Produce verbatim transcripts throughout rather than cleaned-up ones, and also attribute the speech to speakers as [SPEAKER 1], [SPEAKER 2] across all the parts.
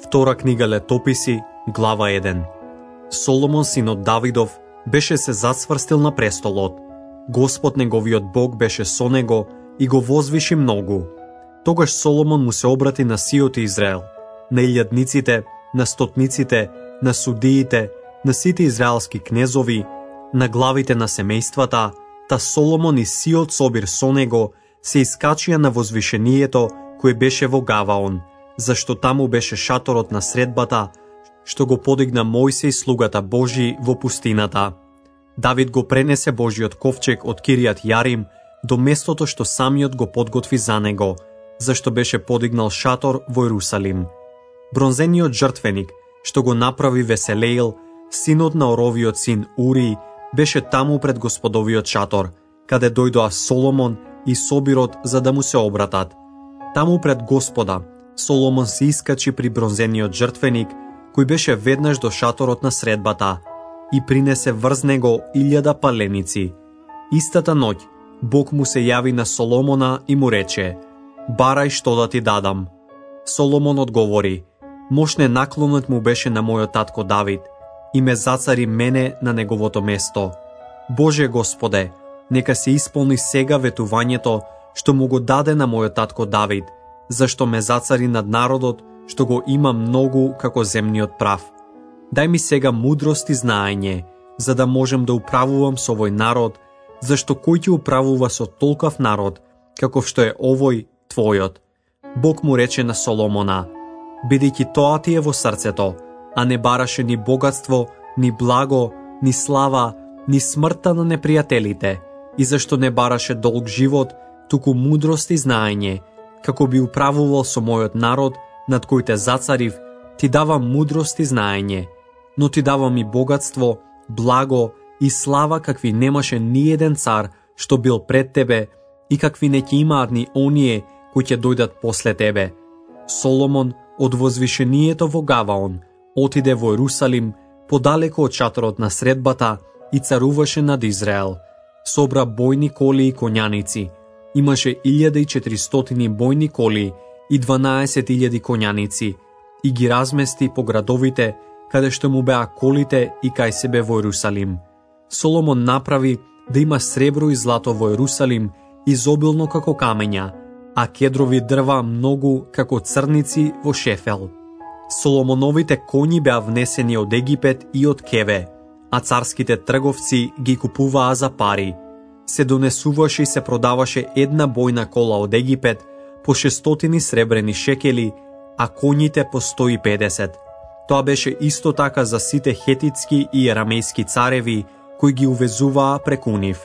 [SPEAKER 1] Втора книга Летописи, глава еден. Соломон, синот Давидов, беше се зацврстил на престолот. Господ неговиот Бог беше со него и го возвиши многу. Тогаш Соломон му се обрати на сиот Израел, на илјадниците, на стотниците, на судиите, на сите израелски кнезови, на главите на семејствата, та Соломон и сиот собир со него се искачија на возвишението кој беше во Гаваон, зашто таму беше шаторот на средбата, што го подигна Мојсей слугата Божи во пустината. Давид го пренесе Божиот ковчег од Киријат Јарим до местото што самиот го подготви за него, зашто беше подигнал шатор во Ерусалим. Бронзениот жртвеник, што го направи Веселеил, синот на Оровиот син Ури, беше таму пред Господовиот шатор, каде дојдоа Соломон и собирот за да му се обратат. Таму пред Господа, Соломон се искачи при бронзениот жртвеник, кој беше веднаш до шаторот на средбата, и принесе врз него илјада паленици. Истата ноќ, Бог му се јави на Соломона и му рече: "Барај што да ти дадам." Соломон одговори: "Мошне наклонот му беше на мојот татко Давид, и ме зацари мене на неговото место. Боже Господе, нека се исполни сега ветувањето што му го даде на мојот татко Давид, зашто ме зацари над народот што го има многу како земниот прав. Дај ми сега мудрост и знаење, за да можем да управувам со овој народ, зашто кој ќе управува со толков народ, каков што е овој твојот?" Бог му рече на Соломона: "Бидејќи тоа ти е во срцето, а не бараше ни богатство, ни благо, ни слава, ни смртта на непријателите, и зашто не бараше долг живот, туку мудрост и знаење, како би управувал со мојот народ, над кој те зацарив, ти давам мудрост и знаење, но ти давам и богатство, благо и слава какви немаше ни еден цар што бил пред тебе и какви не ќе имаат ни оние кои ќе дојдат после тебе." Соломон од возвишението во Гаваон отиде во Ерусалим, подалеку од шаторот на средбата, и царуваше над Израел. Собра бојни коли и коњаници. Имаше илјада и четиристотини бојни коли и дванаесет илјади коњаници, и ги размести по градовите, каде што му беа колите и кај себе во Ерусалим. Соломон направи да има сребро и злато во Ерусалим, изобилно како камења, а кедрови дрва многу како црници во Шефел. Соломоновите коњи беа внесени од Египет и од Кеве, а царските трговци ги купуваа за пари. Се донесуваше и се продаваше една бојна кола од Египет по шестстотини сребрени шекели, а коњите по сто и педесет. Тоа беше исто така за сите хетитски и ерамејски цареви кои ги увезуваа преку нив.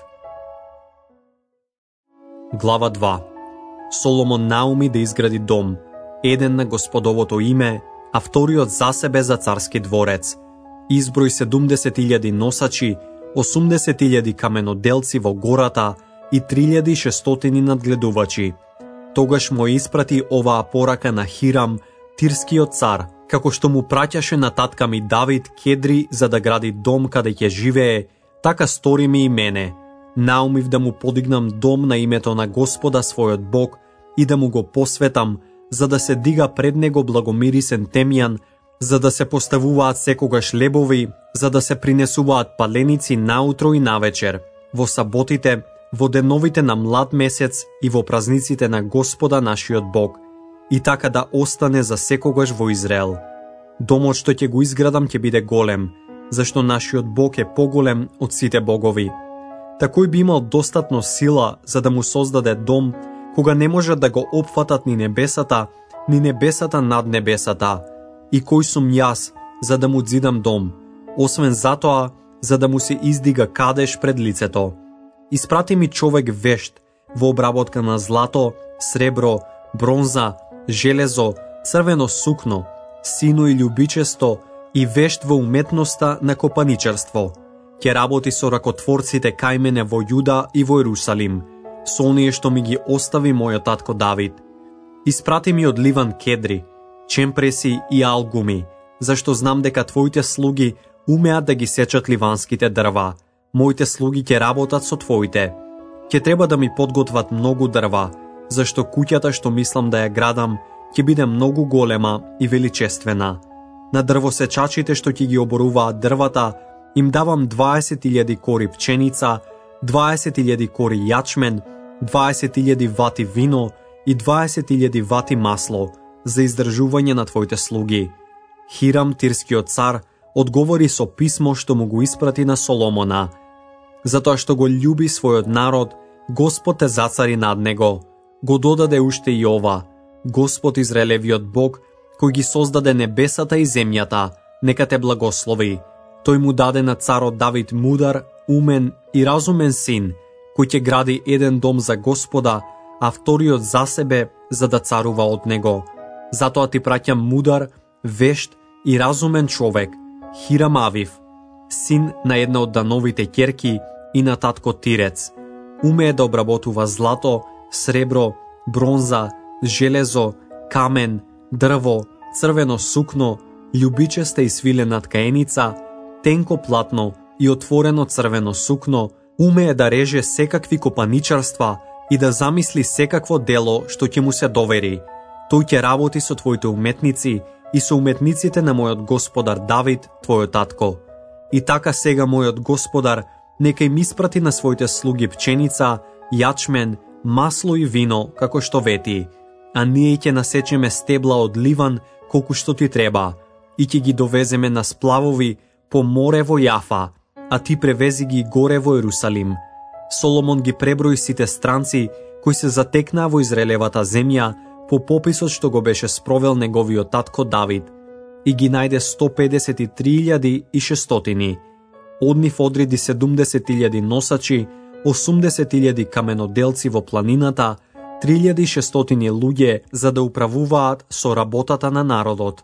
[SPEAKER 1] Глава два. Соломон науми да изгради дом, еден на Господовото име, а вториот за себе за царски дворец. Изброј седумдесет илјади носачи, осумдесет илјади каменоделци во гората и три илјади и шестстотини надгледувачи. Тогаш му испрати оваа порака на Хирам, тирскиот цар, како што му праќаше на татка ми Давид кедри за да гради дом каде ќе живее, така стори ми и мене. Наумив да му подигнам дом на името на Господа својот Бог и да му го посветам, за да се дига пред него благомирисен темјан, за да се поставуваат секогаш лебови, за да се принесуваат паленици наутро и навечер, во саботите, во деновите на млад месец и во празниците на Господа нашиот Бог, и така да остане за секогаш во Израел. Домот што ќе го изградам ќе биде голем, зашто нашиот Бог е поголем од сите богови. Такој би имал достатно сила за да му создаде дом, кога не можат да го опфатат ни небесата, ни небесата над небесата. И кој сум јас, за да му зидам дом, освен затоа, за да му се издига кадеш пред лицето. Испрати ми човек вешт во обработка на злато, сребро, бронза, железо, црвено сукно, сино и љубичесто и вешт во уметноста на копаничарство. Ќе работи со ракотворците кај мене во Јуда и во Ерусалим, со оние што ми ги остави мојот татко Давид. Испрати ми од Ливан кедри, чемпреси и alguми, зашто знам дека твоите слуги умеат да ги сечат ливанските дрва. Моите слуги ќе работат со твоите. Ќе треба да ми подготват многу дрва, зашто куќата што мислам да ја градам ќе биде многу голема и величествена. На дрвосечачите што ќе ги оборуваат дрвата, им давам дваесет илјади кори пченица, дваесет илјади кори јачмен, дваесет илјади вати вино и дваесет илјади вати масло за издржување на твоите слуги. Хирам, тирскиот цар, одговори со писмо што му го испрати на Соломона. Затоа што го љуби својот народ, Господ те зацари над него. Го додаде уште и ова: Господ Израелевиот Бог, кој ги создаде небесата и земјата, нека те благослови. Тој му даде на царот Давид мудар, умен и разумен син, кој ќе гради еден дом за Господа, а вториот за себе, за да царува од него. Затоа ти праќам мудар, вешт и разумен човек, Хирам Авив, син на една од Дановите ќерки и на татко Тирец. Умее да обработува злато, сребро, бронза, железо, камен, дрво, црвено сукно, љубичеста и свилена ткаеница, тенко платно и отворено црвено сукно, умее да реже секакви копаничарства и да замисли секакво дело што ќе му се довери. Тој ќе работи со твоите уметници и со уметниците на мојот господар Давид, твојот татко. И така сега мојот господар нека им испрати на своите слуги пченица, јачмен, масло и вино, како што вети, а ние ќе насечеме стебла од ливан колку што ти треба и ќе ги довеземе на сплавови по море во Јафа, а ти превези ги горе во Ерусалим. Соломон ги преброи сите странци кои се затекнаа во Израелевата земја по пописот што го беше спровел неговиот татко Давид, и ги најде сто педесет и три илјади и шестстотини. Од нив одреди седумдесет илјади носачи, осумдесет илјади каменоделци во планината, три илјади и шестстотини луѓе за да управуваат со работата на народот.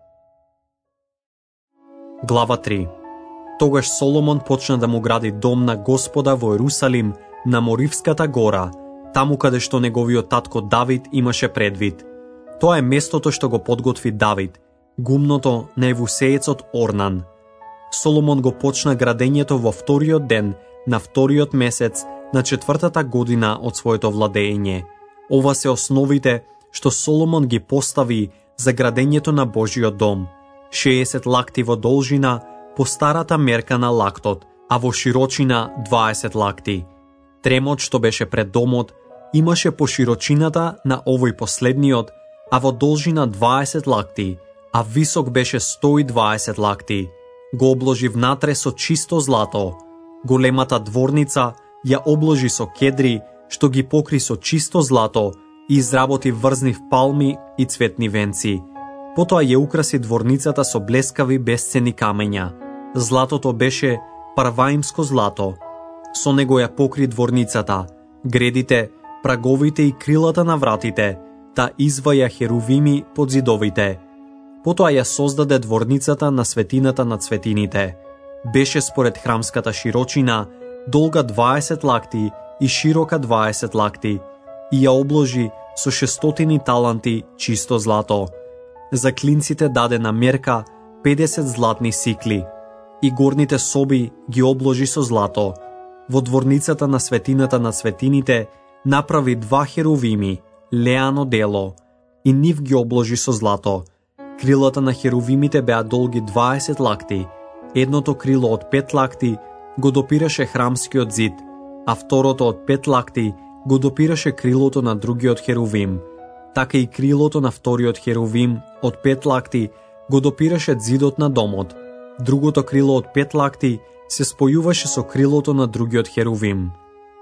[SPEAKER 1] Глава три. Тогаш Соломон почна да му гради дом на Господа во Ерусалим на Моривската гора, таму каде што неговиот татко Давид имаше предвид. Тоа е местото што го подготви Давид, гумното на Евусеецот Орнан. Соломон го почна градењето во вториот ден на вториот месец на четвртата година од своето владење. Ова се основите што Соломон ги постави за градењето на Божиот дом. шеесет лакти во должина по старата мерка на лактот, а во широчина дваесет лакти. Тремот што беше пред домот имаше по широчината на овој последниот, а во должина дваесет лакти, а висок беше сто и дваесет лакти. Го обложи внатре со чисто злато. Големата дворница ја обложи со кедри, што ги покри со чисто злато и изработи врзнив палми и цветни венци. Потоа ја украси дворницата со блескави бесцени камења. Златото беше парваимско злато. Со него ја покри дворницата, гредите, праговите и крилата на вратите, та изваја херувими под зидовите. Потоа ја создаде дворницата на светината на цветините. Беше според храмската широчина, долга дваесет лакти и широка дваесет лакти, и ја обложи со шестстотини таланти чисто злато. За клинците даде на мерка педесет златни сикли, и горните соби ги обложи со злато. Во дворницата на светината на цветините направи два херувими, леано дело, и нив ги обложи со злато. Крилата на херувимите беа долги дваесет лакти. Едното крило од пет лакти го допираше храмскиот зид, а второто од пет лакти го допираше крилото на другиот херувим. Така и крилото на вториот херувим од пет лакти го допираше зидот на домот. Другото крило од пет лакти се спојуваше со крилото на другиот херувим.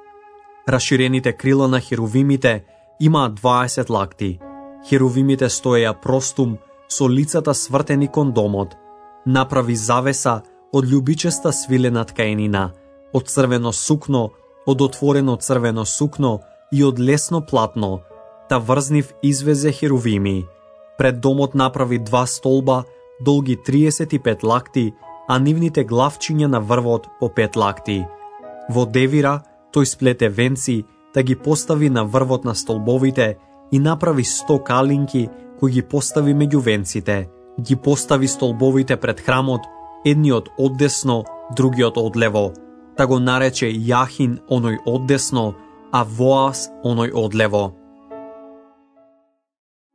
[SPEAKER 1] Раширените крила на херувимите имаат дваесет лакти. Херувимите стоеја простум со лицата свртени кон домот. Направи завеса од љубичеста свилена ткаенина, од црвено сукно, од отворено црвено сукно и од лесно платно, та врзнив извезе херувими. Пред домот направи два столба, долги триесет и пет лакти, а нивните главчиња на врвот по пет лакти. Во девира тој сплете венци, та ги постави на врвот на столбовите и направи сто калинки кои ги постави меѓу венците. Ги постави столбовите пред храмот, едниот оддесно, другиот одлево. Та го нарече Јахин оној оддесно, а Воас оној одлево.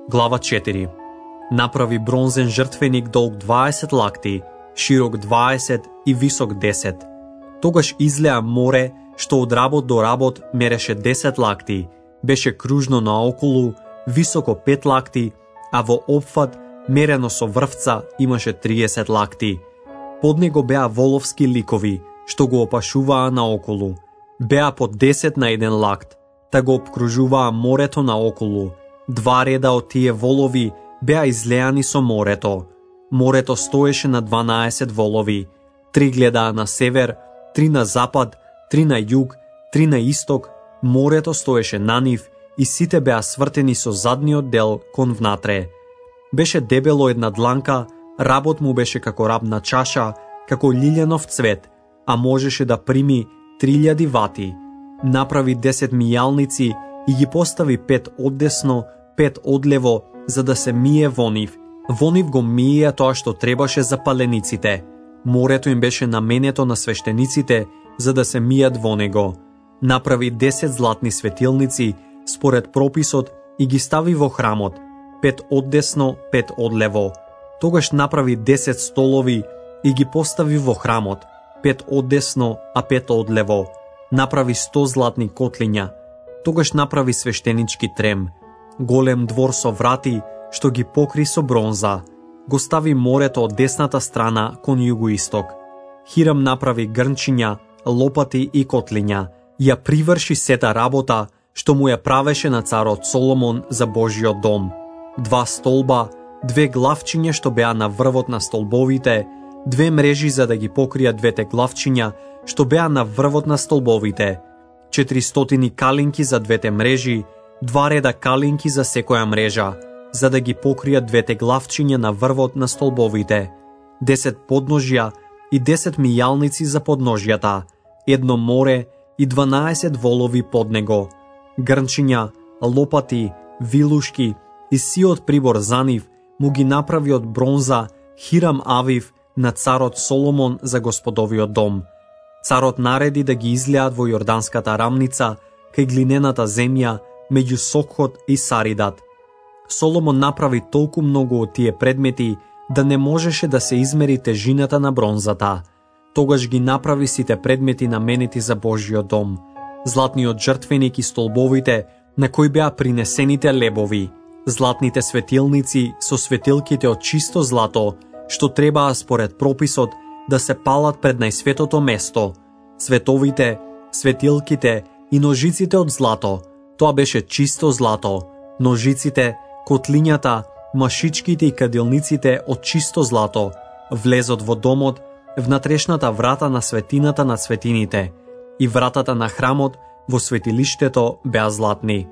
[SPEAKER 1] Глава четири. Направи бронзен жртвеник долг дваесет лакти, широк дваесет и висок десет. Тогаш излеа море, што од работ до работ мереше десет лакти, беше кружно наоколу, високо пет лакти, а во опфат, мерено со врвца, имаше триесет лакти. Под него беа воловски ликови, што го опашуваа наоколу. Беа по десет на еден лакт, та го обкружуваа морето наоколу. Два реда од тие волови беа излеани со морето. Морето стоеше на дванаесет волови. Три гледаа на север, три на запад, три на југ, три на исток. Морето стоеше на нив и сите беа свртени со задниот дел кон внатре. Беше дебело една дланка, работ му беше како рабна чаша, како лилјанов цвет, а можеше да прими три илјади вати. Направи десет мијалници и ги постави пет оддесно, пет одлево, за да се мие во нив. Во нив го миеја тоа што требаше за палениците. Морето им беше наменето на свештениците, за да се мијат во него. Направи десет златни светилници, според прописот, и ги стави во храмот, пет оддесно, пет одлево. Тогаш направи десет столови и ги постави во храмот, пет оддесно, а пет одлево. Направи сто златни котлиња. Тогаш направи свештенички трем, голем двор со врати, што ги покри со бронза. Го стави морето од десната страна кон југоисток. Хирам направи грнчиња, лопати и котлиња. Ја приврши сета работа, што му ја правеше на царот Соломон за Божиот дом. Два столба, две главчиња што беа на врвот на столбовите, две мрежи за да ги покријат двете главчиња што беа на врвот на столбовите, четиристотини калинки за двете мрежи, два реда калинки за секоја мрежа, за да ги покријат двете главчиња на врвот на столбовите, десет подножја и десет мијалници за подножјата, едно море и дванаесет волови под него, грнчиња, лопати, вилушки и сиот прибор за нив му ги направи од бронза Хирам Авив на царот Соломон за господовиот дом. Царот нареди да ги излеат во Јорданската рамница, кај глинената земја, меѓу Сокхот и Саридат. Соломон направи толку многу од тие предмети, да не можеше да се измери тежината на бронзата. Тогаш ги направи сите предмети наменети за Божиот дом. Златниот жртвеник и столбовите, на кои беа принесените лебови, златните светилници со светилките од чисто злато, што требаа според прописот да се палат пред најсветото место, световите, светилките и ножиците од злато, тоа беше чисто злато, ножиците, котлињата, машичките и кадилниците од чисто злато, влезот во домот, внатрешната врата на светината на светините и вратата на храмот во светилиштето беа златни.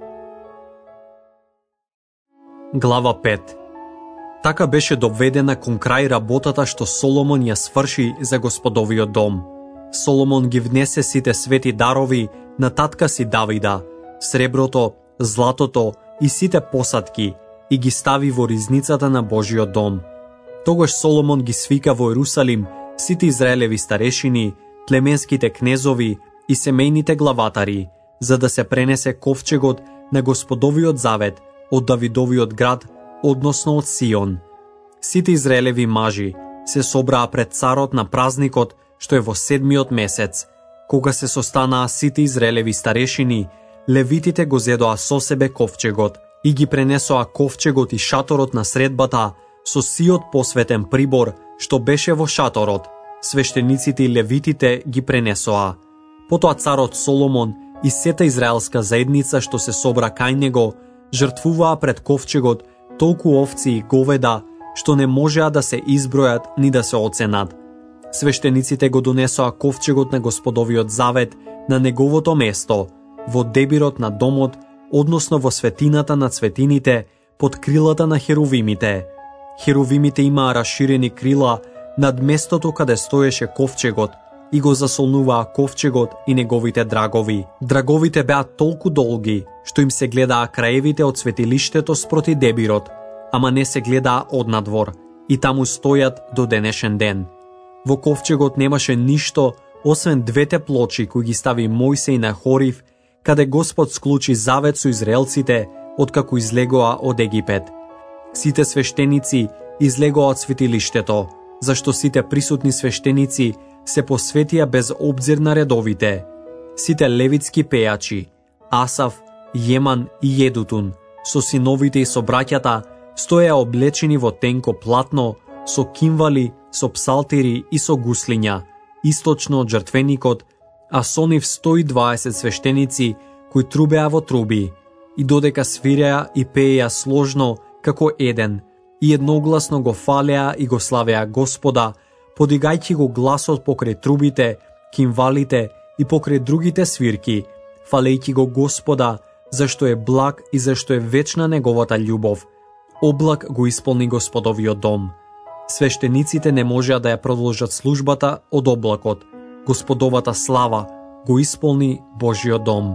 [SPEAKER 1] Глава пет. Така беше доведена кон крај работата што Соломон ја сврши за господовиот дом. Соломон ги внесе сите свети дарови на татка си Давида, среброто, златото и сите посадки, и ги стави во ризницата на Божиот дом. Тогаш Соломон ги свика во Ерусалим сите израелеви старешини, племенските кнезови и семејните главатари, за да се пренесе ковчегот на господовиот завет од Давидовиот град, односно од Сион. Сите израелеви мажи се собраа пред царот на празникот, што е во седмиот месец. Кога се состанаа сите израелеви старешини, левитите го зедоа со себе ковчегот и ги пренесоа ковчегот и шаторот на средбата со сиот посветен прибор што беше во шаторот. Свештениците и левитите ги пренесоа. Потоа царот Соломон и сета израелска заедница што се собра кај него жртвуваа пред ковчегот толку овци и говеда што не можеа да се избројат ни да се оценат. Свештениците го донесоа ковчегот на господовиот завет на неговото место, во дебирот на домот, односно во светината на светините, под крилата на херувимите. Херувимите имаа расширени крила над местото каде стоеше ковчегот и го засолнуваа ковчегот и неговите драгови. Драговите беа толку долги, што им се гледаа краевите од светилиштето спроти дебирот, ама не се гледаа однадвор, и таму стојат до денешен ден. Во ковчегот немаше ништо, освен двете плочи кои ги стави Мојсеј на Хорив, каде Господ склучи завет со израелците, откако излегоа од Египет. Сите свештеници излегоа од светилиштето, зашто сите присутни свештеници се посветија без обзир на редовите. Сите левитски пејачи, Асав, Јеман и Једутун, со синовите и со браќата, стоеа облечени во тенко платно, со кимвали, со псалтири и со гуслиња, источно од жртвеникот, а со нив сто и дваесет свештеници кои трубеа во труби, и додека свиреа и пееа сложно како еден, и едногласно го фалеа и го славеа Господа, подигајќи го гласот покрај трубите, кимвалите и покрај другите свирки, фалејќи го Господа, зашто е благ и зашто е вечна неговата љубов. Облак го исполни Господовиот дом. Свештениците не можеа да ја продолжат службата од облакот. Господовата слава го исполни Божиот дом.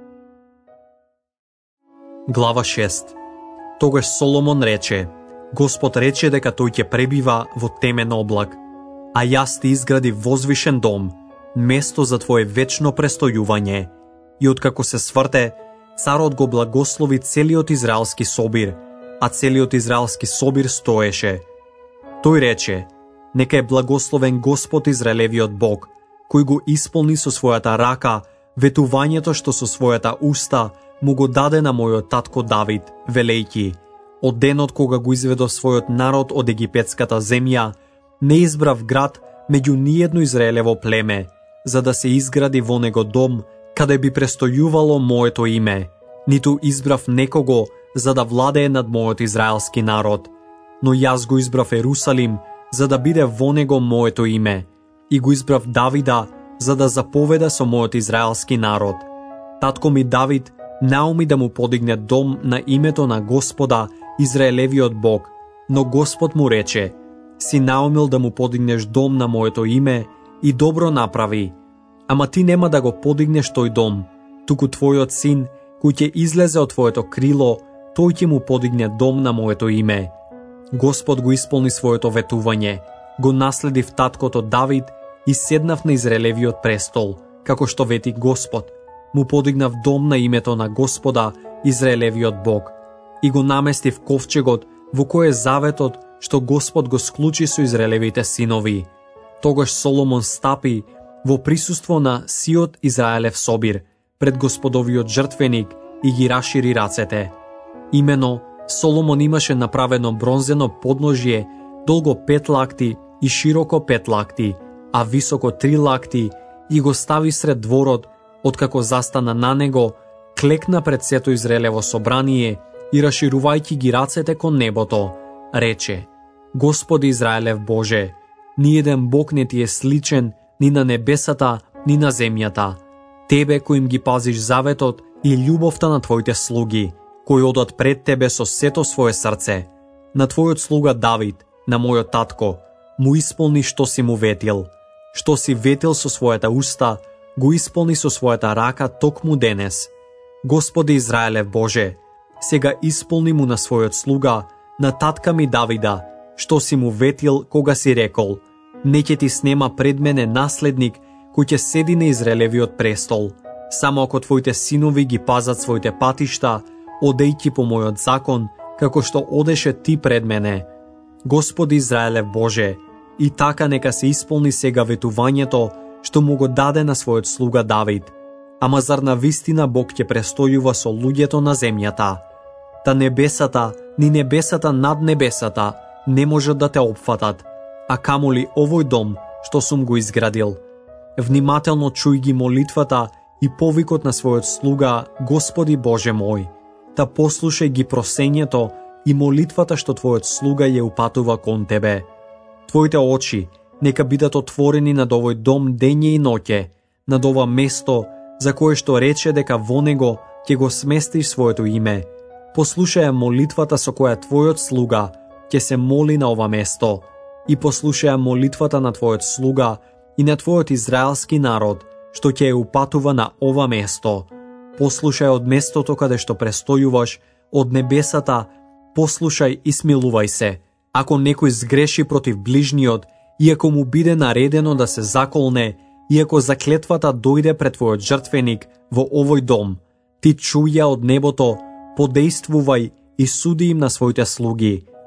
[SPEAKER 1] Глава шеста. Тогаш Соломон рече: Господ рече дека тој ќе пребива во темен облак, а јас ти изгради возвишен дом, место за твое вечно престојување. И откако се сврте, царот го благослови целиот израелски собир, а целиот израелски собир стоеше. Тој рече: Нека е благословен Господ Израелевиот Бог, кој го исполни со својата рака ветувањето што со својата уста му го даде на мојот татко Давид, велејќи: Од денот кога го изведов својот народ од египетската земја, не избрав град меѓу ниедно Израелево племе, за да се изгради во него дом, каде би престојувало моето име, ниту избрав некого за да владее над мојот израелски народ. Но јас го избрав Ерусалим, за да биде во него моето име, и го избрав Давида, за да заповеда со мојот израелски народ. Татко ми Давид науми да му подигне дом на името на Господа, Израелевиот Бог, но Господ му рече: Си наумил да му подигнеш дом на моето име и добро направи, ама ти нема да го подигнеш тој дом, туку твојот син, кој ќе излезе од твоето крило, тој ќе му подигне дом на моето име. Господ го исполни своето ветување, го наследив таткото Давид и седнав на Израелевиот престол, како што вети Господ. Му подигнав дом на името на Господа, Израелевиот Бог, и го наместив ковчегот во кој е заветот што Господ го склучи со Израелевите синови. Тогаш Соломон стапи во присуство на сиот Израелев собир пред Господовиот жртвеник и ги рашири рацете. Имено, Соломон имаше направено бронзено подножје, долго пет лакти и широко пет лакти, а високо три лакти, и го стави сред дворот, откако застана на него, клекна пред сето Израелево собрание и раширувајќи ги рацете кон небото, рече: Господи Израелев Боже, ниеден Бог не ти е сличен ни на небесата, ни на земјата. Тебе кој им ги пазиш заветот и љубовта на твоите слуги, кои одат пред тебе со сето свое срце. На твојот слуга Давид, на мојот татко, му исполни што си му ветил. Што си ветил со својата уста, го исполни со својата рака токму денес. Господи Израелев Боже, сега исполни му на својот слуга, на татка ми Давида, што си му ветил кога си рекол: Не ќе ти снема пред мене наследник кој ќе седи на Израелевиот престол, само ако твоите синови ги пазат своите патишта, одејќи по мојот закон, како што одеше ти пред мене. Господи Израелев Боже, и така нека се исполни сега ветувањето што му го даде на својот слуга Давид. Ама зар на вистина Бог ќе престојува со луѓето на земјата? Та небесата, ни небесата над небесата, не можат да те опфатат, а камоли овој дом што сум го изградил. Внимателно чуј ги молитвата и повикот на својот слуга, Господи Боже мој, та послушај ги просењето и молитвата што твојот слуга ја упатува кон тебе. Твоите очи нека бидат отворени над овој дом дење и ноќе, над ова место за кое што рече дека во него ќе го сместиш своето име. Послушај молитвата со која твојот слуга ќе се моли на ова место, и послушај молитвата на твојот слуга и на твојот израелски народ, што ќе ја упатува на ова место. Послушај од местото каде што престојуваш, од небесата, послушај и смилувај се. Ако некој сгреши против ближниот, и ако му биде наредено да се заколне, и ако заклетвата дојде пред твојот жртвеник во овој дом, ти чуј ја од небото, подејствувај и суди им на своите слуги,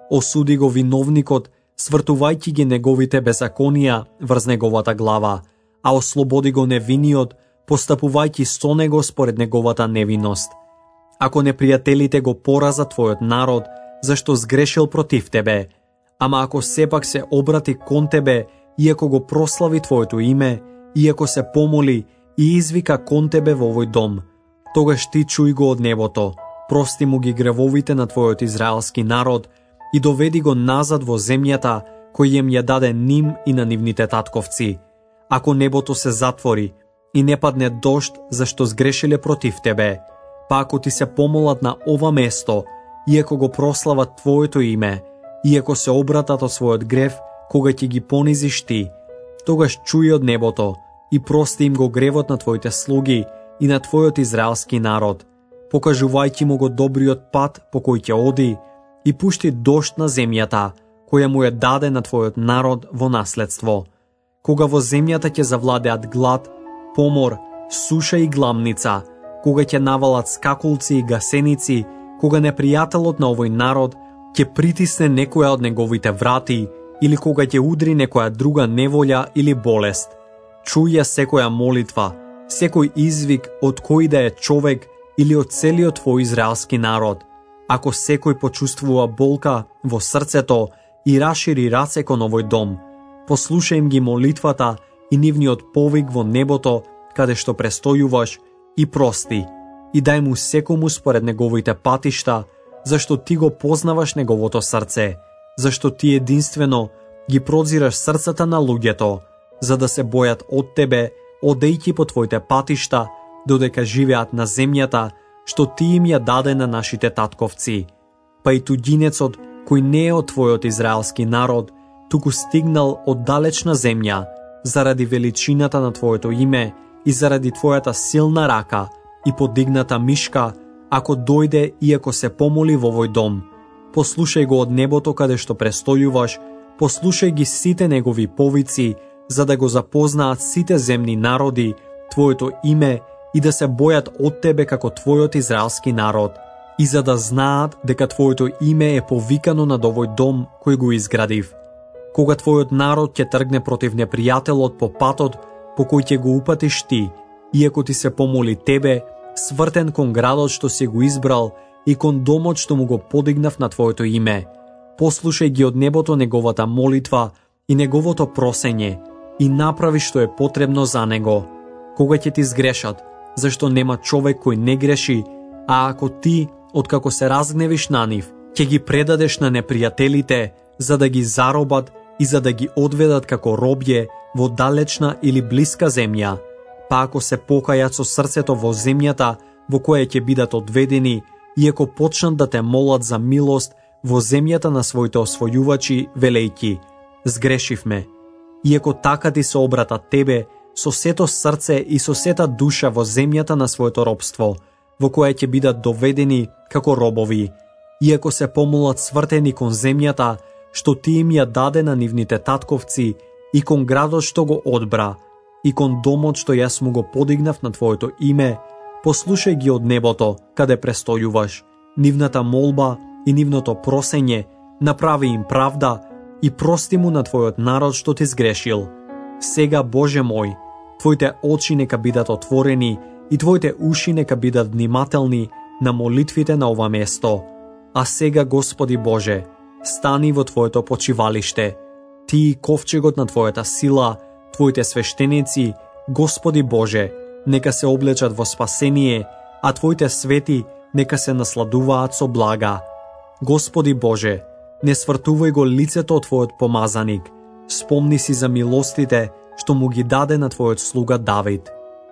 [SPEAKER 1] осуди го виновникот, свртувајќи ги неговите беззаконија врз неговата глава, а ослободи го невиниот, постапувајќи со него според неговата невиност. Ако непријателите го пораза твојот народ, зашто сгрешил против тебе, ама ако сепак се обрати кон тебе, иако го прослави твоето име, иако се помоли и извика кон тебе во овој дом, тогаш ти чуј го од небото, прости му ги гревовите на твојот израелски народ и доведи го назад во земјата кој им ја даде ним и на нивните татковци. Ако небото се затвори и не падне дожд зашто сгрешиле против тебе, па ако ти се помолат на ова место, иако го прослават твоето име, иако се обратат од својот грев, кога ќе ги понизиш ти, тогаш чуј од небото и прости им го гревот на твоите слуги и на твојот израелски народ, покажувајќи му го добриот пат по кој ќе оди и пушти дожд на земјата, која му е даде на твојот народ во наследство. Кога во земјата ќе завладеат глад, помор, суша и гламница, кога ќе навалат скакулци и гасеници, кога непријателот на овој народ ќе притисне некоја од неговите врати или кога ќе удри некоја друга неволја или болест. Чуј ја секоја молитва, секој извик од кој да е човек или од целиот твој израелски народ. Ако секој почувствува болка во срцето и рашири раце кон овој дом, послушај им ги молитвата и нивниот повик во небото, каде што престојуваш, и прости, и дај му секому според неговите патишта, зашто ти го познаваш неговото срце, зашто ти единствено ги прозираш срцата на луѓето, за да се бојат од тебе, одејќи по твоите патишта, додека живеат на земјата, што ти им ја даде на нашите татковци. Па и туѓинецот, кој не е од твојот израелски народ, туку стигнал од далечна земја, заради величината на твоето име и заради твојата силна рака и подигната мишка, ако дојде и ако се помоли во овој дом, послушај го од небото каде што престојуваш, послушај ги сите негови повици, за да го запознаат сите земни народи, твоето име и да се бојат од тебе како твојот израелски народ, и за да знаат дека твоето име е повикано над овој дом кој го изградив. Кога твојот народ ќе тргне против непријателот по патот по кој ќе го упатиш ти, иако ти се помоли тебе, свртен кон градот што си го избрал и кон домот што му го подигнав на твоето име, послушај ги од небото неговата молитва и неговото просење и направи што е потребно за него. Кога ќе ти сгрешат, зашто нема човек кој не греши, а ако ти, откако се разгневиш на нив, ќе ги предадеш на непријателите, за да ги заробат и за да ги одведат како робје во далечна или блиска земја, па ако се покајат со срцето во земјата во која ќе бидат одведени, и ако почнат да те молат за милост во земјата на своите освојувачи, велејќи: сгрешивме. Иако така ти се обратат тебе, со сето срце и со сета душа во земјата на своето робство, во која ќе бидат доведени како робови, иако се помолат свртени кон земјата, што ти им ја даде на нивните татковци, и кон градот што го одбра, и кон домот што јас му го подигнав на твоето име, послушај ги од небото, каде престојуваш, нивната молба и нивното просење, направи им правда и прости му на твојот народ што ти сгрешил. Сега, Боже мој, твоите очи нека бидат отворени и твоите уши нека бидат внимателни на молитвите на ова место. А сега, Господи Боже, стани во твоето почивалиште, ти и ковчегот на твојата сила, твоите свештеници, Господи Боже, нека се облечат во спасение, а твоите свети нека се насладуваат со блага. Господи Боже, не свртувај го лицето од твојот помазаник, спомни си за милостите што му ги даде на твојот слуга Давид.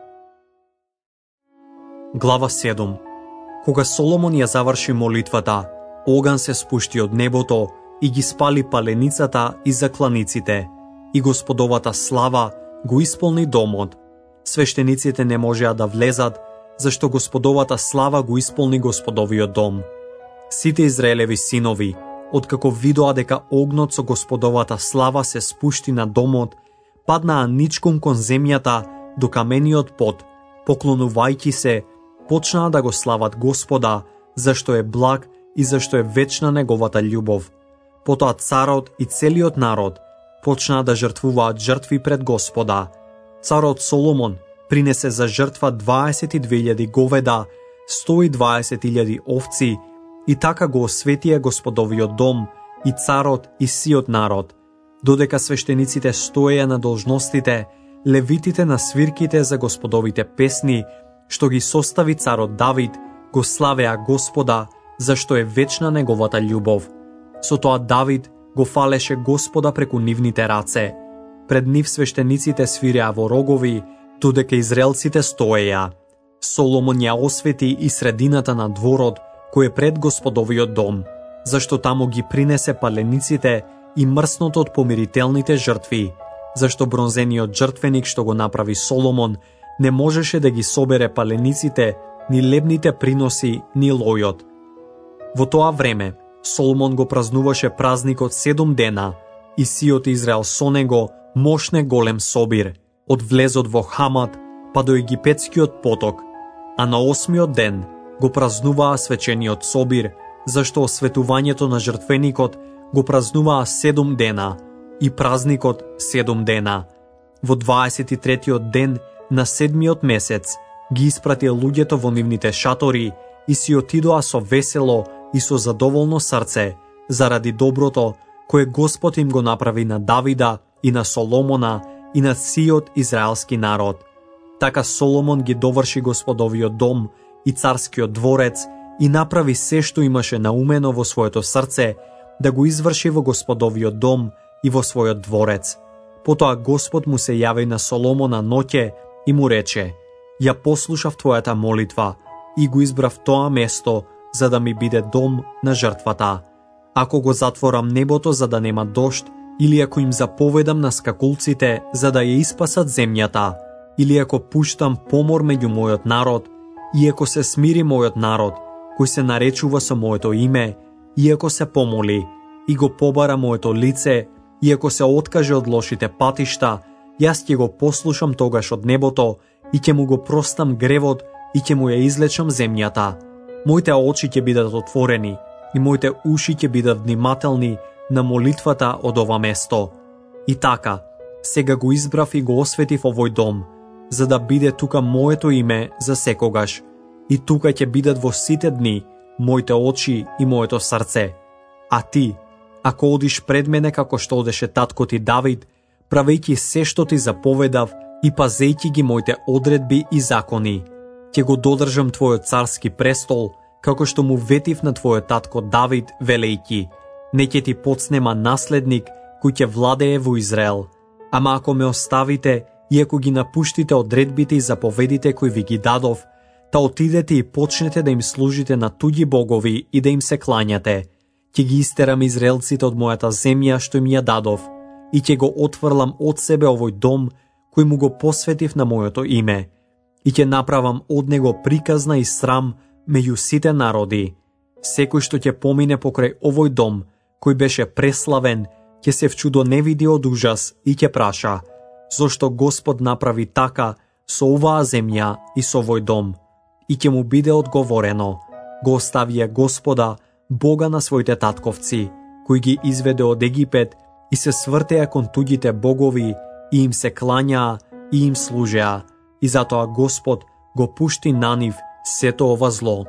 [SPEAKER 1] Глава седум. Кога Соломон ја заврши молитвата, оган се спушти од небото и ги спали паленицата и закланиците, и Господовата слава го исполни домот. Свештениците не можеа да влезат, зашто Господовата слава го исполни Господовиот дом. Сите Израелеви синови, откако видоа дека огнот со Господовата слава се спушти на домот, паднаа ничком кон земјата до камениот под, поклонувајќи се, почнаа да го слават Господа, зашто е благ и зашто е вечна неговата љубов. Потоа царот и целиот народ почнаа да жртвуваат жртви пред Господа. Царот Соломон принесе за жртва дваесет и две илјади говеда, сто и дваесет илјади овци, и така го осветија Господовиот дом, и царот и сиот народ. Додека свештениците стоеја на должностите, левитите на свирките за Господовите песни, што ги состави царот Давид, го славеа Господа, зашто е вечна неговата љубов. Со тоа Давид го фалеше Господа преку нивните раце. Пред нив свештениците свиреа во рогови, додека израелците стоеја. Соломон ја освети и средината на дворот, кој е пред Господовиот дом, зашто таму ги принесе палениците и мрсното од помирителните жртви, зашто бронзениот жртвеник што го направи Соломон не можеше да ги собере палениците, ни лебните приноси, ни лојот. Во тоа време, Соломон го празнуваше празникот седум дена, и сиот Израел со него мошне голем собир, од влезот во Хамат па до египетскиот поток, а на осмиот ден го празнуваа свечениот собир, зашто осветувањето на жртвеникот го празнуваа седум дена и празникот седум дена. Во дваесет и третиот ден на седмиот месец ги испратија луѓето во нивните шатори и си отидоа со весело и со задоволно срце заради доброто кое Господ им го направи на Давида и на Соломона и на сиот израелски народ. Така Соломон ги доврши Господовиот дом и царскиот дворец и направи се што имаше наумено во своето срце да го изврши во Господовиот дом и во својот дворец. Потоа Господ му се јави на Соломона ноќе и му рече: ја послушав твојата молитва и го избрав тоа место за да ми биде дом на жртвата. Ако го затворам небото за да нема дожд, или ако им заповедам на скакулците за да ја испасат земјата, или ако пуштам помор меѓу мојот народ, и ако се смири мојот народ, кој се наречува со моето име, и ако се помоли, и го побара моето лице, и ако се откаже од лошите патишта, јас ќе го послушам тогаш од небото, и ќе му го простам гревот, и ќе му ја излечам земјата. Моите очи ќе бидат отворени, и моите уши ќе бидат внимателни на молитвата од ова место. И така, сега го избрав и го осветив овој дом, за да биде тука моето име за секогаш, и тука ќе бидат во сите дни моите очи и моето срце. А ти, ако одиш пред мене како што одеше татко ти Давид, правејќи се што ти заповедав и пазејќи ги моите одредби и закони, ќе го додржам твојот царски престол, како што му ветив на твојот татко Давид, велејќи: не ќе ти подснема наследник кој ќе владее во Израел. Ама ако ме оставите и ако ги напуштите одредбите и заповедите кои ви ги дадов, та отидете и почнете да им служите на туѓи богови и да им се клањате, ќе ги истерам израелците од мојата земја што им ја дадов, и ќе го отврлам од себе овој дом кој му го посветив на моето име, и ќе направам од него приказна и срам меѓу сите народи. Секој што ќе помине покрај овој дом, кој беше преславен, ќе се вчудо не види од ужас и ќе праша: зошто Господ направи така со оваа земја и со овој дом? И ќе му биде одговорено: го оставија Господа, Бога на своите татковци, кој ги изведе од Египет и се свртеа кон туѓите богови и им се клањаа и им служеа, и затоа Господ го пушти на нив сето ова зло.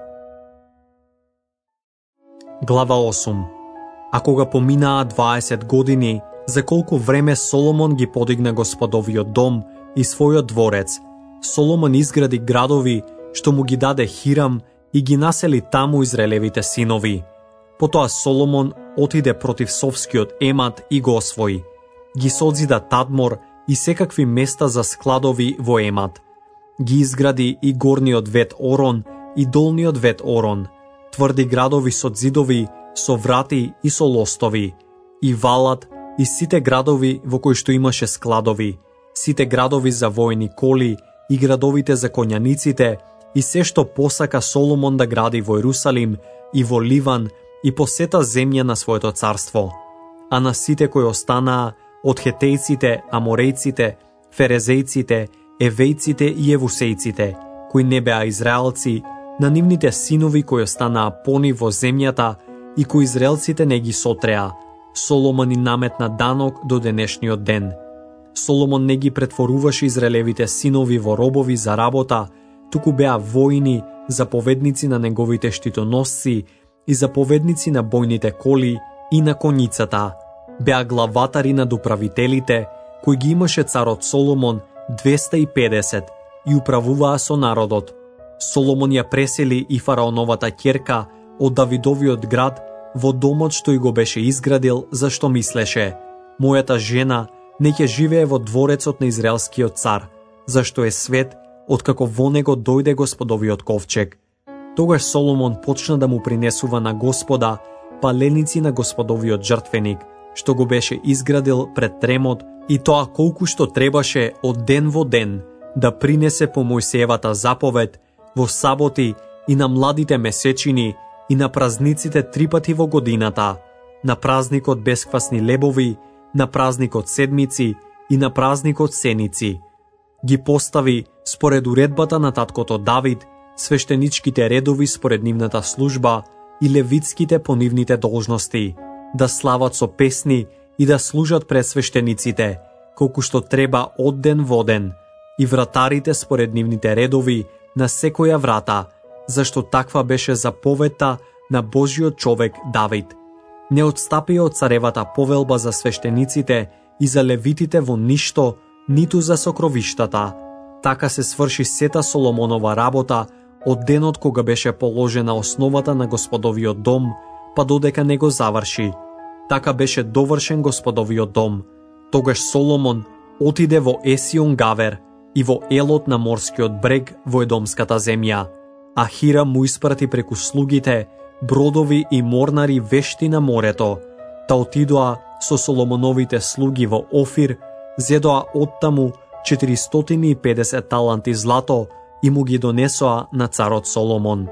[SPEAKER 1] Глава осум. А кога поминаа дваесет години, за колку време Соломон ги подигна Господовиот дом и својот дворец, Соломон изгради градови што му ги даде Хирам и ги насели таму израелевите синови. Потоа Соломон отиде против Совскиот Емат и го освои. Ги созида Тадмор и секакви места за складови во Емат. Ги изгради и горниот вет Орон и долниот вет Орон, тврди градови со зидови, со врати и со лостови, и Валат и сите градови во кои што имаше складови, сите градови за војни коли и градовите за коњаниците, и се што посака Соломон да гради во Ерусалим и во Ливан и по сета земја на своето царство. А на сите кои останаа, од хетејците, аморејците, ферезејците, евејците и евусејците, кои не беа израелци, на нивните синови кои останаа пони во земјата и кои израелците не ги сотреа, Соломон ни наметна данок до денешниот ден. Соломон не ги претворуваше израелевите синови во робови за работа, туку беа воини, заповедници на неговите штитоносци и заповедници на бојните коли и на коњицата. Беа главатари над управителите, кои ги имаше царот Соломон двеста и педесет и управуваа со народот. Соломон ја пресели и фараоновата ќерка од Давидовиот град во домот што и го беше изградил, зашто мислеше: мојата жена не ќе живее во дворецот на израелскиот цар, зашто е свет откако во него дојде Господовиот ковчег. Тогаш Соломон почна да му принесува на Господа паленици на Господовиот жртвеник, што го беше изградил пред тремот, и тоа колку што требаше од ден во ден, да принесе по Мојсеевата заповед во саботи и на младите месечини и на празниците три пати во годината, на празникот бесквасни лебови, на празникот седмици и на празникот сеници. Ги постави според уредбата на таткото Давид, свештеничките редови според нивната служба и левитските по нивните должности, да слават со песни и да служат пред свештениците, колку што треба од ден во ден, и вратарите според нивните редови на секоја врата, зашто таква беше заповедта на Божиот човек Давид. Не отстапија од царевата повелба за свештениците и за левитите во ништо, ниту за сокровиштата. Така се сврши сета Соломонова работа од денот кога беше положена основата на Господовиот дом, па додека не го заврши. Така беше довршен Господовиот дом. Тогаш Соломон отиде во Есион Гавер и во Елот на морскиот брег во Едомската земја, а Хирам му испрати преку слугите бродови и морнари вешти на морето, та отидоа со Соломоновите слуги во Офир, зедоа оттаму четиристотини и педесет таланти злато и му ги донесоа на царот Соломон.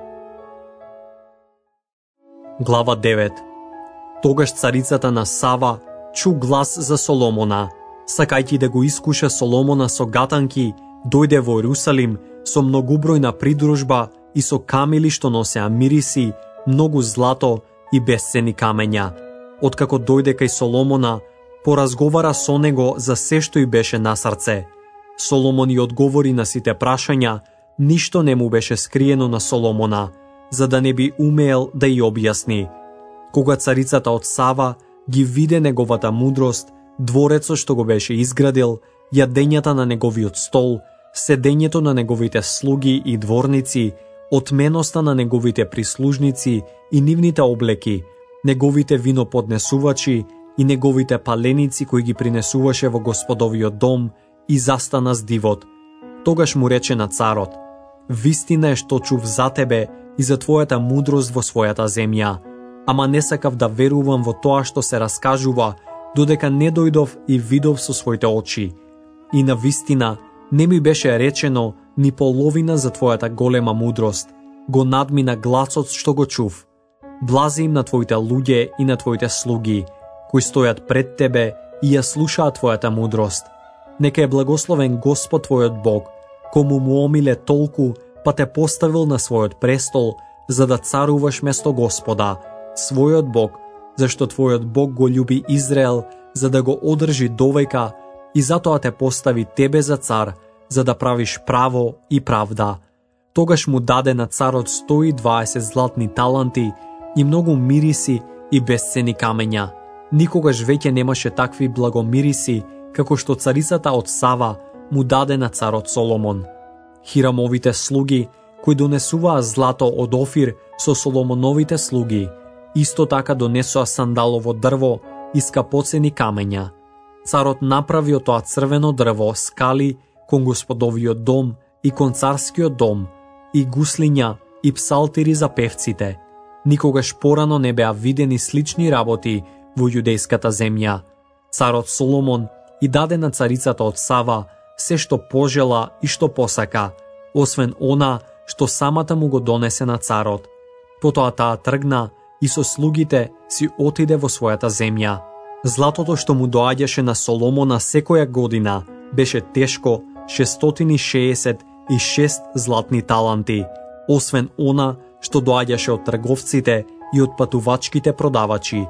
[SPEAKER 1] Глава девет. Тогаш царицата на Сава чу глас за Соломона. Сакајќи да го искуша Соломона со гатанки, дојде во Ерусалим со многубројна придружба и со камили што носеа мириси, многу злато и бесцени камења. Откако дојде кај Соломона, поразговара со него за се што и беше на срце. Соломон и одговори на сите прашања, ништо не му беше скриено на Соломона, за да не би умеел да ја објасни. Кога царицата од Сава ги виде неговата мудрост, дворецот што го беше изградил, јадењата на неговиот стол, седењето на неговите слуги и дворници, отменоста на неговите прислужници и нивните облеки, неговите виноподнесувачи и неговите паленици кои ги принесуваше во Господовиот дом, и застана с дивот. Тогаш му рече на царот: вистина е што чув за тебе и за твојата мудрост во својата земја, ама не сакав да верувам во тоа што се раскажува, додека не дојдов и видов со своите очи. И на вистина не ми беше речено ни половина за твојата голема мудрост, го надмина гласот што го чув. Блази им на твоите луѓе и на твоите слуги, кои стојат пред тебе и ја слушаат твојата мудрост. Нека е благословен Господ твојот Бог, кому му омиле толку, па те поставил на својот престол, за да царуваш место Господа, својот Бог, зашто твојот Бог го љуби Израел, за да го одржи довека, и затоа те постави тебе за цар, за да правиш право и правда. Тогаш му даде на царот сто и дваесет златни таланти и многу мириси и бесцени камења. Никогаш веќе немаше такви благомириси, како што царицата од Сава му даде на царот Соломон. Хирамовите слуги, кои донесуваа злато од Офир со Соломоновите слуги, исто така донесоа сандалово дрво и скапоцени камења. Царот направи од тоа црвено дрво скали кон Господовиот дом и кон царскиот дом, и гуслиња и псалтири за певците. Никогаш порано не беа видени слични работи во јудејската земја. Царот Соломон и даде на царицата од Сава се што пожела и што посака, освен она што самата му го донесе на царот. Потоа таа тргна и со слугите си отиде во својата земја. Златото што му доаѓаше на Соломона секоја година беше тешко шестстотини шеесет и шест златни таланти, освен она што доаѓаше од трговците и од патувачките продавачи.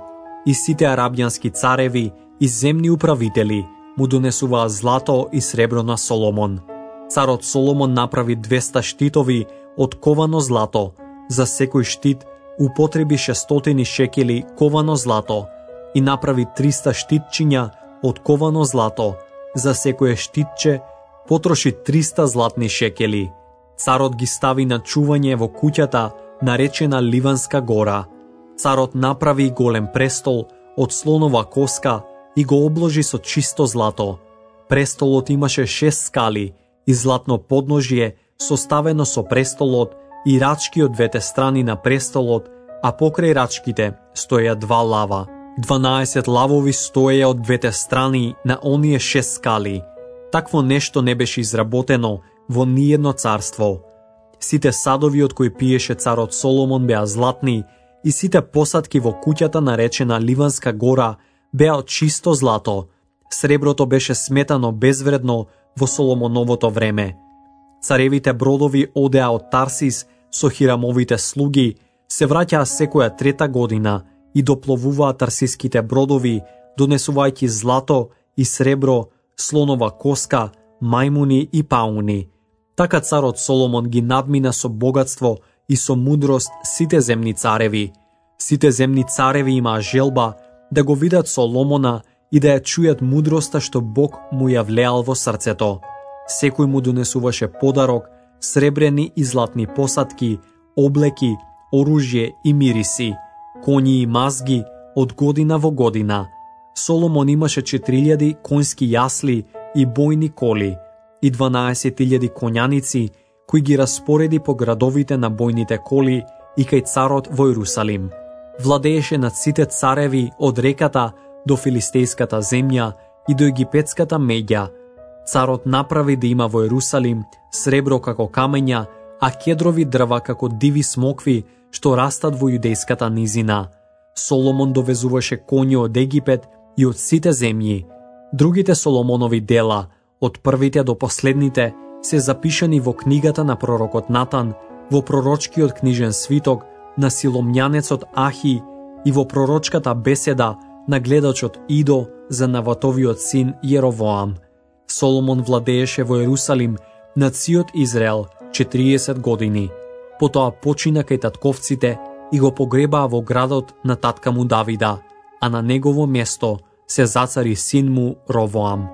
[SPEAKER 1] и сите арабјански цареви и земни управители му донесуваа злато и сребро на Соломон. Царот Соломон направи двеста штитови од ковано злато, за секој штит употреби шестстотини шекели ковано злато и направи триста штитчиња од ковано злато, за секое штитче потроши триста златни шекели. Царот ги стави на чување во куќата наречена Ливанска гора. Царот направи голем престол од слонова коска и го обложи со чисто злато. Престолот имаше шест скали и златно подножје составено со престолот и рачки од двете страни на престолот, а покрај рачките стоеа два лава. дванаесет лавови стоеа од двете страни на оние шест скали. Такво нешто не беше изработено во ниедно царство. Сите садови од кои пиеше царот Соломон беа златни и сите посадки во куќата наречена Ливанска гора беа од чисто злато. Среброто беше сметано безвредно во Соломоновото време. Царевите бродови одеа од Тарсис со Хирамовите слуги, се враќаа секоја трета година и допловуваа тарсиските бродови, донесувајќи злато и сребро, слонова коска, мајмуни и пауни. Така царот Соломон ги надмина со богатство и со мудрост сите земни цареви. Сите земни цареви имаа желба да го видат Соломона и да ја чујат мудроста што Бог му ја влеал во срцето. Секој му донесуваше подарок, сребрени и златни посадки, облеки, оружје и мириси, коњи и мазги од година во година. Соломон имаше четири илјади конски јасли и бојни коли и дванаесет илјади коњаници, кои ги распореди по градовите на бојните коли и кај царот во Јерусалим. Владееше над сите цареви од реката до филистејската земја и до египетската меѓа. Царот направи да има во Јерусалим сребро како камења, а кедрови дрва како диви смокви што растат во јудејската низина. Соломон довезуваше коњи од Египет и од сите земји. Другите Соломонови дела, од првите до последните, се запишани во книгата на пророкот Натан, во пророчкиот книжен свиток на силомњанецот Ахи и во пророчката беседа на гледачот Идо за Наватовиот син Јеровоам. Соломон владееше во Јерусалим над сиот Израел четириесет години. Потоа почина кај татковците и го погребаа во градот на татка му Давида, а на негово место се зацари син му Ровоам.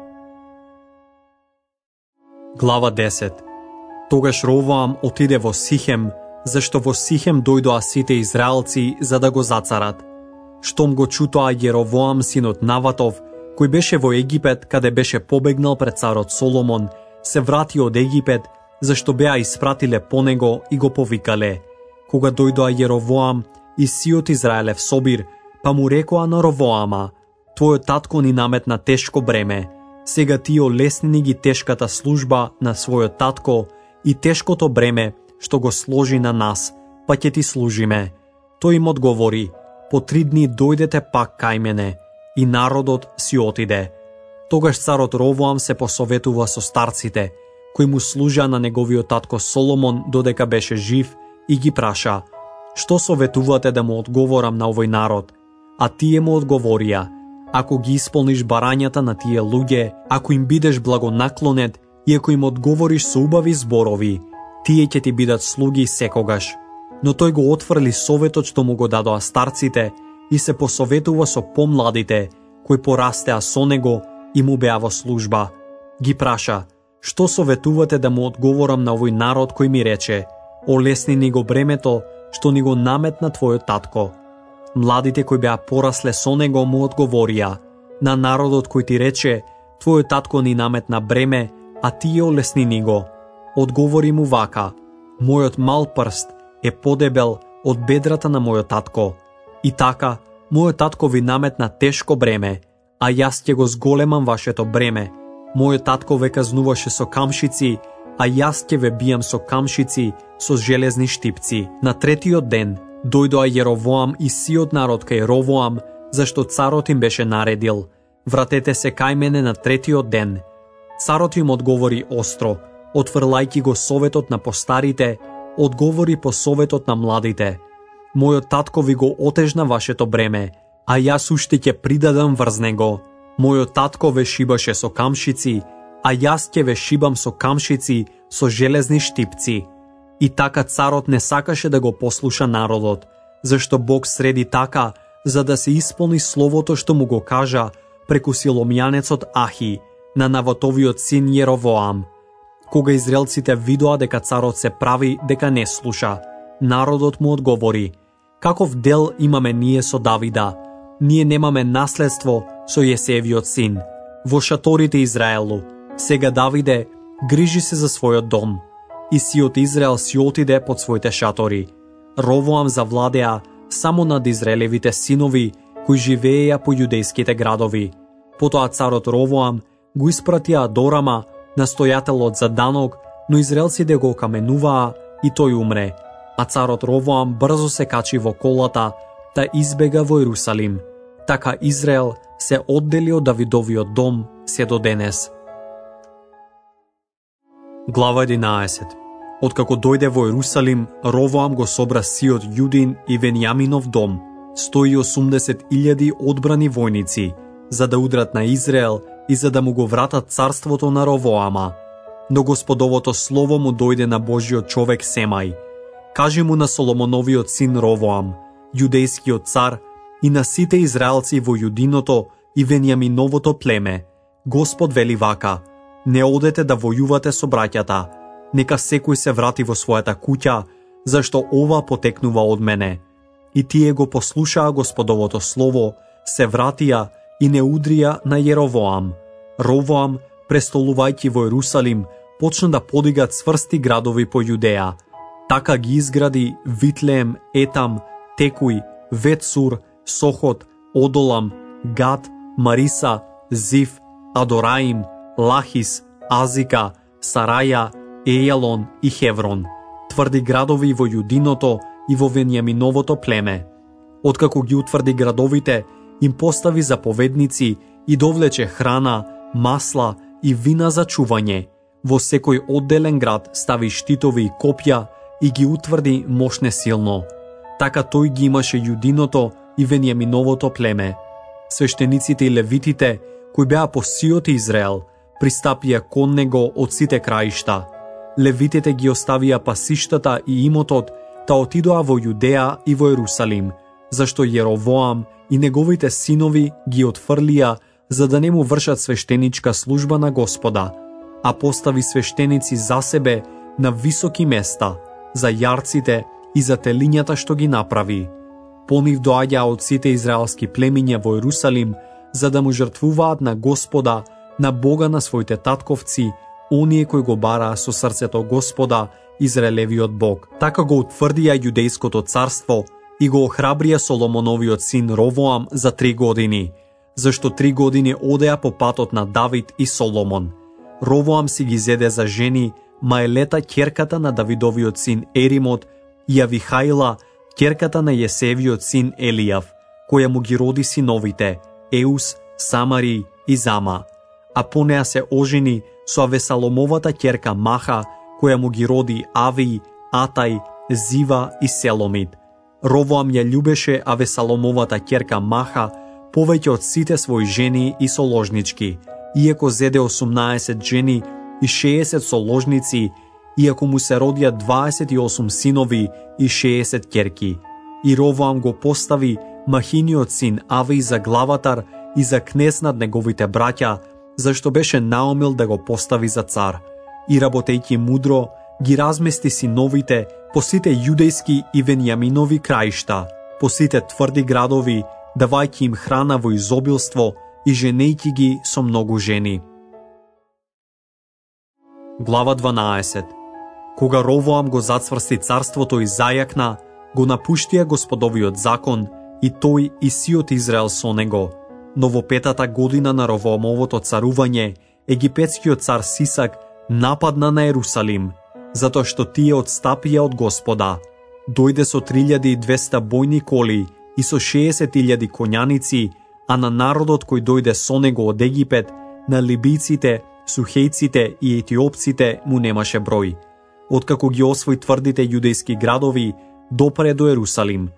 [SPEAKER 1] Глава десет. Тогаш Ровоам отиде во Сихем, зашто во Сихем дојдоа сите израелци за да го зацарат. Штом го чу тоа Јеровоам синот Наватов, кој беше во Египет каде беше побегнал пред царот Соломон, се врати од Египет, зашто беа испратиле по него и го повикале. Кога дојдоа Јеровоам и сиот Израелев собир, па му рекоа на Ровоама: твојот татко ни наметна тешко бреме. Сега ти олеснини ги тешката служба на својот татко и тешкото бреме што го сложи на нас, па ќе ти служиме. Тој им одговори: по три дни дојдете пак кај мене. И народот си отиде. Тогаш царот Ровоам се посоветува со старците, кои му служа на неговиот татко Соломон додека беше жив, и ги праша: што советувате да му одговорам на овој народ? А тие му одговорија: ако ги исполниш барањата на тие луѓе, ако им бидеш благонаклонет и ако им одговориш со убави зборови, тие ќе ти бидат слуги секогаш. Но тој го отфрли советот што му го дадоа старците и се посоветува со помладите, кои порастеа со него и му беа во служба. Ги праша: што советувате да му одговорам на овој народ кој ми рече: олесни ни го бремето што ни го наметна твојот татко? Младите кои беа порасле со него му одговорија: на народот кој ти рече: твојот татко ни наметна бреме, а тие олесни ни го. Одговори му вака: мојот мал прст е подебел од бедрата на мојот татко. И така, мојот татко ви наметна тешко бреме, а јас ќе го зголемам вашето бреме. Мојот татко ве казнуваше со камшици, а јас ќе ве бијам со камшици, со железни штипци. На третиот ден дојдоа Јеровоам и сиот народ кај Ровоам, зашто царот им беше наредил: вратете се кај мене на третиот ден. Царот им одговори остро, отфрлајќи го советот на постарите, одговори по советот на младите: мојот татко ви го отежна вашето бреме, а јас уште ќе придадам врз него. Мојот татко ве шибаше со камшици, а јас ќе ве шибам со камшици, со железни штипци. И така царот не сакаше да го послуша народот, зашто Бог среди така, за да се исполни словото што му го кажа преку силомјанецот Ахи, на Наватовиот син Јеровоам. Кога израелците видоа дека царот се прави дека не слуша, народот му одговори: каков дел имаме ние со Давида? Ние немаме наследство со Јесеевиот син. Во шаторите Израелу, сега Давиде, грижи се за својот дом. И сиот Израел си отиде под своите шатори. Ровоам завладеа само над Израелевите синови, кои живееја по јудејските градови. Потоа царот Ровоам го испратија до Рама, настојателот за данок, но израелците го каменуваа и тој умре. А царот Ровоам брзо се качи во колата, та избега во Ерусалим. Така Израел се оддели од Давидовиот дом се до денес. Глава единаесет. Откако дојде во Ерусалим, Ровоам го собра сиот Јудин и Венијаминов дом, сто и осумдесет илјади одбрани војници, за да удрат на Израел и за да му го вратат царството на Ровоама. Но Господовото слово му дојде на Божиот човек Семај. Кажи му на Соломоновиот син Ровоам, јудејскиот цар, и на сите израелци во Јудиното и Венијаминовото племе: Господ вели вака: не одете да војувате со браќата, нека секој се врати во својата куќа, зашто ова потекнува од мене. И тие го послушаа Господовото слово, се вратија и не удрија на Јеровоам. Ровоам, престолувајќи во Ерусалим, почна да подига цврсти градови по Јудеја. Така ги изгради Витлеем, Етам, Текуј, Ветсур, Сохот, Одолам, Гат, Мариса, Зив, Адораим, Лахис, Азика, Сараја, Ејалон и Хеврон, тврди градови во Јудиното и во Венијаминовото племе. Откако ги утврди градовите, им постави заповедници и довлече храна, масла и вина за чување. Во секој одделен град стави штитови и копја и ги утврди мошне силно. Така тој ги имаше Јудиното и Венијаминовото племе. Свештениците и левитите, кои беа по сиот Израел, пристапија кон него од сите краишта. Левитите ги оставија пасиштата и имотот, та отидоа во Јудеја и во Ерусалим, зашто Јеровоам и неговите синови ги отфрлија, за да не му вршат свештеничка служба на Господа, а постави свештеници за себе на високи места, за јарците и за телињата што ги направи. По нив доаѓаа од сите израелски племиња во Ерусалим, за да му жртвуваат на Господа, на Бога на своите татковци, оние кои го бараа со срцето Господа, Израелевиот Бог. Така го утврдија јудејското царство и го охрабрија Соломоновиот син Ровоам за три години, зашто три години одеа по патот на Давид и Соломон. Ровоам си ги зеде за жени Маелета, ќерката на Давидовиот син Еримот, и Авихаила, ќерката на Јесеевиот син Елијав, која му ги роди синовите Еус, Самари и Зама. А по неа се ожени со Авесаломовата ќерка Маха, која му ги роди Ави, Атај, Зива и Селомит. Ровоам ја љубеше Авесаломовата ќерка Маха повеќе од сите своји жени и соложнички, иако зеде осумнаесет жени и шеесет соложници, иако му се родија дваесет и осум синови и шеесет ќерки. И Ровоам го постави Махиниот син Ави за главатар и за кнез над неговите браќа, зашто беше наумил да го постави за цар. И работејќи мудро, ги размести синовите по сите јудејски и Венијаминови краишта, по сите тврди градови, давајќи им храна во изобилство и женејќи ги со многу жени. Глава дванаесет. Кога Ровоам го зацврсти царството и зајакна, го напуштија Господовиот закон и тој и сиот Израел со него. Но во петата година на Ровоамовото царување, египетскиот цар Сисак нападна на Ерусалим, затоа што тие одстапија од Господа. Дојде со три илјади и двесте бојни коли и со шеесет илјади коњаници, а на народот кој дојде со него од Египет, на либиците, сухејците и етиопците му немаше број. Откако ги освои тврдите јудејски градови, допре до Ерусалим.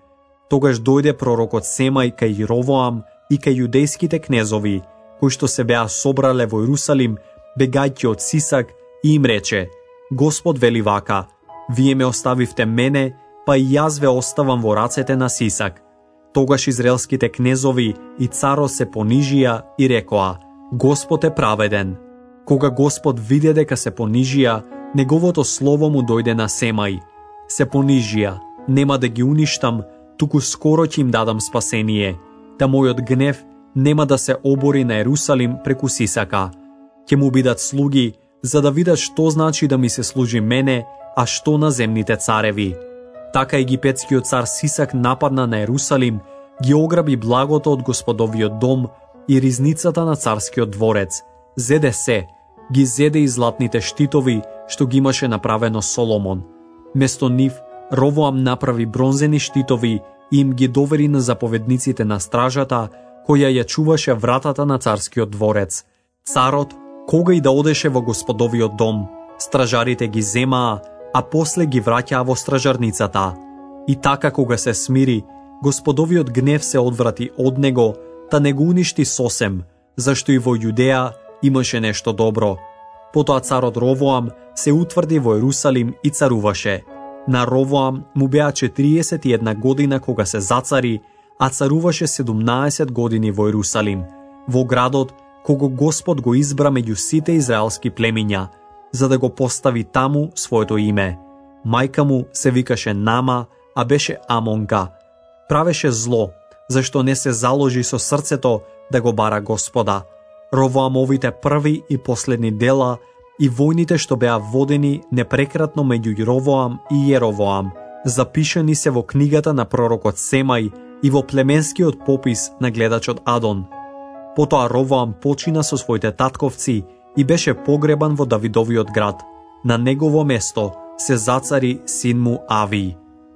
[SPEAKER 1] Тогаш дојде пророкот Семај кај Ровоам и кај јудејските кнезови, кои што се беа собрале во Јерусалим, бегајќи од Сисак, и им рече: Господ вели вака: вие ме оставивте мене, па и јас ве оставам во рацете на Сисак. Тогаш израелските кнезови и царот се понижија и рекоа: Господ е праведен. Кога Господ виде дека се понижија, неговото слово му дојде на Семај: се понижија, нема да ги уништам, туку скоро ќе им дадам спасение, да мојот гнев нема да се обори на Ерусалим преку Сисака. Ќе му бидат слуги, за да видат што значи да ми се служи мене, а што на земните цареви. Така египетскиот цар Сисак нападна на Ерусалим, ги ограби благото од Господовиот дом и ризницата на царскиот дворец. Зеде се, ги зеде и златните штитови што ги имаше направено Соломон. Место нив, Ровоам направи бронзени штитови и им ги довери на заповедниците на стражата, која ја чуваше вратата на царскиот дворец. Царот, кога и да одеше во Господовиот дом, стражарите ги земаа, а после ги враќаа во стражарницата. И така кога се смири, Господовиот гнев се одврати од него, та не го уништи сосем, зашто и во Јудеја имаше нешто добро. Потоа царот Ровоам се утврди во Ерусалим и царуваше. На Ровоам му беа четириесет и една година кога се зацари, а царуваше седумнаесет години во Ерусалим, во градот кого Господ го избра меѓу сите израелски племиња, за да го постави таму своето име. Мајка му се викаше Нама, а беше Амонка. Правеше зло, зашто не се заложи со срцето да го бара Господа. Ровоамовите први и последни дела и војните што беа водени непрекратно меѓу Ровоам и Јеровоам, запишани се во книгата на пророкот Семај и во племенскиот попис на гледачот Адон. Потоа Ровоам почина со своите татковци и беше погребан во Давидовиот град. На негово место се зацари син му Авија.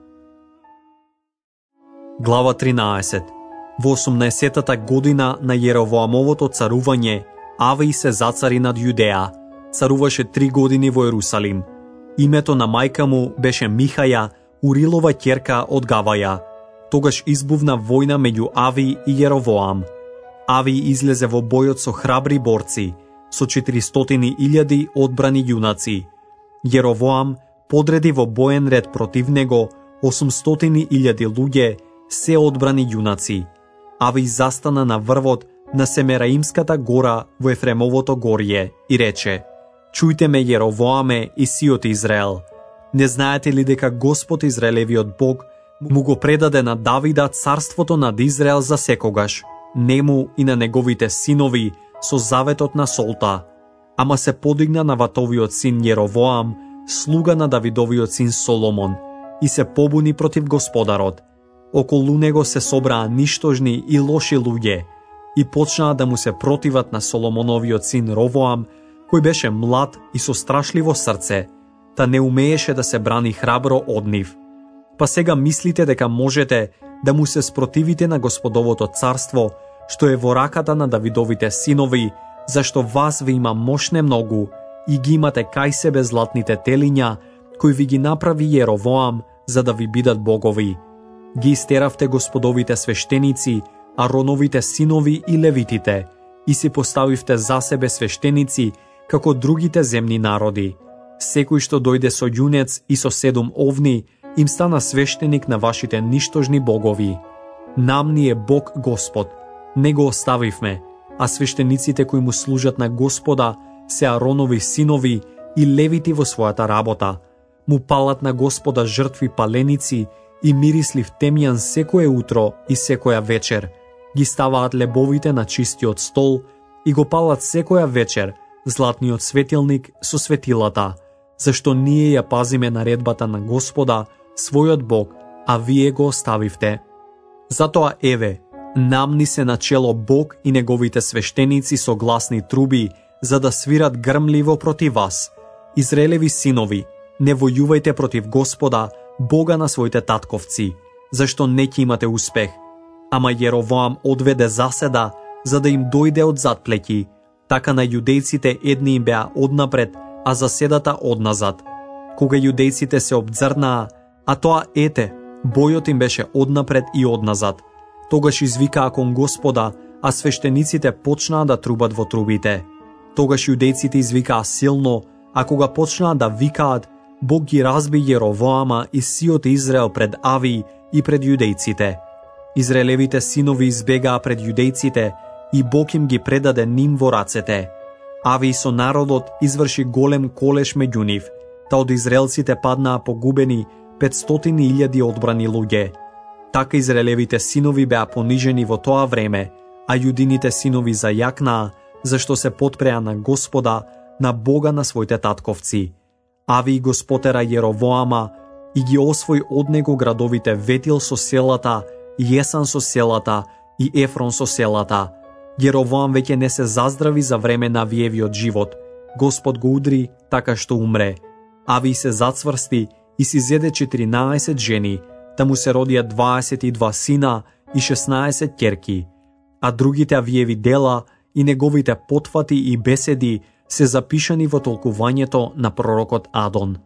[SPEAKER 1] Глава тринаесет. Во осумнаесеттата година на Јеровоамовото царување, Авија се зацари над Јудеја. Царуваше три години во Ерусалим. Името на мајка му беше Михаја, Урилова ќерка од Гаваја. Тогаш избувна војна меѓу Авија и Јеровоам. Авија излезе во бојот со храбри борци, со четиристотини илјади одбрани јунаци. Јеровоам подреди во боен ред против него осумстотини илјади луѓе, се одбрани јунаци. Авија застана на врвот на Семераимската гора во Ефремовото горје и рече: Чујте ме, Јеровоаме и сиот Израел. Не знаете ли дека Господ Израелевиот Бог му го предаде на Давида царството над Израел за секогаш, нему и на неговите синови со заветот на Солта? Ама се подигна на ватовиот син Јеровоам, слуга на Давидовиот син Соломон, и се побуни против Господарот. Околу него се собраа ништожни и лоши луѓе и почнаа да му се противат на Соломоновиот син Ровоам, кој беше млад и со страшливо срце, та не умееше да се брани храбро од нив. Па сега мислите дека можете да му се спротивите на Господовото царство, што е во раката на Давидовите синови, зашто вас ви има мошне многу и ги имате кај себе златните телиња, кои ви ги направи Јеровоам, за да ви бидат богови. Ги истеравте Господовите свештеници, Ароновите синови и левитите, и си поставивте за себе свештеници, како другите земни народи. Секој што дојде со јунец и со седум овни, им стана свештеник на вашите ништожни богови. Нам ни е Бог Господ, не го оставивме, а свештениците кои му служат на Господа се Аронови синови и левити во својата работа. Му палат на Господа жртви паленици и мирислив темјан секое утро и секоја вечер. Ги ставаат лебовите на чистиот стол и го палат секоја вечер златниот светилник со светилата, зашто ние ја пазиме наредбата на Господа, својот Бог, а вие го оставивте. Затоа еве, нам ни се начело Бог и неговите свештеници со гласни труби, за да свират грмливо против вас. Израелеви синови, не војувајте против Господа, Бога на своите татковци, зашто не ќе имате успех. Ама Јеровоам одведе заседа, за да им дојде од задплеќи. Така на јудејците едни им беа однапред, а заседата одназад. Кога јудејците се обзрнаа, а тоа ете, Бојот им беше однапред и одназад. Тогаш извикаа кон Господа, а свештениците почнаа да трубат во трубите. Тогаш јудејците извикаа силно, а кога почнаа да викаат, Бог ги разби Јеровоама и сиот Израел пред Авија и пред јудејците. Израелевите синови избегаа пред јудејците и Бог им ги предаде ним во рацете. Авија со народот изврши голем колеш меѓу нив, та од израелците паднаа погубени петстотини илјади одбрани луѓе. Така израелевите синови беа понижени во тоа време, а јудините синови зајакнаа, зашто се потпреа на Господа, на Бога на своите татковци. Авија го спотера Јеровоама и ги освои од него градовите Ветил со селата, Јесан со селата и Ефрон со селата. Јеровоам веќе не се заздрави за време на Авиевиот живот. Господ го удри така што умре. Авија се зацврсти и си зеде четиринаесет жени, та му се родија дваесет и два сина и шеснаесет ќерки. А другите Авиеви дела и неговите потфати и беседи се запишани во толкувањето на пророкот Адон.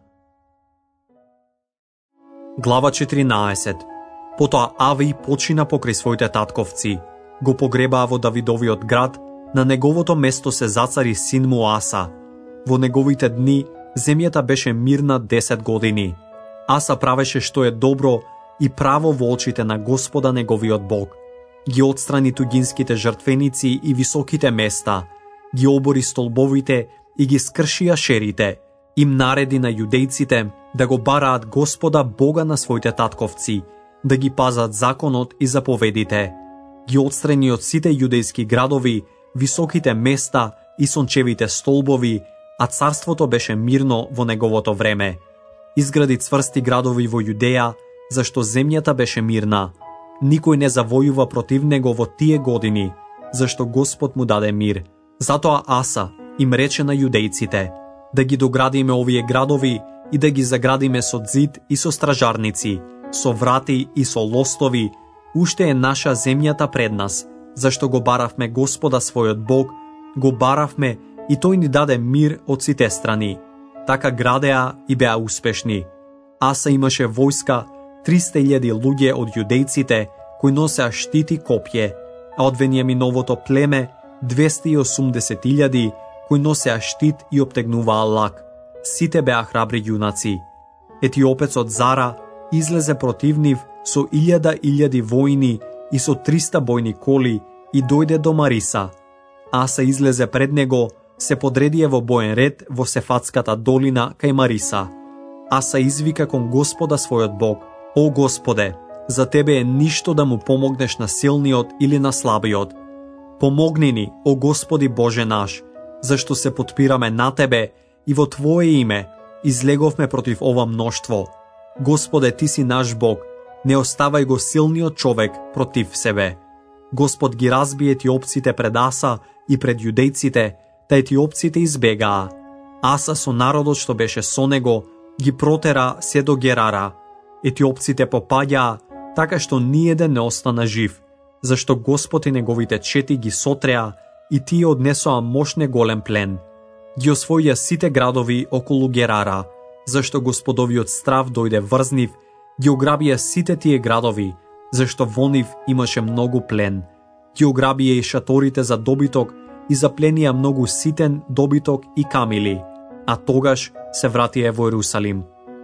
[SPEAKER 1] Глава четиринаесет. Потоа Авија почина покрај своите татковци. Го погребаа во Давидовиот град, на неговото место се зацари син му Аса. Во неговите дни земјата беше мирна десет години. Аса правеше што е добро и право во очите на Господа неговиот Бог. Ги отстрани туѓинските жртвеници и високите места, ги обори столбовите и ги скрши ашерите. Им нареди на јудејците да го бараат Господа Бога на своите татковци, да ги пазат законот и заповедите. Ги отстрани од сите јудејски градови, високите места и сончевите столбови, а царството беше мирно во неговото време. Изгради цврсти градови во Јудеја, зашто земјата беше мирна. Никој не завојува против него во тие години, зашто Господ му даде мир. Затоа Аса им рече на јудејците да ги доградиме овие градови и да ги заградиме со ѕид и со стражарници, со врати и со лостови. Уште е наша земјата пред нас, зашто го баравме Господа својот Бог, го баравме и тој ни даде мир од сите страни. Така градеа и беа успешни. Аса имаше војска триста илјади луѓе од јудејците кои носеа штити копје, а од Венијаминовото племе двесте и осумдесет илјади кои носеа штит и обтегнуваа лак. Сите беа храбри јунаци. Етиопецот Зара излезе против нив со илјада илјади војни и со триста бојни коли и дојде до Мариса. Аса излезе пред него, се подредие во боен ред во Сефатската долина кај Мариса. Аса извика кон Господа својот Бог: О Господе, за Тебе е ништо да му помогнеш на силниот или на слабиот. Помогни ни, о Господи Боже наш, зашто се потпираме на Тебе и во Твое име излеговме против ова мноштво. Господе, Ти си наш Бог, не оставај го силниот човек против себе. Господ ги разби етиопците пред Аса и пред јудејците, та етиопците избегаа. Аса со народот што беше со него ги протера се до Герара. Етиопците попаѓаа, така што ниеден не остана жив, зашто Господ и неговите чети ги сотреа и тие однесоа мощне голем плен. Ги освоија сите градови околу Герара, зашто Господовиот страв дојде врз нив, ги ограбија сите тие градови, зашто во нив имаше многу плен. Ги ограбија и шаторите за добиток и запленија многу ситен, добиток и камили, а тогаш се вратија во Ерусалим.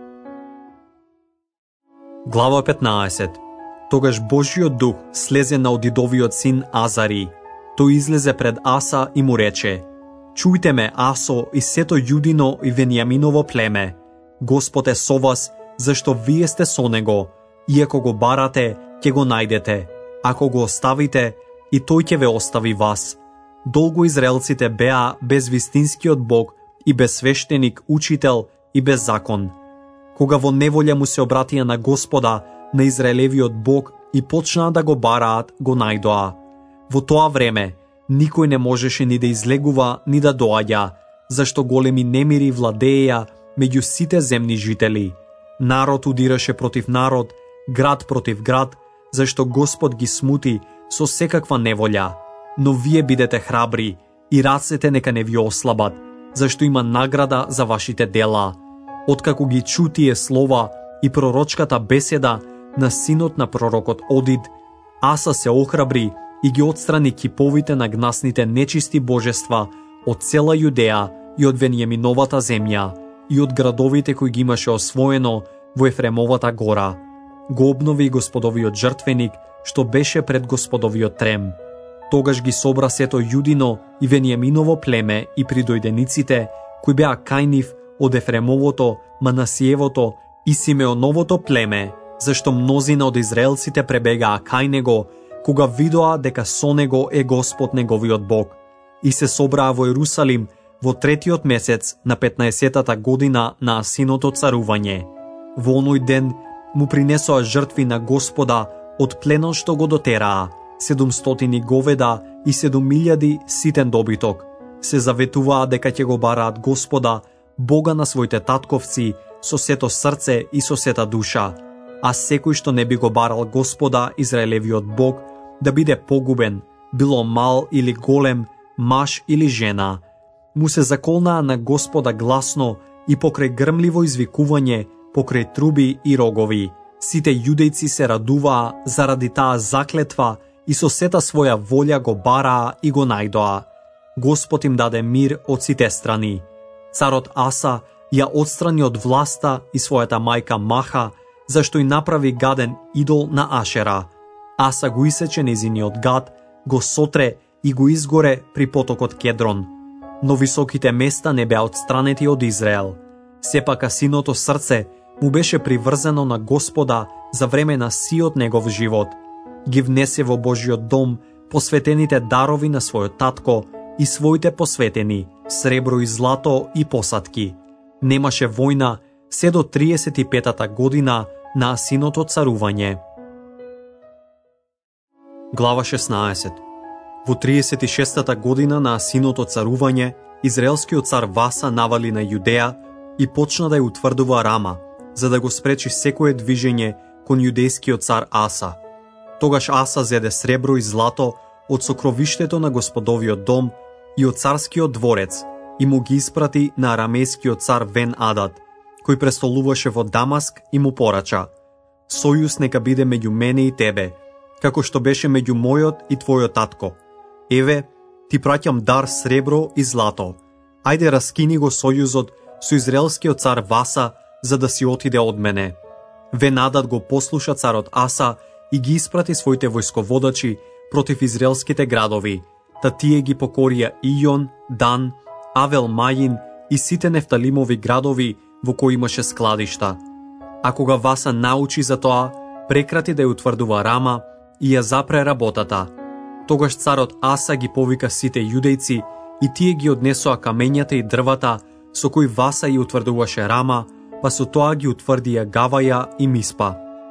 [SPEAKER 1] Глава петнаесет. Тогаш Божјиот дух слезе на Одидовиот син Азари. Тој излезе пред Аса и му рече: Чујте ме, Асо и сето Јудино и Венијаминово племе. Господ е со вас, зашто вие сте со него. И ако го барате, ќе го најдете. Ако го оставите, и тој ќе ве остави вас. Долго израелците беа без вистинскиот Бог и без свештеник, учител и без закон. Кога во неволја му се обратија на Господа, на Израелевиот Бог и почнаа да го бараат, го најдоа. Во тоа време, никој не можеше ни да излегува, ни да доаѓа, зашто големи немири владееја меѓу сите земни жители. Народ удираше против народ, град против град, зашто Господ ги смути со секаква неволја. Но вие бидете храбри и рацете нека не ви ослабат, зашто има награда за вашите дела. Откако ги чу тие слова и пророчката беседа, на синот на пророкот Одид, Аса се охрабри и ги отстрани киповите на гнасните нечисти божества од цела Јудеја и од Венијаминовата земја и од градовите кои ги имаше освоено во Ефремовата гора. Го обнови Господовиот жртвеник, што беше пред Господовиот трем. Тогаш ги собра сето Јудино и Венијаминово племе и придојдениците, кои беа кај нив од Ефремовото, Манасиевото и Симеоновото племе, зашто мнозина од израелците пребегаа кај него, кога видоа дека со него е Господ неговиот Бог. И се собраа во Ерусалим во третиот месец на петнаесеттата година на Асиното царување. Во оној ден му принесоа жртви на Господа од пленот што го дотераа, седумстотини говеда и седум милјади ситен добиток. Се заветуваа дека ќе го бараат Господа, Бога на своите татковци, со сето срце и со сета душа, а секој што не би го барал Господа, Израелевиот Бог, да биде погубен, било мал или голем, маж или жена. Му се заколнаа на Господа гласно и покрај грмливо извикување, покрај труби и рогови. Сите јудејци се радуваа заради таа заклетва и со сета своја волја го бараа и го најдоа. Господ им даде мир од сите страни. Царот Аса ја отстрани од власта и својата мајка Маха, зашто и направи гаден идол на Ашера. Аса го исече незиниот гад, го сотре и го изгоре при потокот Кедрон. Но високите места не беа отстранети од Израел. Сепака синото срце му беше приврзано на Господа за време на сиот негов живот. Ги внесе во Божиот дом посветените дарови на својот татко и своите посветени, сребро и злато и посадки. Немаше војна се до триесет и петата година на Асиното царување. Глава шеснаесет. Во триесет и шестата година на Асиното царување, израелскиот цар Васа навали на Јудеја и почна да ја утврдува Рама, за да го спречи секое движење кон јудејскиот цар Аса. Тогаш Аса зеде сребро и злато од сокровиштето на Господовиот дом и од царскиот дворец и му ги испрати на арамејскиот цар Вен Адад, кој престолуваше во Дамаск, и му порача: сојуз нека биде меѓу мене и тебе, како што беше меѓу мојот и твојот татко. Еве, ти праќам дар сребро и злато. Ајде, раскини го сојузот со израелскиот цар Васа, за да си отиде од мене. Вен Адад го послуша царот Аса и ги испрати своите војсководачи против израелските градови, та тие ги покорија Ијон, Дан, Авел Мајин и сите нефталимови градови во кои имаше складишта. А кога Васа научи за тоа, прекрати да ја утврдува Рама и ја запре работата. Тогаш царот Аса ги повика сите јудејци и тие ги однесоа камењата и дрвата со кои Васа ја утврдуваше Рама, па со тоа ги утврдија Гаваја и Миспа.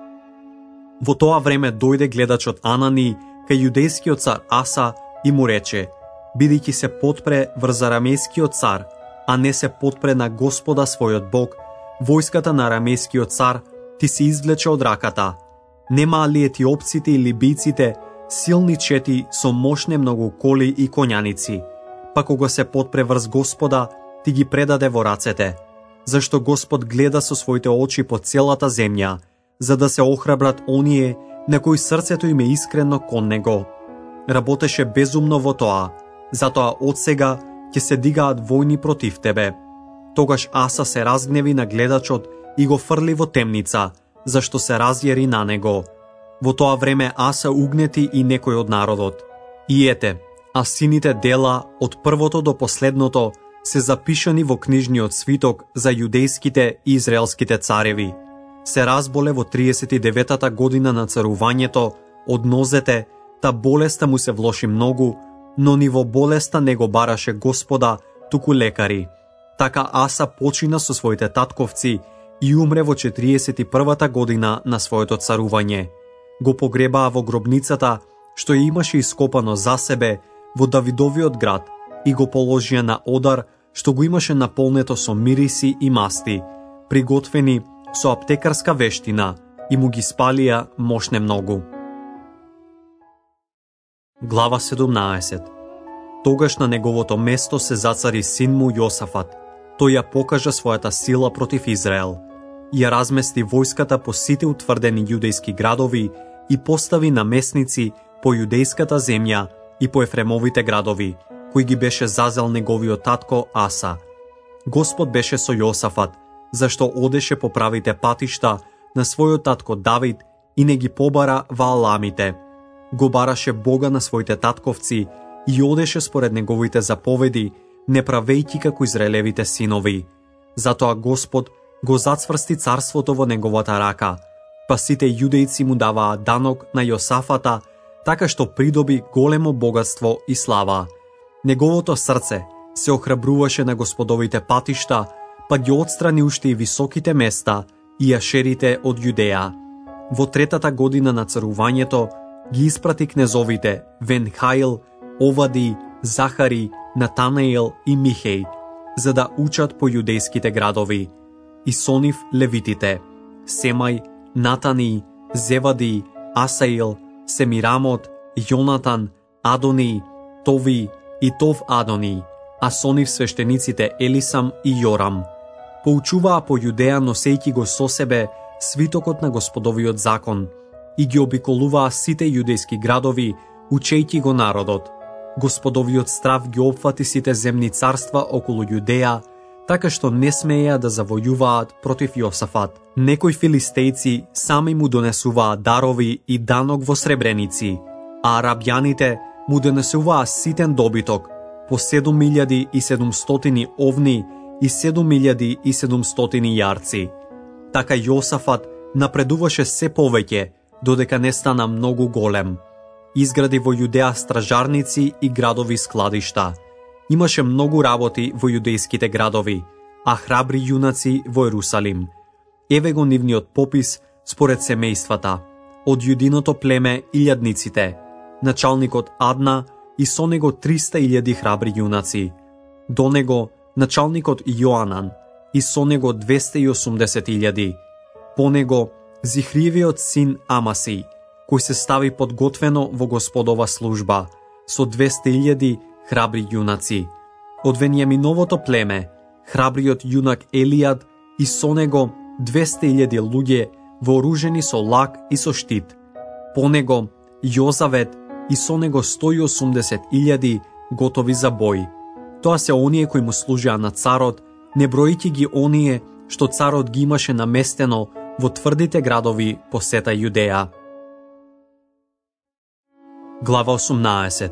[SPEAKER 1] Во тоа време дојде гледачот Анани кај јудејскиот цар Аса и му рече: бидејќи се потпре врз арамејскиот цар, а не се потпре на Господа својот Бог, војската на арамејскиот цар ти се извлече од раката. Немаа ли етиопците и либиците силни чети со мощне многу коли и коњаници? Па кога се потпре врз Господа, ти ги предаде во рацете. Зашто Господ гледа со своите очи по целата земја, за да се охрабрат оние на кои срцето им е искрено кон него. Работеше безумно во тоа, затоа од сега ќе се дигаат војни против тебе. Тогаш Аса се разгневи на гледачот и го фрли во темница, зашто се разјери на него. Во тоа време Аса угнети и некој од народот. И ете, Асините дела од првото до последното се запишани во книжниот свиток за јудејските и израелските цареви. Се разболе во триесет и деветата година на царувањето од нозете, та болеста му се влоши многу, но ни во болеста не го бараше Господа, туку лекари. Така Аса почина со своите татковци и умре во четириесет и првата година на своето царување. Го погребаа во гробницата, што ја имаше ископано за себе во Давидовиот град, и го положија на одар, што го имаше наполнето со мириси и масти, приготвени со аптекарска вештина, и му ги спалија мошне многу. Глава седумнаесет. Тогаш на неговото место се зацари син му Јосафат. Тој ја покажа својата сила против Израел. ја размести војската по сите утврдени јудејски градови и постави намесници по јудејската земја и по Ефремовите градови, кои ги беше зазел неговиот татко Аса. Господ беше со Јосафат, зашто одеше по правите патишта на својот татко Давид и не ги побара вааламите. Го бараше Бога на своите татковци и одеше според неговите заповеди, не правејќи како израелевите синови. Затоа Господ го зацврсти царството во неговата рака, па сите јудејци му даваа данок на Јосафата, така што придоби големо богатство и слава. Неговото срце се охрабруваше на Господовите патишта, па ги отстрани уште и високите места и јашерите од Јудеја. Во третата година на царувањето ги испрати кнезовите Венхаил, Овади, Захари, Натанаил и Михеј, за да учат по јудејските градови. И со нив левитите Семај, Натани, Зевади, Асаил, Семирамот, Јонатан, Адони, Тови и Тов Адони, а со нив свештениците Елисам и Јорам. Поучуваа по Јудеја носејќи го со себе свитокот на Господовиот закон и ги обиколуваа сите јудејски градови, учејќи го народот. Господовиот страв ги опфати сите земни царства околу Јудеја, така што не смееа да завојуваат против Јосафат. Некои филистејци сами му донесуваа дарови и данок во сребреници, а арабјаните му донесуваа ситен добиток, по седум илјади и седумстотини овни и седум илјади и седумстотини јарци. Така Јосафат напредуваше се повеќе, додека не стана многу голем. Изгради во Јудеја стражарници и градови складишта. Имаше многу работи во јудејските градови, а храбри јунаци во Ерусалим. Еве го нивниот попис според семејствата. Од јудиното племе илјадниците, началникот Адна и со него триста илјади храбри јунаци. До него началникот Јоанан и со него двесте и осумдесет илјади. По него Зихриевиот син Амаси, кој се стави подготвено во Господова служба, со двесте илјади храбри јунаци. Од Венијаминовото племе, храбриот јунак Елијад и со него двесте илјади луѓе вооружени со лак и со штит. По него Јозавет и со него сто и осумдесет илјади готови за бој. Тоа се оние кои му служеа на царот, не бројќи ги оние што царот ги имаше наместено во тврдите градови по сета Јудеја. Глава осумнаесет.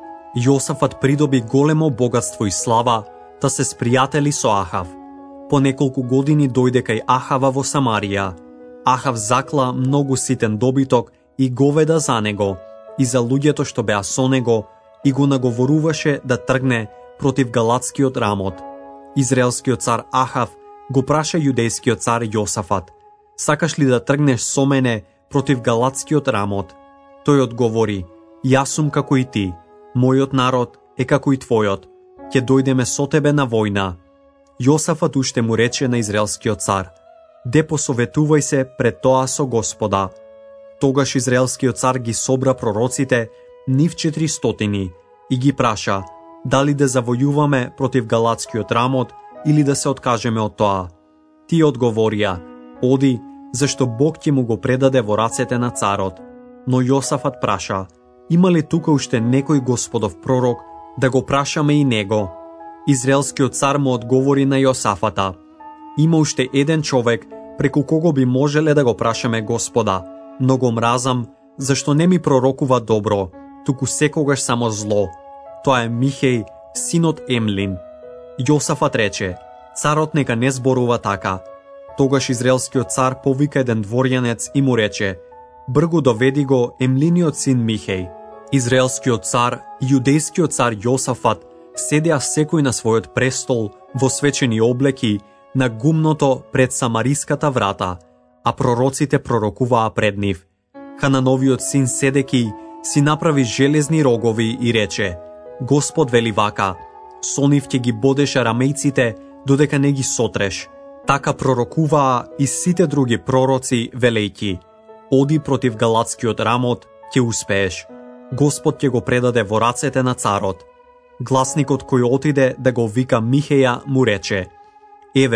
[SPEAKER 1] Јосафат придоби големо богатство и слава, та се спријатели со Ахав. По неколку години дојде кај Ахава во Самарија. Ахав закла многу ситен добиток и говеда за него и за луѓето што беа со него и го наговоруваше да тргне против галатскиот Рамот. Израелскиот цар Ахав го праша јудејскиот цар Јосафат: "Сакаш ли да тргнеш со мене против галатскиот Рамот?" Тој одговори: "Јас сум како и ти, мојот народ е како и твојот, ќе дојдеме со тебе на војна." Јосафат уште му рече на израелскиот цар: "Де посоветувај се пред тоа со Господа." Тогаш израелскиот цар ги собра пророците, нив четиристотини, и ги праша дали да завојуваме против галатскиот Рамот или да се откажеме од тоа. Тие одговорија: "Оди, зашто Бог ќе му го предаде во рацете на царот." Но Јосафат праша: "Има ли тука уште некој Господов пророк да го прашаме и него?" Израелскиот цар му одговори на Јосафата: "Има уште еден човек преку кого би можеле да го прашаме Господа, но го мразам, зашто не ми пророкува добро, туку секогаш само зло. Тоа е Михеј, синот Емлин." Јосафат рече: "Царот нека не зборува така." Тогаш израелскиот цар повика еден дворјанец и му рече: "Бргу доведи го Емлиниот син Михеј." Израелскиот цар и јудејскиот цар Јосафат седеа секој на својот престол во свечени облеки на гумното пред Самариската врата, а пророците пророкуваа пред нив. Ханановиот син Седеки си направи железни рогови и рече: "Господ вели вака: со нив ќе ги бодеш арамејците додека не ги сотреш." Така пророкуваа и сите други пророци велејќи: "Оди против галатскиот Рамот, ќе успееш. Господ ќе го предаде во рацете на царот." Гласникот кој отиде да го вика Михеја му рече: "Еве,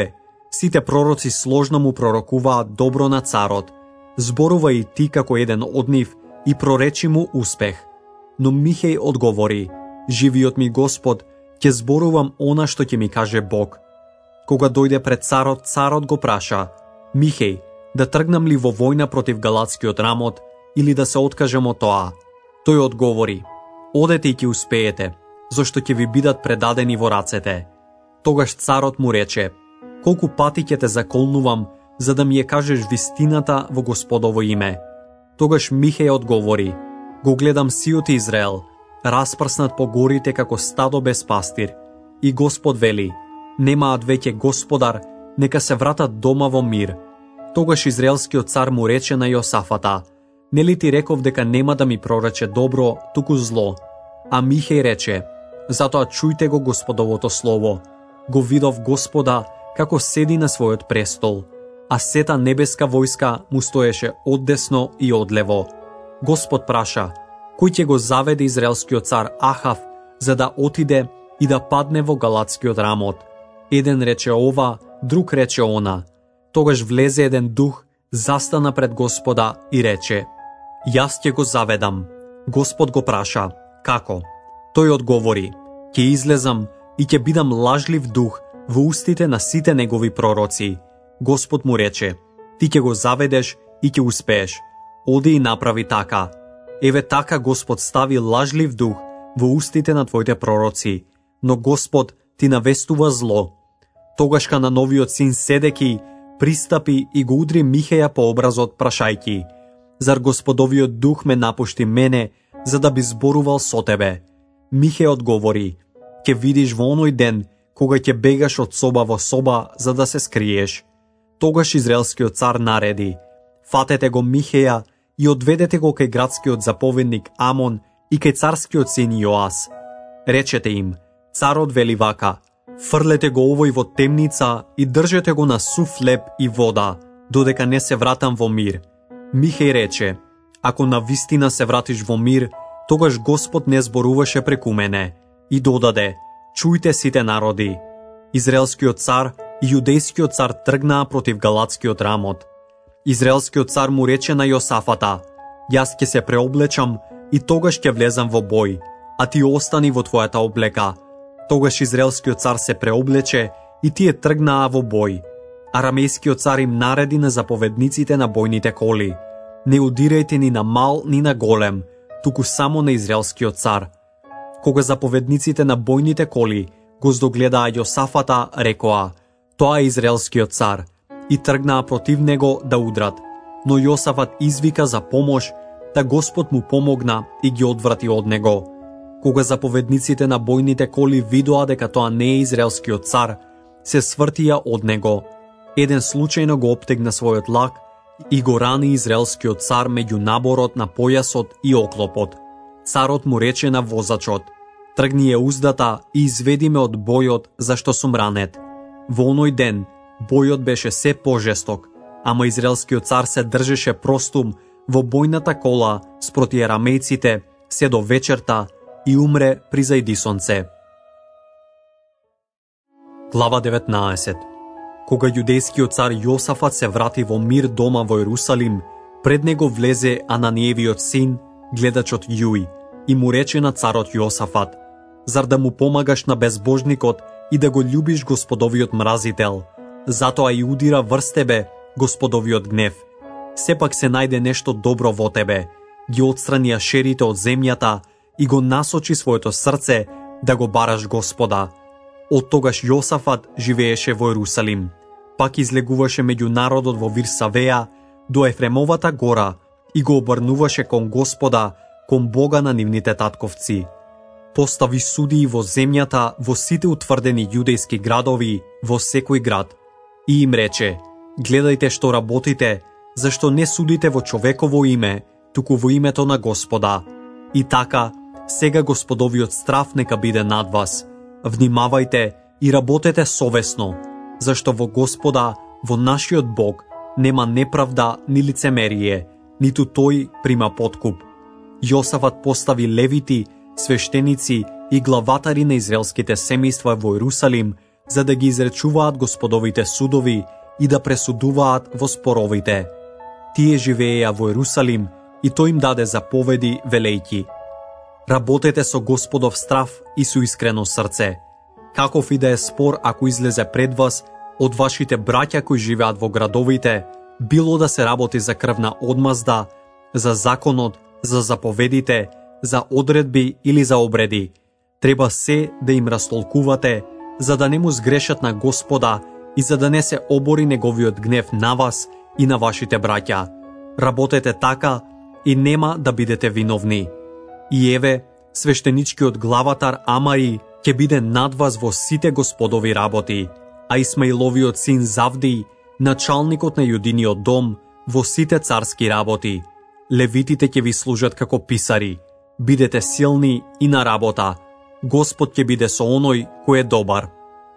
[SPEAKER 1] Сите пророци сложно му пророкуваат добро на царот. Зборува и ти како еден од нив и проречи му успех. Но Михеј одговори: живиот ми Господ, ќе зборувам она што ќе ми каже Бог. Кога дојде пред царот, царот го праша: Михеј, да тргнам ли во војна против галатскиот рамот или да се откажам од тоа? Тој одговори: одете и ќе успеете, зашто ќе ви бидат предадени во рацете. Тогаш царот му рече: колку пати ќе те заколнувам, за да ми ја кажеш вистината во Господово име? Тогаш Михеј одговори: го гледам сиот Израел, распрснат по горите како стадо без пастир. И Господ вели: немаат веќе господар, нека се вратат дома во мир. Тогаш израелскиот цар му рече на Јосафата: нели ти реков дека нема да ми прорече добро, туку зло? А Михеј рече: затоа чујте го Господовото слово. Го видов Господа како седи на својот престол, а сета небеска војска му стоеше оддесно и одлево. Господ праша: кој ќе го заведе израелскиот цар Ахав, за да отиде и да падне во галатскиот рамот? Еден рече ова, друг рече она. Тогаш влезе еден дух, застана пред Господа и рече: јас ќе го заведам. Господ го праша: како? Тој одговори: ќе излезам и ќе бидам лажлив дух во устите на сите негови пророци. Господ му рече: ти ќе го заведеш и ќе успееш. Оди и направи така. Еве така Господ стави лажлив дух во устите на твоите пророци, но Господ ти навестува зло. Тогаш на новиот син Седеки пристапи и го удри Михеја по образот, прашајки: зар Господовиот дух ме напушти мене, за да би зборувал со тебе? Михеј одговори: ќе видиш во оној ден, кога ќе бегаш од соба во соба, за да се скриеш. Тогаш израелскиот цар нареди: фатете го Михеја и одведете го кај градскиот заповедник Амон и кај царскиот син Јоас. Речете им: царот вели вака: фрлете го овој во темница и држете го на сув леб и вода, додека не се вратам во мир. Михеј рече: ако навистина се вратиш во мир, тогаш Господ не зборуваше преку мене. И додаде: чујте сите народи. Израелскиот цар и јудејскиот цар тргнаа против галатскиот рамот. Израелскиот цар му рече на Јосафата: јас ќе се преоблечам и тогаш ќе влезам во бој, а ти остани во твојата облека. Тогаш израелскиот цар се преоблече и тие тргнаа во бој. Арамејскиот цар им нареди на заповедниците на бојните коли: не удирајте ни на мал ни на голем, туку само на израелскиот цар. Кога заповедниците на бојните коли го здогледаа Јосафата, рекоа: тоа е израелскиот цар, и тргнаа против него да удрат. Но Јосафат извика за помош, та Господ му помогна и ги одврати од него. Кога заповедниците на бојните коли видоа дека тоа не е израелскиот цар, се свртија од него. Еден случајно го оптегна својот лак и го рани израелскиот цар меѓу наборот на појасот и оклопот. Царот му рече на возачот: тргни ја уздата и изведи ме од бојот, зашто сум ранет. Во оној ден бојот беше се пожесток, ама израелскиот цар се држеше простум во бојната кола спроти арамејците се до вечерта и умре при зајди сонце. Глава деветнаесет. Кога јудејскиот цар Јосафат се врати во мир дома во Јерусалим, пред него влезе Ананиевиот син, гледачот Јуј, и му рече на царот Јосафат: зар да му помагаш на безбожникот и да го љубиш Господовиот мразител? Затоа и удира врз тебе Господовиот гнев. Сепак се најде нешто добро во тебе, ги отстрани ашерите од земјата и го насочи своето срце да го бараш Господа. Од тогаш Јосафат живееше во Јерусалим, пак излегуваше меѓу народот во Вирсавеја до Ефремовата гора и го обрнуваше кон Господа, кон Бога на нивните татковци. Постави судии во земјата во сите утврдени јудејски градови, во секој град, и им рече: гледајте што работите, зашто не судите во човеково име, туку во името на Господа. И така, сега Господовиот страв нека биде над вас. Внимавајте и работете совесно, зашто во Господа, во нашиот Бог, нема неправда ни лицемерие, ниту тој прима подкуп. Јосафат постави левити, свештеници и главатари на израелските семејства во Јерусалим за да ги изречуваат господовите судови и да пресудуваат во споровите. Тие живееја во Ерусалим и тој им даде заповеди велејки: работете со Господов страв и со искрено срце. Каков и да е спор ако излезе пред вас од вашите браќа кои живеат во градовите, било да се работи за крвна одмазда, за законот, за заповедите, за одредби или за обреди, треба се да им растолкувате, за да не му сгрешат на Господа и за да не се обори неговиот гнев на вас и на вашите браќа. Работете така и нема да бидете виновни. И еве, свештеничкиот главатар Амари ќе биде над вас во сите господови работи, а Исмаиловиот син Завди, началникот на јудиниот дом, во сите царски работи. Левитите ќе ви служат како писари. Бидете силни и на работа. Господ ќе биде со оној кој е добар.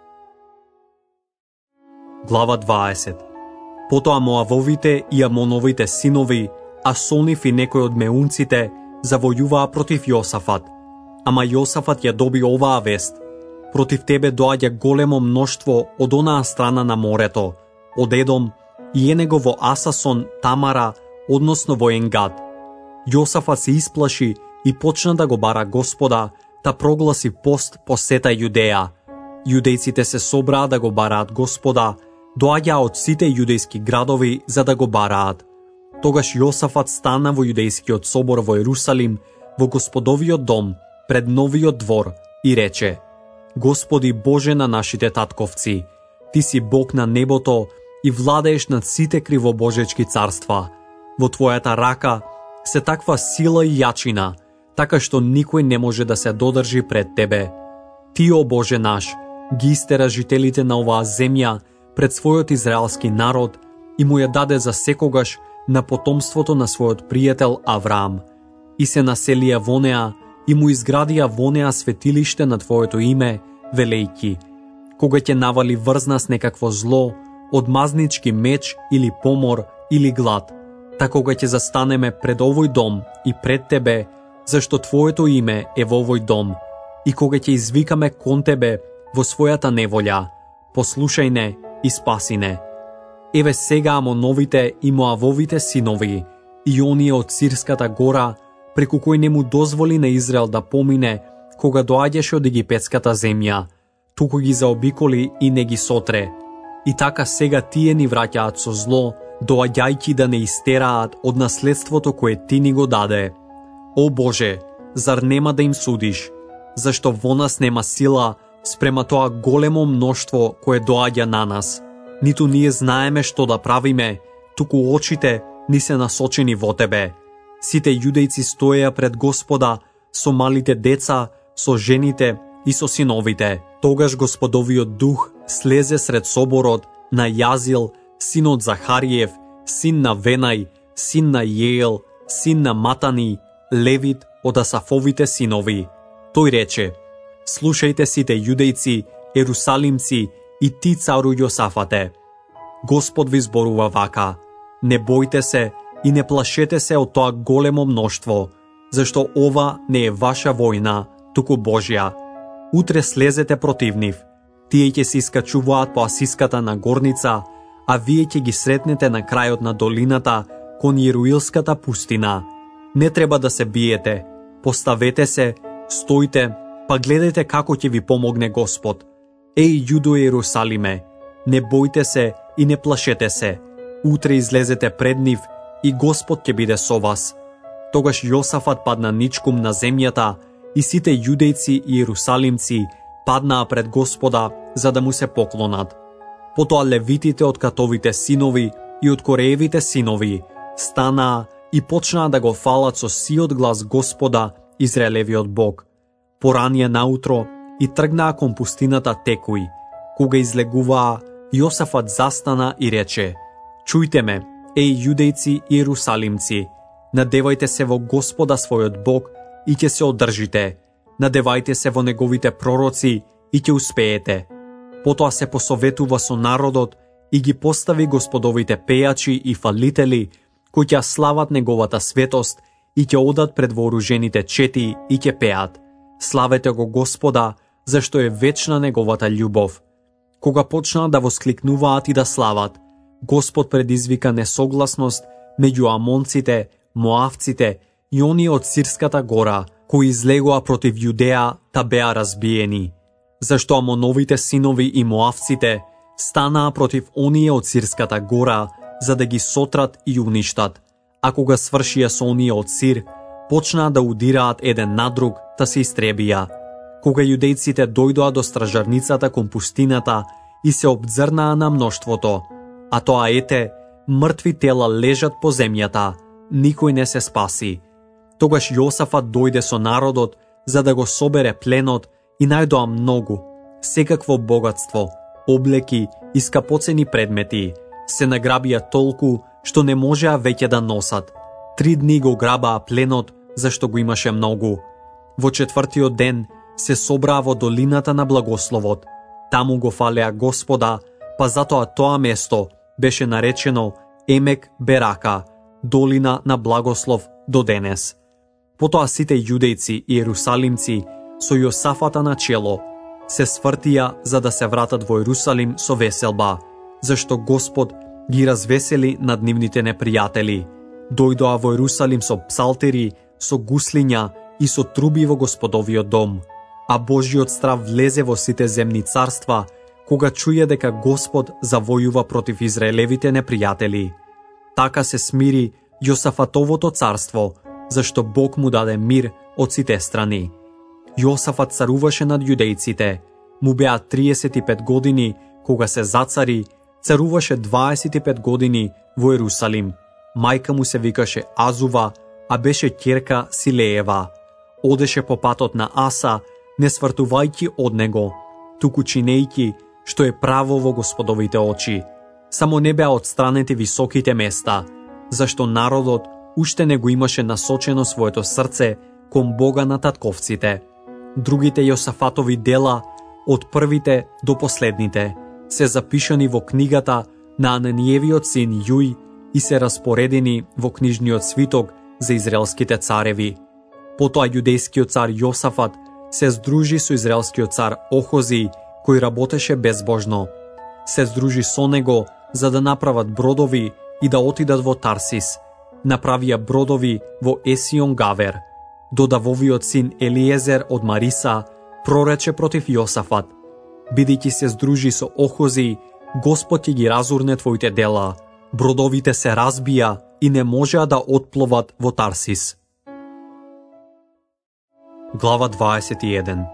[SPEAKER 1] Глава дваесет. Потоа Моавовите и Амоновите синови, а со нив и некои од меунците, завојуваа против Јосафат. Ама Јосафат ја доби оваа вест: против тебе доаѓа големо мноштво од онаа страна на морето, од Едом, и е него во Асасон, Тамара, односно во Енгад. Јосафат се исплаши и почна да го бара Господа, та прогласи пост по сета Јудеја. Јудејците се собраа да го бараат Господа, доаѓаа од сите јудејски градови за да го бараат. Тогаш Јосафат стана во јудејскиот собор во Ерусалим, во Господовиот дом, пред новиот двор, и рече: Господи Боже на нашите татковци, Ти си Бог на небото и владееш над сите кривобожечки царства. Во Твојата рака се таква сила и јачина, така што никој не може да се додржи пред Тебе. Ти, о Боже наш, ги истера жителите на оваа земја пред својот израелски народ и му ја даде за секогаш на потомството на својот пријател Авраам. И се населија во неа и му изградија во неа светилиште на Твоето име, велејки: кога ќе навали врз нас некакво зло, одмазнички меч или помор или глад, та кога ќе застанеме пред овој дом и пред Тебе, зашто Твоето име е во овој дом, и кога ќе извикаме кон Тебе во својата неволја, послушај не и спаси не. Еве сега Амоновите и Моавовите синови и оние од Сирската гора, преку кој не му дозволи на Израел да помине кога доаѓаше од египетската земја, туку ги заобиколи и не ги сотре. И така сега тие ни враќаат со зло, доаѓајќи да не истераат од наследството кое Ти ни го даде. О Боже, зар нема да им судиш? Зашто во нас нема сила спрема тоа големо мноштво кое доаѓа на нас. Ниту ние знаеме што да правиме, туку очите ни се насочени во Тебе. Сите јудејци стоеја пред Господа со малите деца, со жените и со синовите. Тогаш Господовиот дух слезе сред соборот на Јазил, синот Захариев, син на Венај, син на Јеел, син на Матани, Левит од Асафовите синови. Тој рече: слушајте сите јудејци, ерусалимци и ти цару Јосафате. Господ ви зборува вака: не бојте се и не плашете се од тоа големо мноштво, зашто ова не е ваша војна, туку Божја. Утре слезете против нив. Тие ќе се искачуваат по Асиската нагорница, а вие ќе ги сретнете на крајот на долината кон Јеруилската пустина. Не треба да се биете. Поставете се, стојте, па гледајте како ќе ви помогне Господ. Еј, Јудо и Ерусалиме, не бојте се и не плашете се. Утре излезете пред нив и Господ ќе биде со вас. Тогаш Јосафат падна ничкум на земјата и сите јудејци и ерусалимци паднаа пред Господа за да му се поклонат. Потоа левитите од Катовите синови и од Кореевите синови станаа и почнаа да го фалат со сиот глас Господа, Израелевиот Бог. Поранije наутро и тргнаа кон пустината Текуј. Кога излегуваа, Јосафат застана и рече: чујте ме, еј јудејци и ерусалимци, надевајте се во Господа својот Бог и ќе се одржите. Надевајте се во неговите пророци и ќе успеете. Потоа се посоветува со народот и ги постави Господовите пејачи и фалители, кои ќе слават неговата светост и ќе одат пред вооружените чети и ќе пеат: славете го Господа, зашто е вечна неговата љубов. Кога почнаа да воскликнуваат и да слават, Господ предизвика несогласност меѓу амонците, моавците и оние од Сирската гора, кои излегоа против Јудеја, та беа разбиени. Зашто Амоновите синови и моавците станаа против оние од Сирската гора, за да ги сотрат и уништат, а кога свршија со оние од Сир, почнаа да удираат еден на друг, та се истребија. Кога јудејците дојдоа до стражарницата кон пустината и се обзрнаа на мноштвото, а тоа ете, мртви тела лежат по земјата, никој не се спаси. Тогаш Јосафат дојде со народот за да го собере пленот и најдоа многу, секакво богатство, облеки и скапоцени предмети. Се награбија толку што не можеа веќе да носат. Три дни го грабаа пленот, зашто го имаше многу. Во четвртиот ден се собраа во долината на Благословот. Таму го фалеа Господа, па затоа тоа место беше наречено Емек Берака, долина на Благослов до денес. Потоа сите јудејци и ерусалимци со Јосафата на чело се свртија за да се вратат во Ерусалим со веселба, зашто Господ ги развесели над нивните непријатели. Дојдоа во Ерусалим со псалтери, со гуслиња и со труби во Господовиот дом. А Божиот страв влезе во сите земни царства, кога чуја дека Господ завојува против Израелевите непријатели. Така се смири Јосафатовото царство, зашто Бог му даде мир од сите страни. Јосафат царуваше над јудејците. Му беа триесет и пет години кога се зацари, царуваше дваесет и пет години во Ерусалим. Мајка му се викаше Азува, а беше ќерка Силеева. Одеше по патот на Аса, не свртувајќи од него, туку чинејќи што е право во Господовите очи. Само не беа отстранети високите места, зашто народот уште не го имаше насочено своето срце кон Бога на татковците. Другите Јосафатови дела, од првите до последните, се запишани во книгата на Ананиевиот син Јуј и се распоредени во книжниот свиток за израелските цареви. Потоа јудејскиот цар Јосафат се здружи со израелскиот цар Охози, кој работеше безбожно. Се здружи со него за да направат бродови и да отидат во Тарсис. Направија бродови во Есион Гавер. Додавовиот син Елиезер од Мариса прорече против Јосафат: бидејќи се здружи со Охози, Господ ќе ги разурне твоите дела. Бродовите се разбија и не можеа да отпловат во Тарсис. Глава дваесет и еден.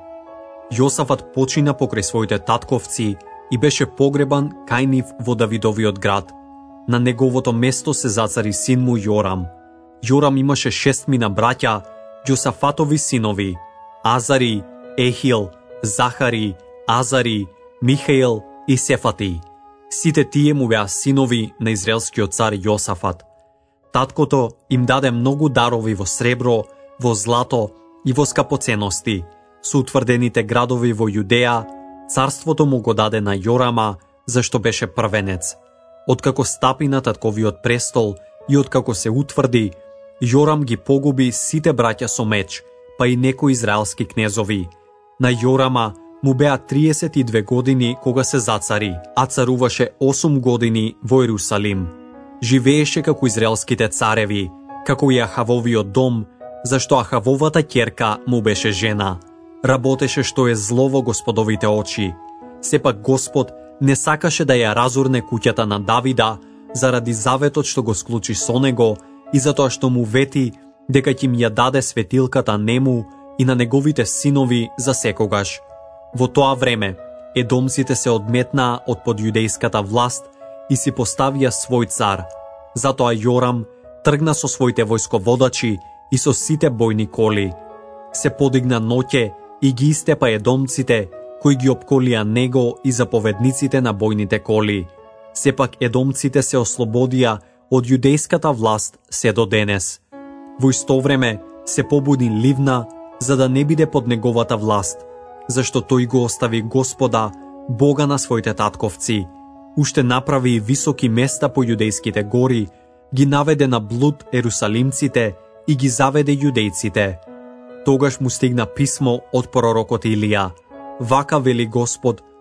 [SPEAKER 1] Јосафат почина покрај своите татковци и беше погребан кај нив во Давидовиот град. На неговото место се зацари син му Јорам. Јорам имаше шестмина браќа, Јосафатови синови: Азари, Ехил, Захари, Азари, Михаил и Сефати. Сите тие му беа синови на израелскиот цар Јосафат. Таткото им даде многу дарови во сребро, во злато и во скапоценности. Со утврдените градови во Јудеја, царството му го даде на Јорама, зашто беше првенец. Откако стапи на татковиот престол и откако се утврди, Јорам ги погуби сите браќа со меч, па и некои израелски кнезови. На Јорама му беа триесет и две години кога се зацари, а царуваше осум години во Ерусалим. Живееше како израелските цареви, како и Ахавовиот дом, зашто Ахавовата ќерка му беше жена. Работеше што е зло во Господовите очи. Сепак Господ не сакаше да ја разурне куќата на Давида заради заветот што го склучи со него и затоа што му вети дека ќе им ја даде светилката нему и на неговите синови за секогаш. Во тоа време, едомците се одметнаа од под јудејската власт и си поставија свој цар. Затоа Јорам тргна со своите војсководачи и со сите бојни коли. Се подигна ноќе и ги истепа едомците, кои ги опколија него и заповедниците на бојните коли. Сепак едомците се ослободија од јудејската власт се до денес. Во исто време се побуди Ливна, за да не биде под неговата власт, зашто тој го остави Господа, Бога на своите татковци. Уште направи и високи места по јудејските гори, ги наведе на блуд ерусалимците и ги заведе јудејците. Тогаш му стигна писмо од пророкот Илија: Вака вели Господ,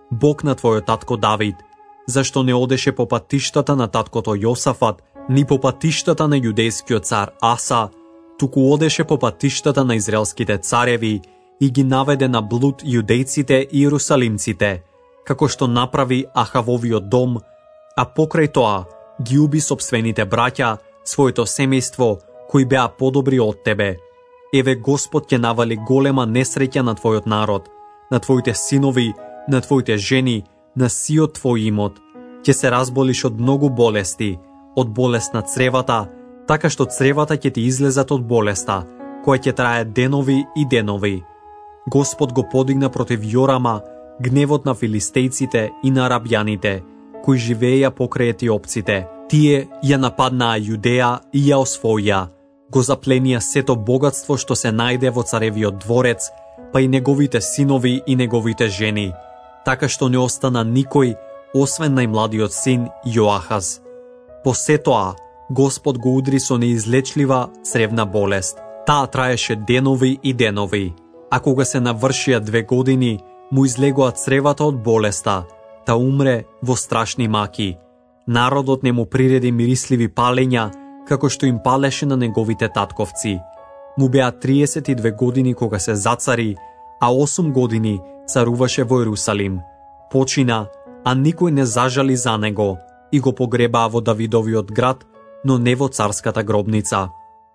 [SPEAKER 1] Бог на твојот татко Давид, зашто не одеше по патиштата на таткото Јосафат, ни по патиштата на јудејскиот цар Аса, туку одеше по патиштата на израелските цареви и ги наведе на блуд јудејците и јерусалимците, како што направи Ахавовиот дом, а покрај тоа ги уби сопствените браќа, своето семејство, кои беа подобри од тебе. Еве Господ ќе навали голема несреќа на твојот народ, на твоите синови, на твоите жени, на сиот твој имот. Ќе се разболиш од многу болести, од болест на цревата, така што цревата ќе ти излезат од болеста, која ќе трае денови и денови. Господ го подигна против Јорама гневот на филистејците и на арабјаните, кои живееја покрај етиопците. Тие ја нападнаа Јудеја и ја освоија. Го запленија сето богатство што се најде во царевиот дворец, па и неговите синови и неговите жени, така што не остана никој, освен најмладиот син Јоахаз. По се тоа, Господ го удри со неизлечлива цревна болест. Таа траеше денови и денови, а кога се навршија две години, му излегоа цревата од болеста, та умре во страшни маки. Народот не му приреди мирисливи палења, како што им палеше на неговите татковци. Му беа триесет и две години кога се зацари, а осум години царуваше во Јерусалим. Почина, а никој не зажали за него и го погребаа во Давидовиот град, но не во царската гробница.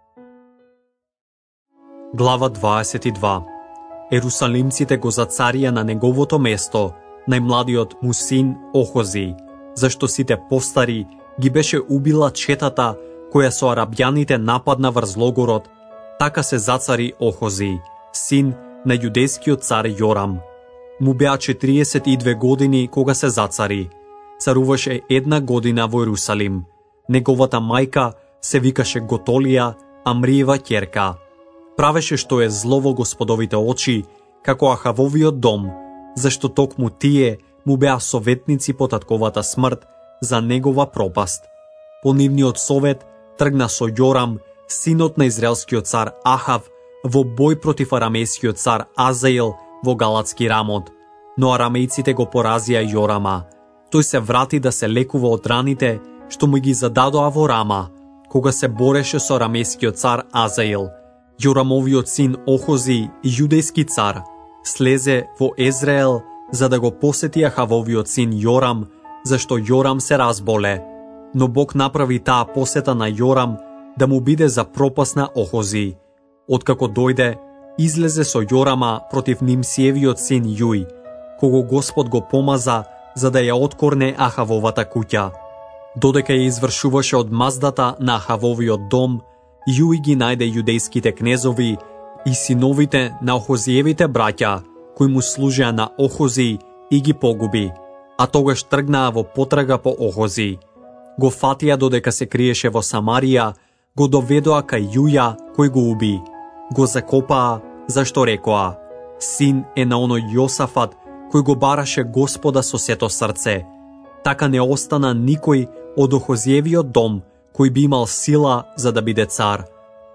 [SPEAKER 1] Глава дваесет и два. Ерусалимците го зацарија на неговото место најмладиот му син Охози, зашто сите постари ги беше убила четата која со арабјаните нападна врз логорот. Така се зацари Охози, син на јудејскиот цар Јорам. Му беа четириесет и две години кога се зацари. Царуваше една година во Јерусалим. Неговата мајка се викаше Готолија, Амриева ќерка. Правеше што е зло во Господовите очи, како Ахавовиот дом, зашто токму тие му беа советници по татковата смрт за негова пропаст. По нивниот совет тргна со Јорам, синот на израелскиот цар Ахав, во бој против арамејскиот цар Азаел во Галатски Рамот, но арамејците го поразија Јорама. Тој се врати да се лекува од раните што му ги зададоа во Рама, кога се бореше со арамејскиот цар Азаел. Јорамовиот син Охози, јудејски цар, слезе во Езраел за да го посети Ахавовиот син Јорам, зашто Јорам се разболе. Но Бог направи таа посета на Јорам да му биде за пропаст на Охози. Откако дојде, излезе со Јорама против Нимсиевиот син Јуј, кого Господ го помаза за да ја откорне Ахавовата куќа. Додека ја извршуваше од маздата на Ахавовиот дом, Јуј ги најде јудејските кнезови и синовите на Охозиевите браќа, кои му служеа на Охози, и ги погуби, а тогаш тргнаа во потрага по Охози. Го фатија додека се криеше во Самарија, го доведоа кај Јуја, кој го уби. Го закопаа, зашто рекоа: син е на оној Јосафат, кој го бараше Господа со сето срце. Така не остана никој од Охозиевиот дом, кој би имал сила за да биде цар.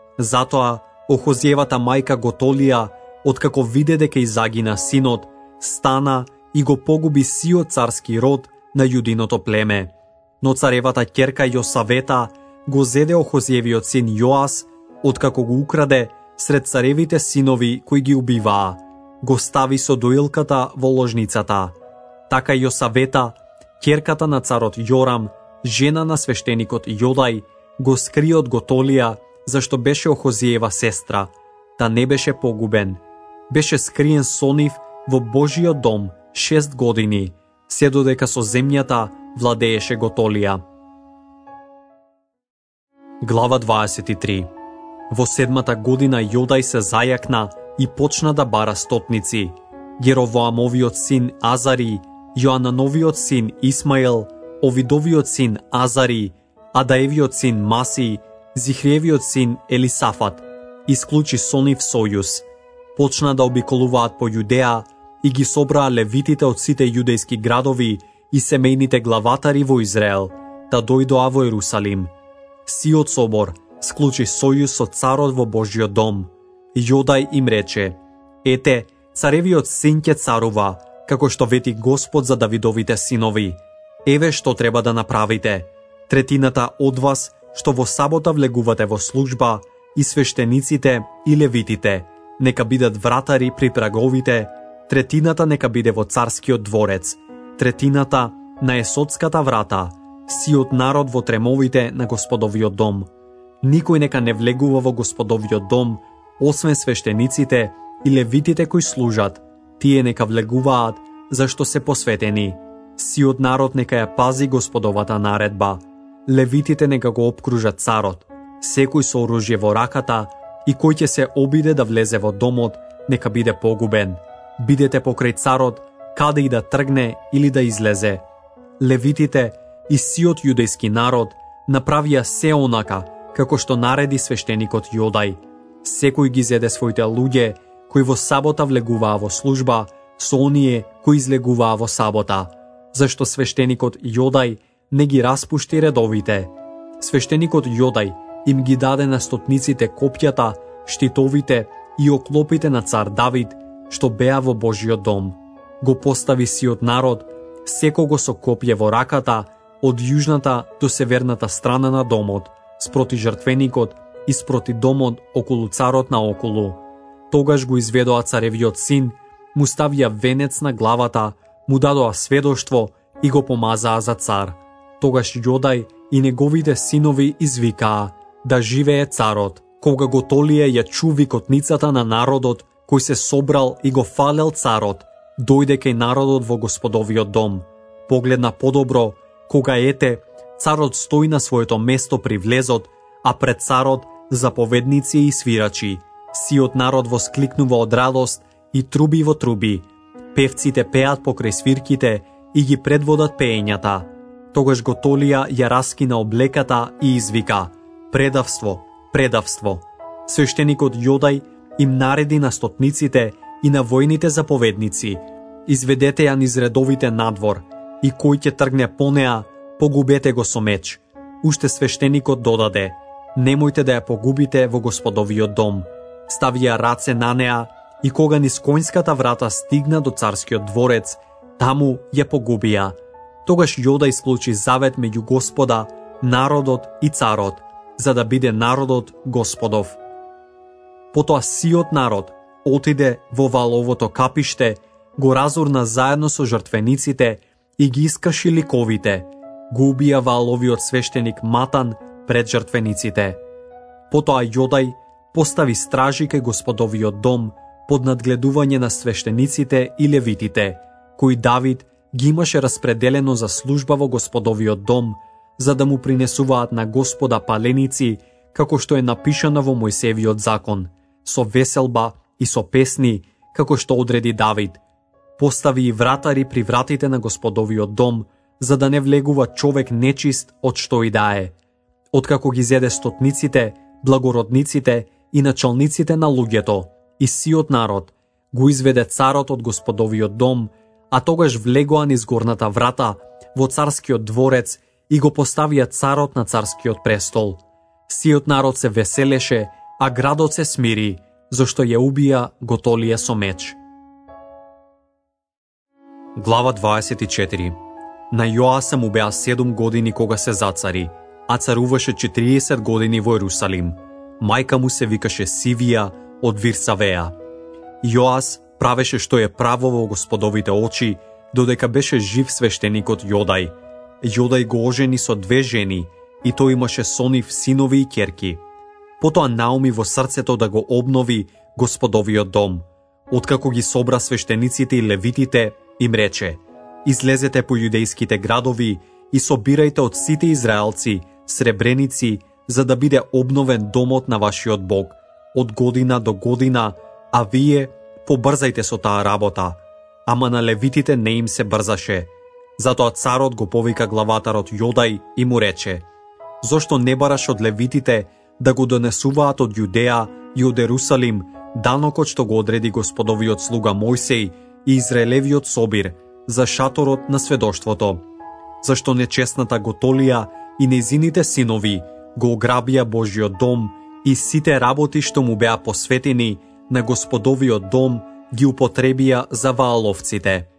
[SPEAKER 1] Затоа Охозиевата мајка Готолија, откако виде дека изагина синот, стана и го погуби сиот царски род на јудиното племе. Но царевата ќерка Јосавета го зеде Охозиевиот син Јоас, откако го украде сред царевите синови кои ги убиваа, го стави со доилката во ложницата. Така Јосавета, ќерката на царот Јорам, жена на свештеникот Јодај, го скри од Готолија, зашто беше Охозиева сестра, та не беше погубен. Беше скриен со нив во Божиот дом шест години, се додека со земјата владееше Готолија. Глава дваесет и три. Во седмата година Јодај се зајакна и почна да бара стотници. Јеровоамовиот син Азари, Јоанановиот син Исмаел, Овидовиот син Азари, Адаевиот син Маси, Зихриевиот син Елисафат, исклучи со нив сојуз. Почна да обиколуваат по Јудеа и ги собраа левитите од сите јудејски градови и семејните главатари во Израел, да дојдоа во Јерусалим. Сиот собор склучи сојуз со царот во Божиот дом. Јодај им рече: ете, царевиот син ќе царува, како што вети Господ за Давидовите синови. Еве што треба да направите. Третината од вас што во сабота влегувате во служба, и свештениците и левитите, нека бидат вратари при праговите, третината нека биде во царскиот дворец, третината на есотската врата, сиот народ во тремовите на Господовиот дом. Никој нека не влегува во Господовиот дом, освен свештениците и левитите кои служат, тие нека влегуваат, зашто се посветени. Сиот народ нека ја пази Господовата наредба. Левитите нека го обкружат царот. Секој со оружје во раката и кој ќе се обиде да влезе во домот, нека биде погубен. Бидете покрај царот, каде и да тргне или да излезе. Левитите и сиот јудејски народ направија се онака, како што нареди свештеникот Јодај. Секој ги зеде своите луѓе, кои во сабота влегуваа во служба, со оние кои излегуваа во сабота, зашто свештеникот Јодај не ги распушти редовите. Свештеникот Јодај им ги даде на стотниците копјата, штитовите и оклопите на цар Давид, што беа во Божиот дом. Го постави сиот народ, секого со копје во раката, од јужната до северната страна на домот, спроти жртвеникот и спроти домот околу царот наоколу. Тогаш го изведоа царевиот син, му ставија венец на главата, му дадоа сведоштво и го помазаа за цар. Тогаш Јодај и неговите синови извикаа: да живее царот. Кога Готолија ја чу викотницата на народот, кој се собрал и го фалел царот, дојде кај народот во Господовиот дом. Погледна подобро, кога ете, царот стои на своето место при влезот, а пред царот заповедници и свирачи. Сиот народ воскликнува од радост и труби во труби. Певците пеат покрај свирките и ги предводат пеењата. Тогаш Готолија ја раскина облеката и извика: предавство, предавство. Свештеникот Јодај им нареди на стотниците и на војните заповедници: изведете ја низ редовите надвор, и кој ќе тргне по неа, погубете го со меч. Уште свештеникот додаде: немојте да ја погубите во Господовиот дом. Ставија раце на неа, и кога низ конјската врата стигна до царскиот дворец, таму ја погубија. Тогаш Јодај склучи завет меѓу Господа, народот и царот, за да биде народот Господов. Потоа сиот народ отиде во валовото капиште, го разурна заедно со жртвениците и ги искаши ликовите. Го убија валовиот свештеник Матан пред жртвениците. Потоа Јодај постави стражи кај Господовиот дом под надгледување на свештениците и левитите, кои Давид ги имаше распределено за служба во Господовиот дом, за да му принесуваат на Господа паленици, како што е напишано во Мојсевиот закон, со веселба и со песни, како што одреди Давид. Постави и вратари при вратите на Господовиот дом, за да не влегува човек нечист од што и да е. Откако ги зеде стотниците, благородниците и началниците на луѓето, и сиот народ, го изведе царот од Господовиот дом, а тогаш влегоа низ горната врата во царскиот дворец и го поставија царот на царскиот престол. Сиот народ се веселеше, а градот се смири, зашто ја убија Готолија со меч. Глава дваесет и четири. На Јоаса му беа седум години кога се зацари, а царуваше четириесет години во Ерусалим. Мајка му се викаше Сивија од Вирсавеа. Јоас правеше што е право во Господовите очи, додека беше жив свештеникот Јодај. Јодај го ожени со две жени, и тој имаше со нив синови и ќерки. Потоа науми во срцето да го обнови Господовиот дом. Откако ги собра свештениците и левитите, им рече: излезете по јудејските градови и собирајте од сите израелци сребреници, за да биде обновен домот на вашиот Бог од година до година, а вие побрзајте со таа работа. Ама на левитите не им се брзаше. Затоа царот го повика главатарот Јодај и му рече: зошто не бараш од левитите да го донесуваат од Јудеја и од Ерусалим данокот што го одреди Господовиот слуга Мојсеј и Израелевиот собир за шаторот на сведоштвото? Зашто нечестната Готолија и нејзините синови го ограбија Божиот дом и сите работи што му беа посветени на Господовиот дом ги употребија за вааловците.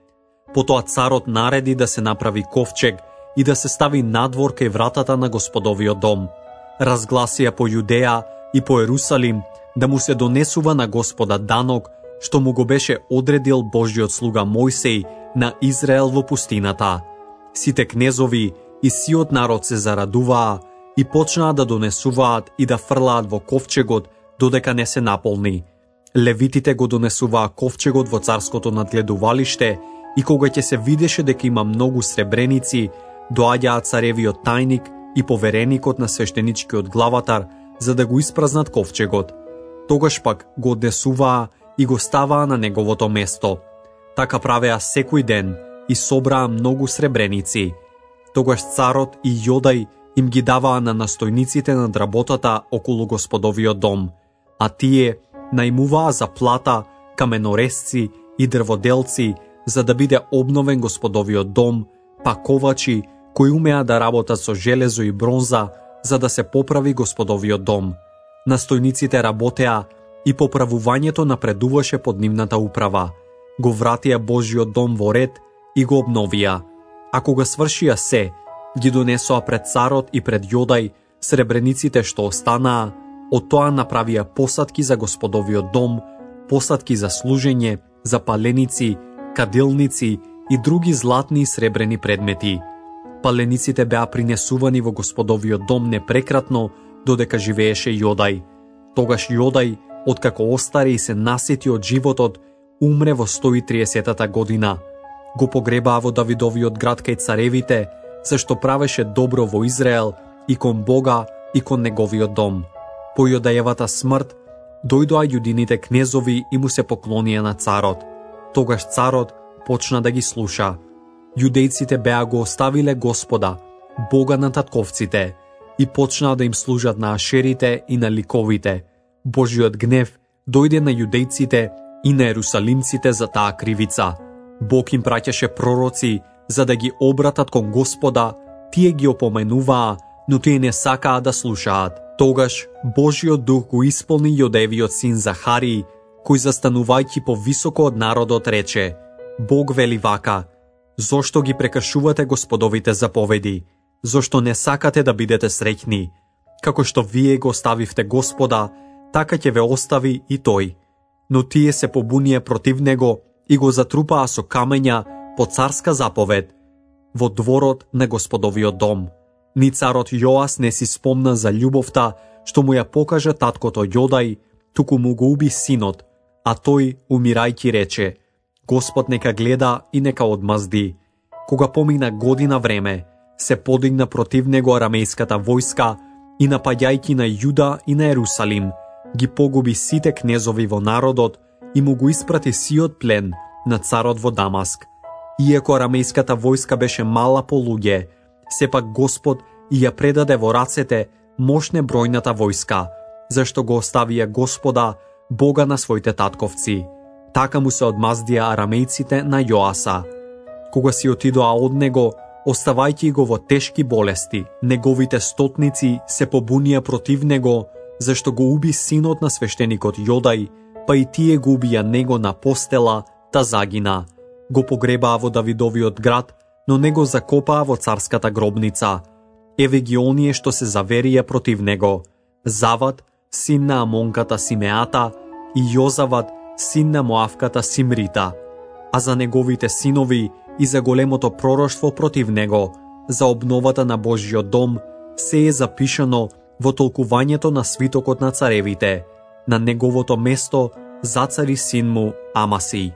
[SPEAKER 1] Потоа царот нареди да се направи ковчег и да се стави надвор кај вратата на Господовиот дом. Разгласија по Јудеја и по Ерусалим да му се донесува на Господа данок, што му го беше одредил Божјиот слуга Мојсей на Израел во пустината. Сите кнезови и сиот народ се зарадуваа и почнаа да донесуваат и да фрлаат во ковчегот додека не се наполни. Левитите го донесуваа ковчегот во царското надгледувалиште и кога ќе се видеше дека има многу сребреници, доаѓаат царевиот тајник и повереникот на свештеничкиот главатар за да го испразнат ковчегот. Тогаш пак го однесуваа и го ставаа на неговото место. Така правеа секој ден и собраа многу сребреници. Тогаш царот и Јодај им ги даваа на настојниците над работата околу Господовиот дом, а тие најмуваа за плата каменорезци и дрводелци за да биде обновен Господовиот дом, па ковачи кои умеа да работат со железо и бронза за да се поправи Господовиот дом. Настојниците работеа и поправувањето напредуваше под нивната управа. Го вратија Божјиот дом во ред и го обновија. А кога свршија се, ги донесоа пред царот и пред Јодај сребрениците што останаа, од тоа направија посадки за Господовиот дом, посадки за служење, за паленици, кадилници и други златни и сребрени предмети. Палениците беа принесувани во Господовиот дом непрекратно додека живееше Јодај. Тогаш Јодај, откако остари и се насети од животот, умре во сто и триесетата година. Го погребаа во Давидовиот град кај царевите, зашто правеше добро во Израел и кон Бога и кон неговиот дом. По Јодајевата смрт, дојдоа јудините кнезови и му се поклонија на царот. Тогаш царот почна да ги слуша. Јудејците беа го оставиле Господа, Бога на татковците, и почнаа да им служат на ашерите и на ликовите. Божјиот гнев дојде на јудејците и на ерусалимците за таа кривица. Бог им праќаше пророци за да ги обратат кон Господа, тие ги опоменуваа, но тие не сакаа да слушаат. Тогаш Божјиот дух го исполни Јодајевиот син Захарии, кој застанувајќи повисоко од народот рече: Бог вели вака: зошто ги прекршувате Господовите заповеди? Зошто не сакате да бидете среќни? Како што вие го оставивте Господа, така ќе ве остави и тој. Но тие се побунија против него и го затрупаа со камења по царска заповед во дворот на Господовиот дом. Ни царот Јоас не си спомна за љубовта што му ја покажа таткото Јодај, туку му го уби синот, а тој, умирајќи, рече: Господ нека гледа и нека одмазди. Кога помина година време, се подигна против него арамејската војска и напаѓајќи на Јуда и на Ерусалим, ги погуби сите кнезови во народот и му го испрати сиот плен на царот во Дамаск. Иако арамејската војска беше мала по луѓе, сепак Господ и ја предаде во рацете мощне бројната војска, зашто го оставија Господа, Бога на своите татковци. Така му се одмаздија арамејците на Јоаса. Кога си отидоа од него, оставајќи го во тешки болести, неговите стотници се побунија против него, зашто го уби синот на свештеникот Јодај, па и тие го убија него на постела, та загина. Го погребаа во Давидовиот град, но не го закопаа во царската гробница. Еве ги оние што се заверија против него: Завад, син на Амонката Симеата, и Јозават, син на Моавката Симрита. А за неговите синови и за големото пророштво против него, за обновата на Божјиот дом, се е запишано во толкувањето на свитокот на царевите. На неговото место зацари син му Амаси.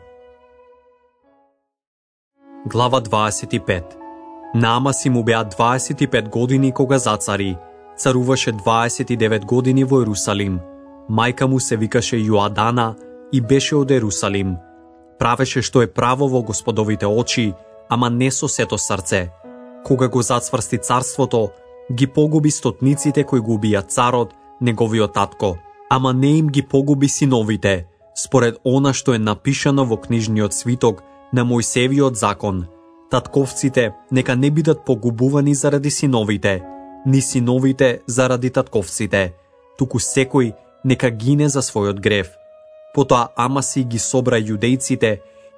[SPEAKER 1] Глава дваесет и пет. На Амаси му беа дваесет и пет години кога зацари. Царуваше дваесет и девет години во Ерусалим. Мајка му се викаше Јоадана и беше од Ерусалим. Правеше што е право во Господовите очи, ама не со сето срце. Кога го зацврсти царството, ги погуби стотниците кои го убија царот, неговиот татко, ама не им ги погуби синовите, според она што е напишано во книжниот свиток на Мојсевиот закон. Татковците нека не бидат погубувани заради синовите, ни синовите заради татковците, туку секој нека гине за својот грев. Потоа Амаси ги собра јудејците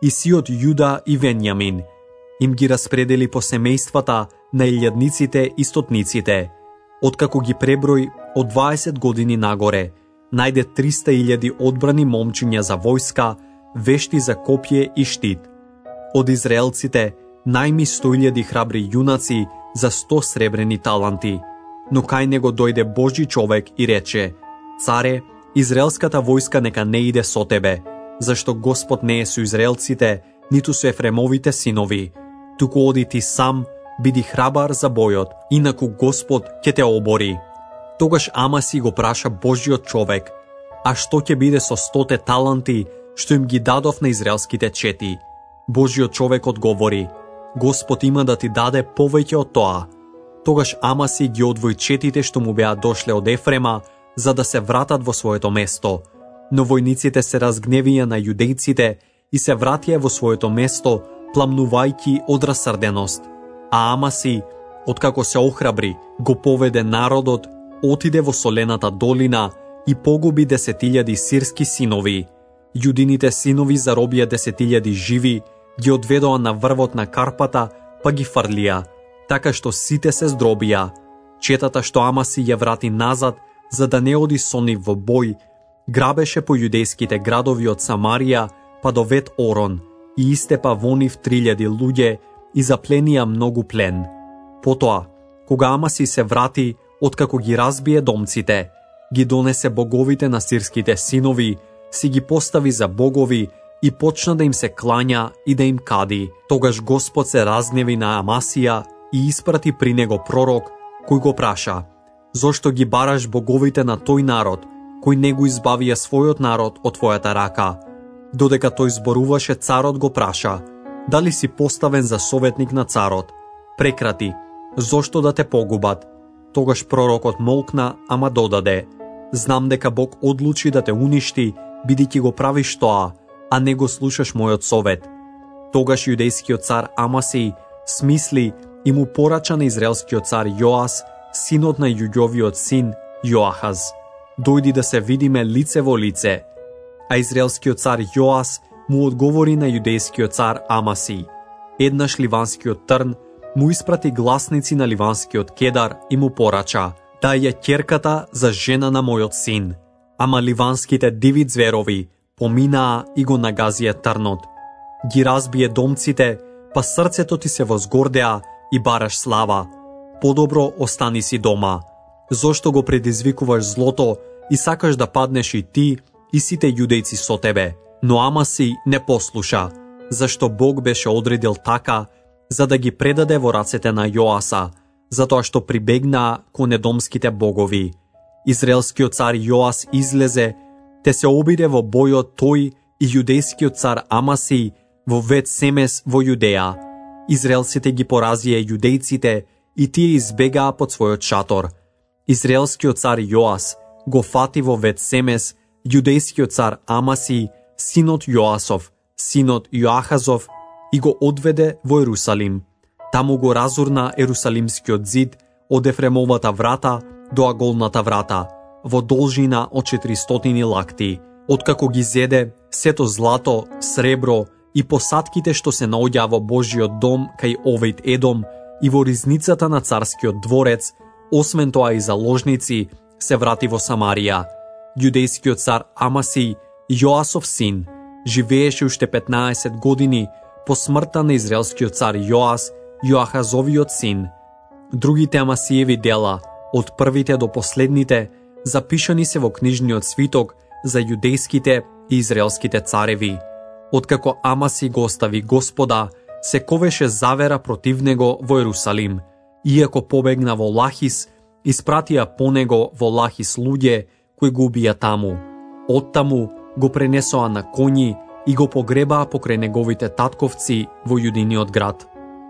[SPEAKER 1] и сиот Јуда и Венјамин. Им ги распредели по семејствата на илјадниците и стотниците. Откако ги преброј од дваесет години нагоре, најде триста илјади одбрани момчиња за војска, вешти за копје и штит. Од израелците најми сто илјади храбри јунаци за сто сребрени таланти. Но кај него дојде Божји човек и рече: Царе, израелската војска нека не иде со тебе, зашто Господ не е со израелците, ниту со Ефремовите синови. Туку оди ти сам, биди храбар за бојот, инаку Господ ќе те обори. Тогаш Амаси го праша Божјиот човек: А што ќе биде со стоте таланти што им ги дадов на израелските чети? Божјиот човек одговори: Господ има да ти даде повеќе од тоа. Тогаш Амаси ги одвои четите што му беа дошле од Ефрема, за да се вратат во своето место. Но војниците се разгневија на јудејците и се вратија во своето место, пламнувајќи од расрденост. А Амаси, откако се охрабри, го поведе народот, отиде во солената долина и погуби десетилјади сирски синови. Јудините синови заробија десетилјади живи, ги одведоа на врвот на Карпата, па ги фрлија, така што сите се здробија. Четата што Амаси ја врати назад, за да не оди со нив во бој, грабеше по јудејските градови од Самарија па до Вет Орон и истепа во нив трилјади луѓе и запленија многу плен. Потоа, кога Амаси се врати, откако ги разбие домците, ги донесе боговите на сирските синови, си ги постави за богови и почна да им се клања и да им кади. Тогаш Господ се разгневи на Амасија и испрати при него пророк, кој го праша: Зошто ги бараш боговите на тој народ, кој не го избавија својот народ од твојата рака? Додека тој зборуваше, царот го праша: Дали си поставен за советник на царот? Прекрати, зошто да те погубат? Тогаш пророкот молкна, ама додаде: Знам дека Бог одлучи да те уништи, бидејќи го правиш тоа, а не го слушаш мојот совет. Тогаш јудејскиот цар Амаси смисли и му порача на израелскиот цар Јоас, синот на Јуѓовиот син Јоахаз: Дојди да се видиме лице во лице. А израелскиот цар Јоас му одговори на јудејскиот цар Амаси: Еднаш ливанскиот трн му испрати гласници на ливанскиот кедар и му порача: Дај ја ќерката за жена на мојот син. Ама ливанските диви зверови поминаа и го нагазија трнот. Ги разбие домците, па срцето ти се возгордеа и бараш слава. Подобро остани си дома. Зошто го предизвикуваш злото и сакаш да паднеш и ти и сите јудејци со тебе? Но Амаси не послуша, зашто Бог беше одредил така, за да ги предаде во рацете на Јоаса, затоа што прибегнаа кон едомските богови. Израелскиот цар Јоас излезе, те се обиде во бојот тој и јудејскиот цар Амаси во Вет Семес во Јудеја. Израелците ги поразија јудејците и тие избегаа под својот шатор. Израелскиот цар Јоас го фати во Вет Семес јудејскиот цар Амаси, синот Јоасов, синот Јоахазов, и го одведе во Ерусалим. Таму го разурна Ерусалимскиот зид од Ефремовата врата до Аголната врата, во должина од четиристотини лакти. Откако ги зеде сето злато, сребро и посадките што се наоѓаа во Божјиот дом кај Овејт Едом и во ризницата на царскиот дворец, освен тоа и заложници, се врати во Самарија. Јудејскиот цар Амаси, Јоасов син, живееше уште петнаесет години по смртта на израелскиот цар Јоас, Јоахазовиот син. Другите Амасиеви дела, од првите до последните, запишани се во книжниот свиток за јудејските и израелските цареви. Откако Амаси го остави Господа, се ковеше завера против него во Ерусалим. Иако побегна во Лахис, испратија по него во Лахис луѓе кои го убија таму. Оттаму го пренесоа на коњи и го погребаа покрај неговите татковци во јудиниот град.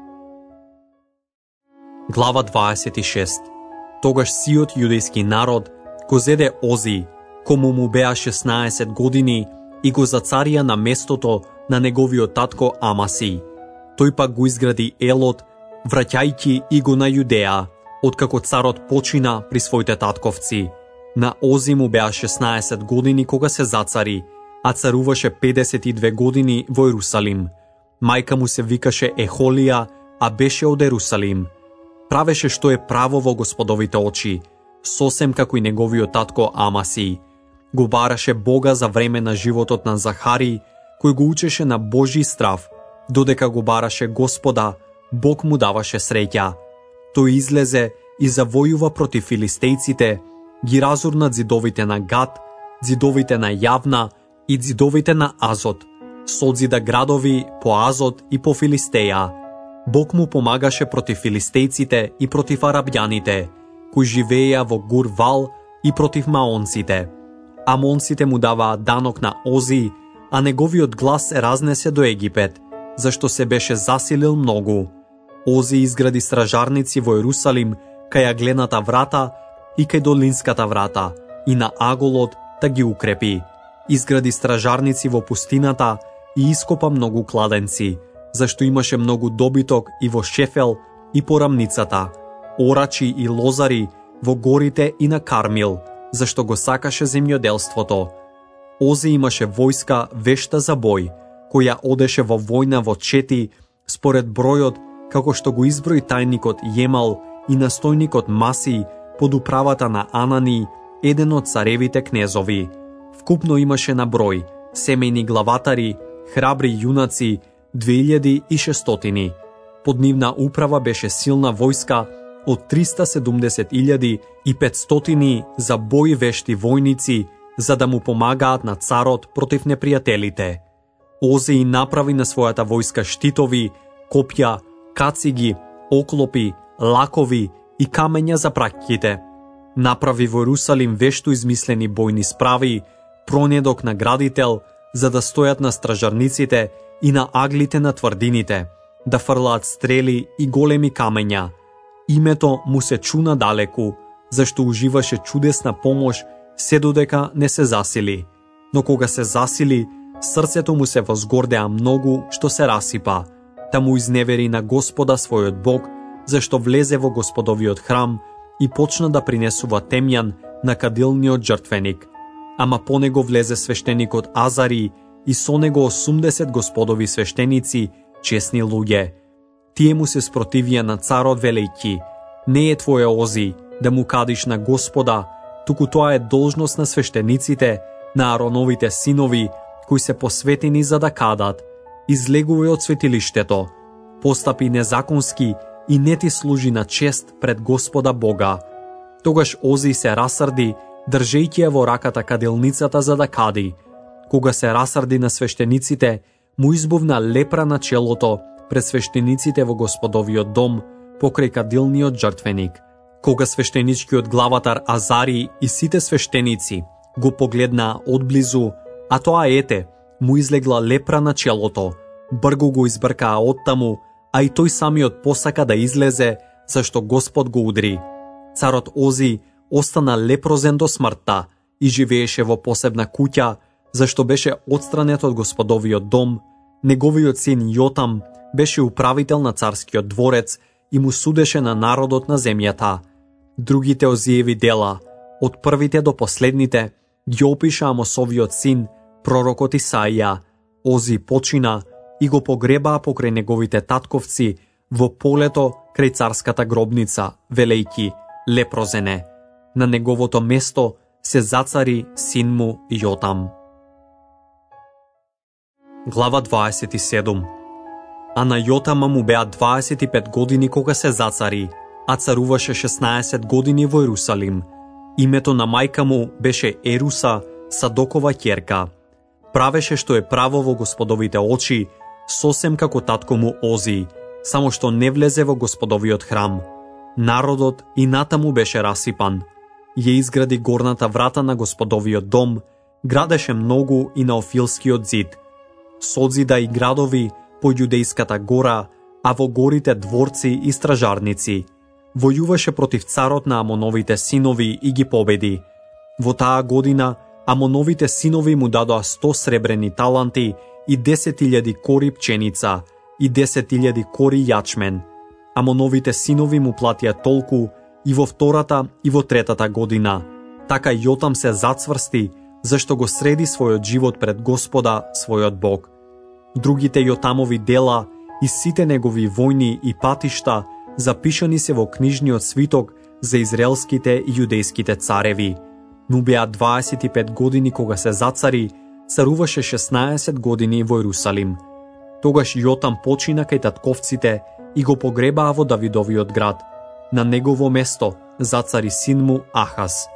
[SPEAKER 1] Глава дваесет и шеста. Тогаш сиот јудејски народ го зеде Ози, кому му беа шеснаесет години, и го зацарија на местото на неговиот татко Амаси. Тој пак го изгради Елот, враќајќи и го на Јудеја, откако царот почина при своите татковци. На Ози му беа шеснаесет години кога се зацари, а царуваше педесет и две години во Ерусалим. Мајка му се викаше Ехолија, а беше од Ерусалим. Правеше што е право во Господовите очи, сосем како и неговиот татко Амасија. Го бараше Бога за време на животот на Захари, кој го учеше на Божји страв. Додека го бараше Господа, Бог му даваше среќа. Тој излезе и завојува против филистејците, ги разурна ѕидовите на Гат, ѕидовите на Јавна и ѕидовите на Азот, созида градови по Азот и по Филистеја. Бог му помагаше против филистејците и против арабјаните, кои живееја во Гур Вал, и против маонците. Амонците му даваа данок на Ози, а неговиот глас се разнесе до Египет, зашто се беше засилил многу. Ози изгради стражарници во Ерусалим, кај Агледната врата и кај Долинската врата, и на Аголот да ги укрепи. Изгради стражарници во пустината и ископа многу кладенци, зашто имаше многу добиток и во Шефел и по рамницата, орачи и лозари во горите и на Кармил, зашто го сакаше земјоделството. Ози имаше војска вешта за бој, која одеше во војна во Чети, според бројот како што го изброи тајникот Јемал и настојникот Маси под управата на Анани, еден од царевите кнезови. Вкупно имаше на број семејни главатари, храбри јунаци, две илјади и шестстотини. Под нивна управа беше силна војска од триста седумдесет илјади и петстотини за бој вешти војници, за да му помагаат на царот против непријателите. Озеј направи на својата војска штитови, копја, кациги, оклопи, лакови и камења за праките. Направи во Ерусалим вешто измислени бојни справи, пронедок на градител, за да стојат на стражарниците и на аглите на тврдините, да фрлаат стрели и големи камења. Името му се чуна далеку, зашто уживаше чудесна помош, се додека не се засили. Но кога се засили, срцето му се возгордеа многу, што се расипа. Та му изневери на Господа својот Бог, зашто влезе во Господовиот храм и почна да принесува темјан на кадилниот жртвеник. Ама по него влезе свештеникот Азари и со него осумдесет Господови свештеници, чесни луѓе. Тие му се спротивија на царот велејќи: не е твоја Ози да му кадиш на Господа, туку тоа е должност на свештениците, на Ароновите синови, кои се посветени за да кадат. Излегувај од светилиштето, постапи незаконски и не ти служи на чест пред Господа Бога. Тогаш Ози се расрди, држејќи ја во раката каделницата за да кади. Кога се расрди на свештениците, му избувна лепра на челото пред свештениците во Господовиот дом, покрај кадилниот жртвеник. Кога свештеничкиот главатар Азари и сите свештеници го погледнаа одблизу, а тоа ете, му излегла лепра на челото, бргу го избркаа оттаму, а и тој самиот посака да излезе, зашто Господ го удри. Царот Ози остана лепрозен до смртта и живееше во посебна куќа, зашто беше отстранет од Господовиот дом. Неговиот син Јотам беше управител на царскиот дворец и му судеше на народот на земјата. Другите Озиеви дела, од првите до последните, ги опиша Амосовиот син, пророкот Исаија. Ози почина и го погребаа покрај неговите татковци во полето крај царската гробница, велејќи: лепрозене. На неговото место се зацари син му Јотам. Глава дваесет и седум. А на Јотама му беа дваесет и пет години кога се зацари, а царуваше шеснаесет години во Ерусалим. Името на мајка му беше Еруса, Садокова ќерка. Правеше што е право во Господовите очи, сосем како татко му Ози, само што не влезе во Господовиот храм. Народот и натаму беше расипан. Ја изгради горната врата на Господовиот дом, градеше многу и на Офилскиот зид. Созида и градови по Јудејската гора, а во горите дворци и стражарници. Војуваше против царот на Амоновите синови и ги победи. Во таа година Амоновите синови му дадоа сто сребрени таланти и десет илјади кори пченица и десет илјади кори јачмен. Амоновите синови му платија толку и во втората и во третата година. Така Јотам се зацврсти, зашто го среди својот живот пред Господа, својот Бог. Другите Јотамови дела и сите негови војни и патишта запишани се во книжниот свиток за израелските и јудејските цареви. Му беа дваесет и пет години кога се зацари, царуваше шеснаесет години во Јерусалим. Тогаш Јотам почина кај татковците и го погребаа во Давидовиот град. На негово место зацари син му Ахаз.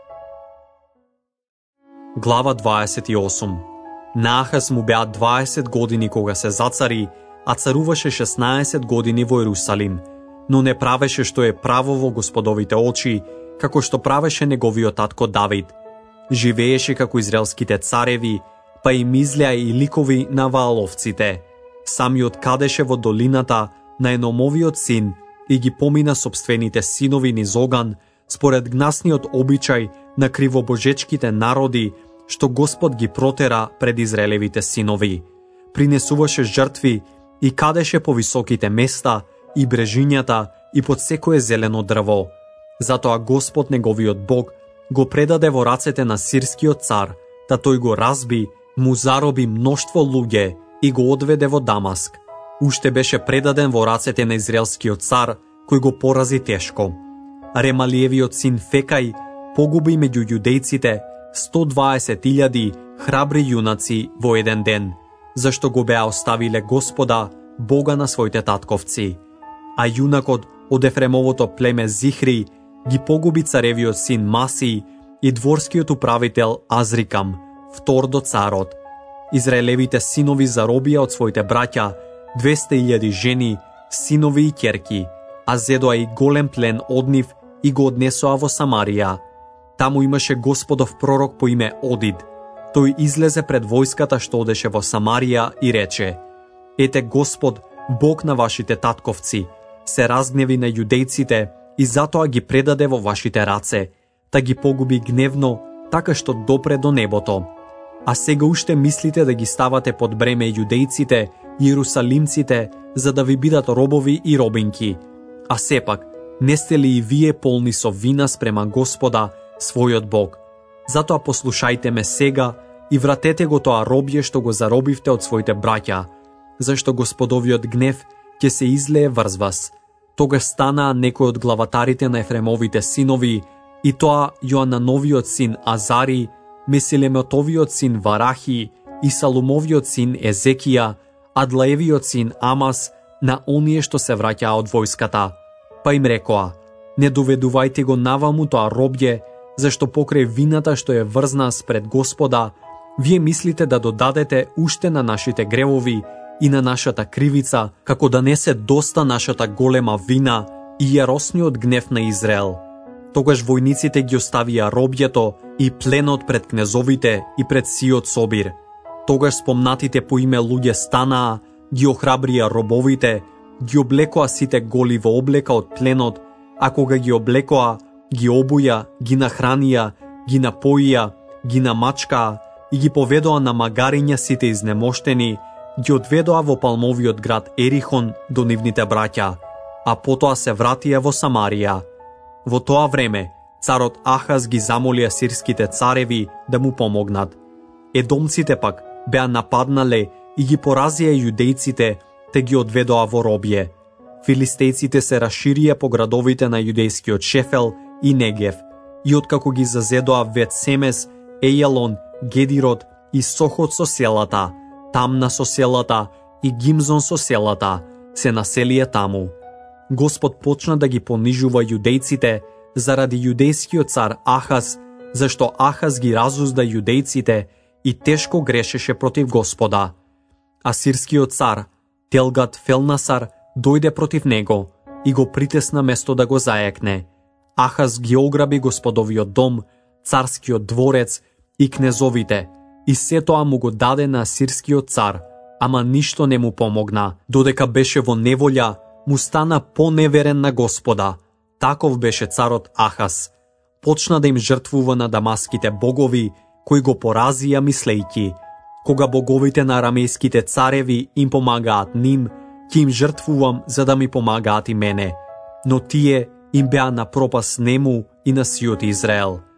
[SPEAKER 1] Глава дваесет и осум. На Ахаз му беа дваесет години кога се зацари, а царуваше шеснаесет години во Јерусалим, но не правеше што е право во Господовите очи, како што правеше неговиот татко Давид. Живееше како израелските цареви, па им излеа и ликови на вааловците. Самиот кадеше во долината на Еномовиот син и ги помина собствените синови низ оган, според гнасниот обичај на кривобожечките народи, што Господ ги протера пред Израелевите синови. Принесуваше жртви и кадеше по високите места и брежињата и под секое зелено дрво. Затоа Господ неговиот Бог го предаде во рацете на сирскиот цар, та тој го разби, му зароби мноштво луѓе и го одведе во Дамаск. Уште беше предаден во рацете на израелскиот цар, кој го порази тешко. Ремалиевиот син Фекај погуби меѓу јудејците сто дваесет илјади храбри јунаци во еден ден, зашто го беа оставиле Господа, Бога на своите татковци. А јунакот од Ефремовото племе Зихри ги погуби царевиот син Маси и дворскиот управител Азрикам, втор до царот. Израелевите синови заробија од своите браќа двесте илјади жени, синови и ќерки, а зедоа и голем плен од нив и го однесоа во Самарија. Таму имаше Господов пророк по име Одид. Тој излезе пред војската што одеше во Самарија и рече: Ете Господ, Бог на вашите татковци, се разгневи на јудејците и затоа ги предаде во вашите раце, та ги погуби гневно, така што допре до небото. А сега уште мислите да ги ставате под бреме јудејците и јерусалимците, за да ви бидат робови и робинки. А сепак, не сте ли и вие полни со вина спрема Господа, својот Бог? Затоа послушајте ме сега и вратете го тоа робје што го заробивте од своите браќа, зашто Господовиот гнев ќе се излее врз вас. Тогаш станаа некои од главатарите на Ефремовите синови, и тоа Јоанановиот син Азари, Месилеметовиот син Варахи и Салумовиот син Езекија, Адлаевиот син Амас, на оние што се враќаа од војската. Па им рекоа: не доведувајте го наваму тоа робје, зашто покрај вината што е врз нас пред Господа, вие мислите да додадете уште на нашите гревови и на нашата кривица, како да не се доста нашата голема вина и јаросниот гнев на Израел. Тогаш војниците ги оставија робјето и пленот пред кнезовите и пред сиот собир. Тогаш спомнатите по име луѓе станаа, ги охрабрија робовите, ги облекоа сите голи во облека од пленот, а кога ги облекоа, ги обуја, ги нахранија, ги напоија, ги намачкаа и ги поведоа на магариња сите изнемоштени, ги одведоа во палмовиот град Ерихон до нивните браќа, а потоа се вратија во Самарија. Во тоа време, царот Ахаз ги замоли асирските цареви да му помогнат. Едомците пак беа нападнале и ги поразија јудејците, те ги одведоа во робје. Филистејците се расширија по градовите на јудејскиот Шефел и Негев, и откако ги зазедоа Вет Семес, Ејалон, Гедирот и Сохот со селата, Тамна со селата и Гимзон со селата, се населија таму. Господ почна да ги понижува јудејците заради јудејскиот цар Ахаз, зашто Ахаз ги разузда јудејците и тешко грешеше против Господа. Асирскиот цар Телгат Фелнасар дојде против него и го притесна место да го заекне. Ахаз ги ограби Господовиот дом, царскиот дворец и кнезовите, и се тоа му го даде на асирскиот цар, ама ништо не му помогна. Додека беше во неволја, му стана поневерен на Господа. Таков беше царот Ахаз. Почна да им жртвува на дамаските богови, кои го поразија мислејќи: кога боговите на арамејските цареви им помагаат ним, ќе им жртвувам за да ми помагаат и мене. Но тие им беа на пропас нему и на сиот Израел.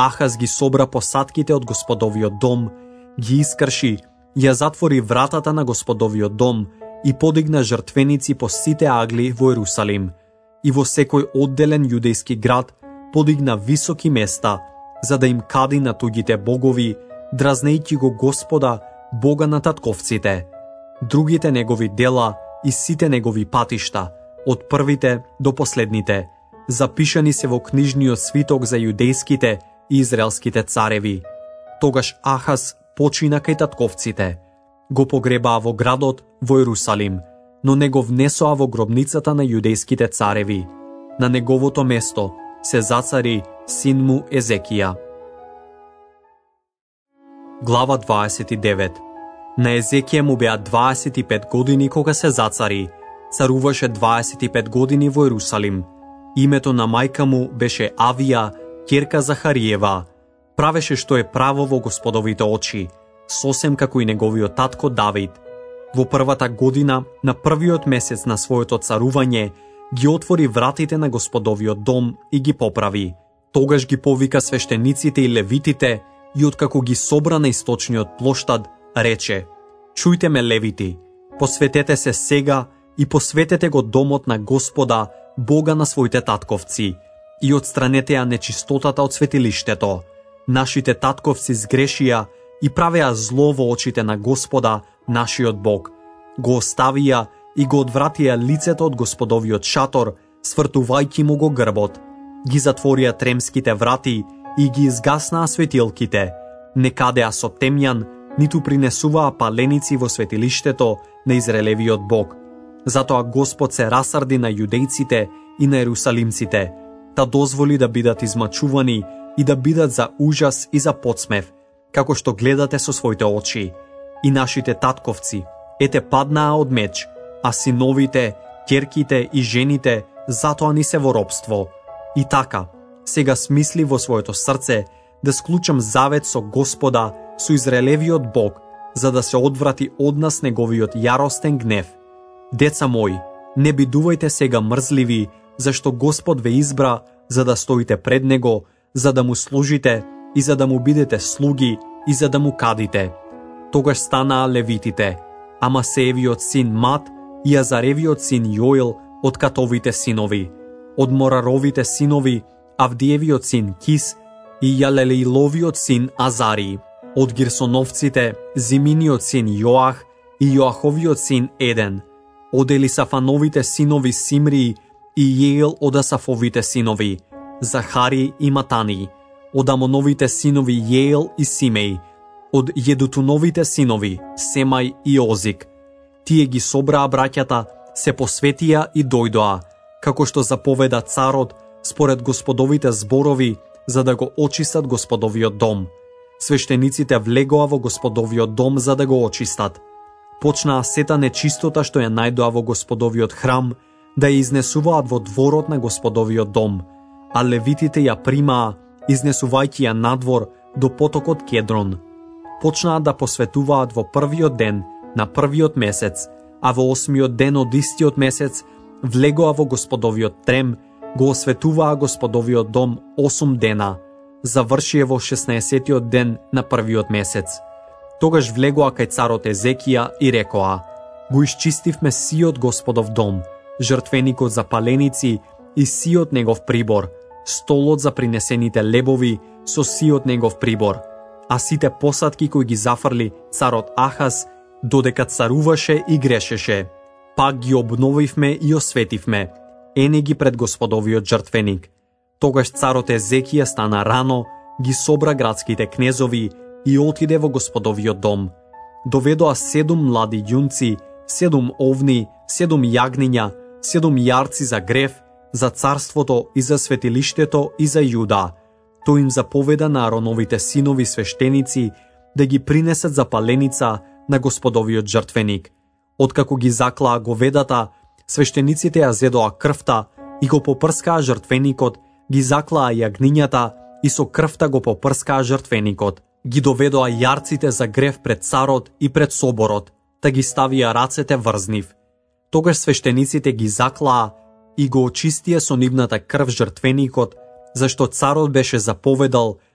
[SPEAKER 1] Ахаз ги собра посадките од Господовиот дом, ги искрши, ја затвори вратата на Господовиот дом и подигна жртвеници по сите агли во Ерусалим. И во секој одделен јудејски град подигна високи места, за да им кади на туѓите богови, дразнејќи го Господа, Бога на татковците. Другите негови дела и сите негови патишта, од првите до последните, запишани се во книжниот свиток за јудејските и израелските цареви. Тогаш Ахаз почина кај татковците. Го погребаа во градот во Ерусалим, но не го внесоа во гробницата на јудејските цареви. На неговото место се зацари син му Езекија. Глава дваесет и девет. На Езекија му беа дваесет и пет години кога се зацари. Царуваше дваесет и пет години во Ерусалим. Името на мајка му беше Авија, ќерка Захариева. Правеше што е право во Господовите очи, сосем како и неговиот татко Давид. Во првата година, на првиот месец на своето царување, ги отвори вратите на Господовиот дом и ги поправи. Тогаш ги повика свештениците и левитите и откако ги собра на источниот плоштад, рече: Чујте ме, левити, посветете се сега и посветете го домот на Господа, Бога на своите татковци, и отстранете ја нечистотата од светилиштето. Нашите татковци сгрешија и правеа зло во очите на Господа, нашиот Бог. Го оставија и го одвратија лицето од Господовиот шатор, свртувајќи му го грбот. Ги затворија тремските врати и ги изгаснаа светилките. Не кадеа со темјан, ниту принесуваа паленици во светилиштето на Израелевиот Бог. Затоа Господ се расрди на јудејците и на ерусалимците, та дозволи да бидат измачувани и да бидат за ужас и за подсмев, како што гледате со своите очи. И нашите татковци, ете, паднаа од меч, а синовите, ќерките и жените затоа ни се во робство. И така, сега смисли во своето срце да склучам завет со Господа, со Израелевиот Бог, за да се одврати од нас неговиот јаростен гнев. Деца мои, не бидувајте сега мрзливи, зашто Господ ве избра за да стоите пред Него, за да му служите и за да му бидете слуги и за да му кадите. Тогаш станаа левитите, Амасеевиот син Мат и Азаревиот син Јоил од Катовите синови, од Мораровите синови Авдиевиот син Кис и Јалелеиловиот син Азари, од Гирсоновците Зиминиот син Јоах и Јоаховиот син Еден, од Елисафановите синови Симри и Јеил од Асафовите синови, Захари и Матани, од Амоновите синови Јеил и Симеј, од Једутуновите синови Семај и Озик. Тие ги собраа браќата, се посветија и дојдоа, како што заповеда царот според Господовите зборови, за да го очистат Господовиот дом. Свештениците влегоа во Господовиот дом за да го очистат. Почнаа сета нечистота што ја најдоа во Господовиот храм, да ја изнесуваат во дворот на Господовиот дом, а левитите ја примаа, изнесувајќи ја надвор до потокот Кедрон. Почнаа да посветуваат во првиот ден на првиот месец, а во осмиот ден од истиот месец влегоа во Господовиот трем, го осветуваа Господовиот дом осум дена, завршие во шеснаесеттиот ден на првиот месец. Тогаш влегоа кај царот Езекија и рекоа: Го исчистивме сиот Господов дом, жртвеникот за паленици и сиот негов прибор, столот за принесените лебови со сиот негов прибор, а сите посадки кои ги зафрли царот Ахаз, додека царуваше и грешеше. Пак ги обновивме и осветивме, ени ги пред Господовиот жртвеник. Тогаш царот Езекија стана рано, ги собра градските кнезови и отиде во Господовиот дом. Доведоа седум млади јунци, седум овни, седум јагниња, седум јарци за грев, за царството и за светилиштето и за Јуда. Тој им заповеда на Ароновите синови свештеници да ги принесат за паленица на Господовиот жртвеник. Откако ги заклаа говедата, свештениците ја зедоа крвта и го попрскаа жртвеникот, ги заклаа јагнињата и со крвта го попрскаа жртвеникот. Ги доведоа јарците за грев пред царот и пред соборот, та ги ставија рацете врз нив. Тогаш свештениците ги заклаа и го очистија со нивната крв жртвеникот, зашто царот беше заповедал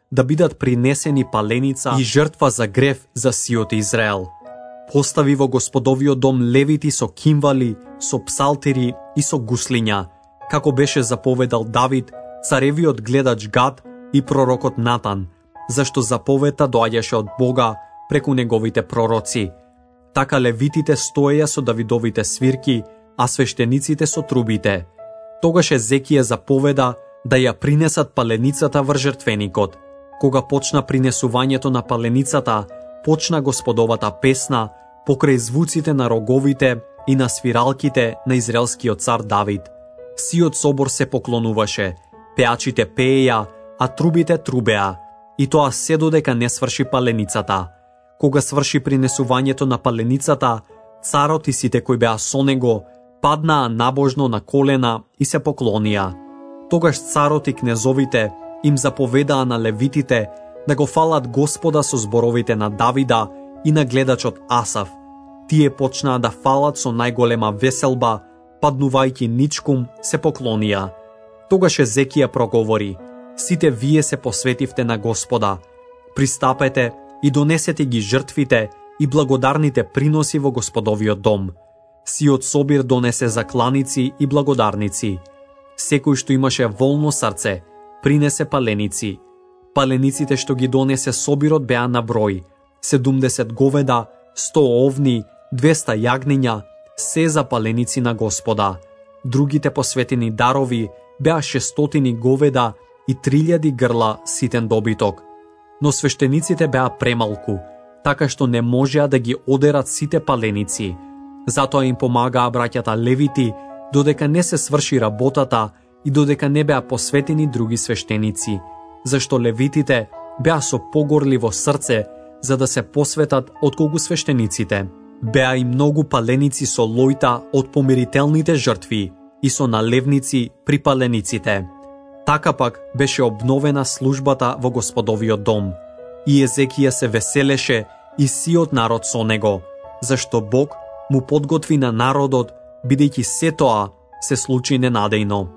[SPEAKER 1] да бидат принесени паленица и жртва за грев за сиот Израел. Постави во Господовиот дом левити со кимвали, со псалтири и со гуслиња, како беше заповедал Давид, царевиот гледач Гад и пророкот Натан, зашто заповедта доаѓаше од Бога преку неговите пророци. Така левитите стоеја со Давидовите свирки, а свештениците со трубите. Тогаш Езекија заповеда да ја принесат паленицата врз жртвеникот. Кога почна принесувањето на паленицата, почна Господовата песна покрај звуците на роговите и на свиралките на израелскиот цар Давид. Сиот собор се поклонуваше, пеачите пееја, а трубите трубеа, и тоа се додека не сврши паленицата. Кога сврши принесувањето на паленицата, царот и сите кои беа со него паднаа набожно на колена и се поклонија. Тогаш царот и кнезовите им заповедаа на левитите да го фалат Господа со зборовите на Давида и на гледачот Асав. Тие почнаа да фалат со најголема веселба, паднувајќи ничкум се поклонија. Тогаш Езекија проговори: сите вие се посветивте на Господа. Пристапете и донесете ги жртвите и благодарните приноси во Господовиот дом. Сиот собир донесе закланици и благодарници. Секој што имаше волно срце, принесе паленици. Палениците што ги донесе собирот беа на број: седумдесет говеда, сто овни, двеста јагниња, се за паленици на Господа. Другите посветени дарови беа шестстотини говеда и трилјади грла ситен добиток. Но свештениците беа премалку, така што не можеа да ги одерат сите паленици. Затоа им помагаа браќата левити, додека не се сврши работата и додека не беа посветени други свештеници, зашто левитите беа со погорливо срце за да се посветат отколку свештениците. Беа и многу паленици со лојта од помирителните жртви и со налевници при палениците. Така пак беше обновена службата во Господовиот дом. И Езекија се веселеше и сиот народ со него, зашто Бог му подготви на народот, бидејќи се тоа се случи ненадејно.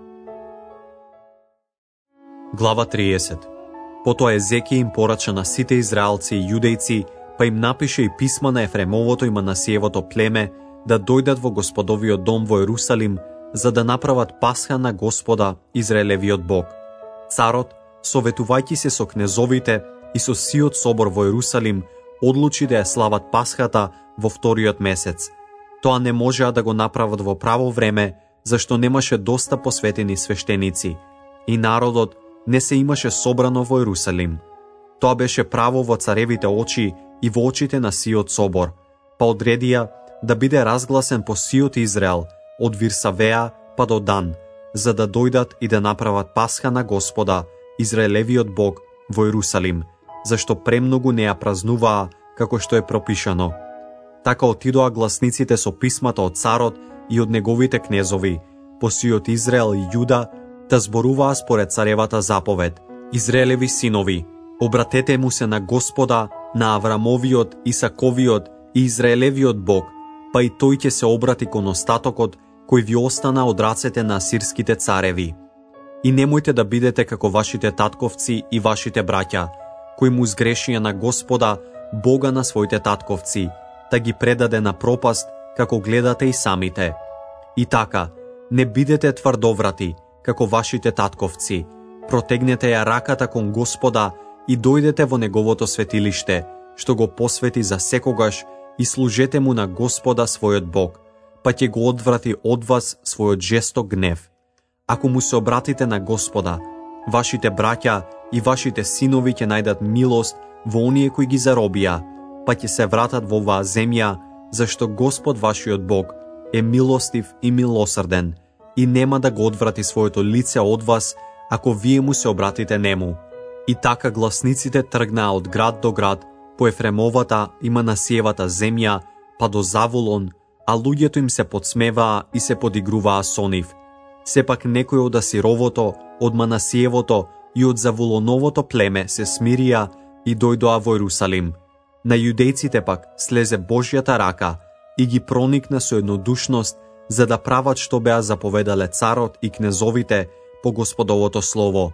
[SPEAKER 1] Глава триесет. Потоа Езекија им порача на сите израелци и јудејци, па им напише и писма на Ефремовото и Манасиевото племе да дојдат во Господовиот дом во Ерусалим, за да направат Пасха на Господа, Израелевиот Бог. Царот, советувајќи се со кнезовите и со сиот собор во Ерусалим, одлучи да ја слават Пасхата во вториот месец. Тоа не можеа да го направат во право време, зашто немаше доста посветени свештеници, и народот не се имаше собрано во Ерусалим. Тоа беше право во царевите очи и во очите на сиот собор, па одредија да биде разгласен по сиот Израел, од Вирсавеа па до Дан, за да дојдат и да направат Пасха на Господа, Израелевиот Бог, во Ерусалим, зашто премногу не ја празнуваа како што е пропишано. Така отидоа гласниците со писмата од царот и од неговите кнезови, по сиот Израел и Јуда, да зборуваа според царевата заповед: Израелеви синови, обратете му се на Господа, на Аврамовиот, Исаковиот и Израелевиот Бог, па и тој ќе се обрати кон остатокот кој ви остана од рацете на асирските цареви. И немојте да бидете како вашите татковци и вашите браќа, кои му сгрешија на Господа, Бога на своите татковци, да ги предаде на пропаст, како гледате и самите. И така, не бидете тврдоврати, како вашите татковци. Протегнете ја раката кон Господа и дојдете во неговото светилиште, што го посвети за секогаш, и служете му на Господа својот Бог, па ќе го одврати од вас својот жесток гнев. Ако му се обратите на Господа, вашите браќа и вашите синови ќе најдат милост во оние кои ги заробија, па ќе се вратат во оваа земја, зашто Господ вашиот Бог е милостив и милосрден и нема да го одврати своето лице од вас, ако вие му се обратите нему. И така гласниците тргнаа од град до град, по Ефремовата и Манасиевата земја, па до Завулон, а луѓето им се подсмеваа и се подигруваа со нив. Сепак некои од Асировото, од Манасиевото и од Завулоновото племе се смирија и дојдоа во Ерусалим. На јудејците пак слезе Божјата рака и ги проникна со еднодушност, за да прават што беа заповедале царот и кнезовите по Господовото слово.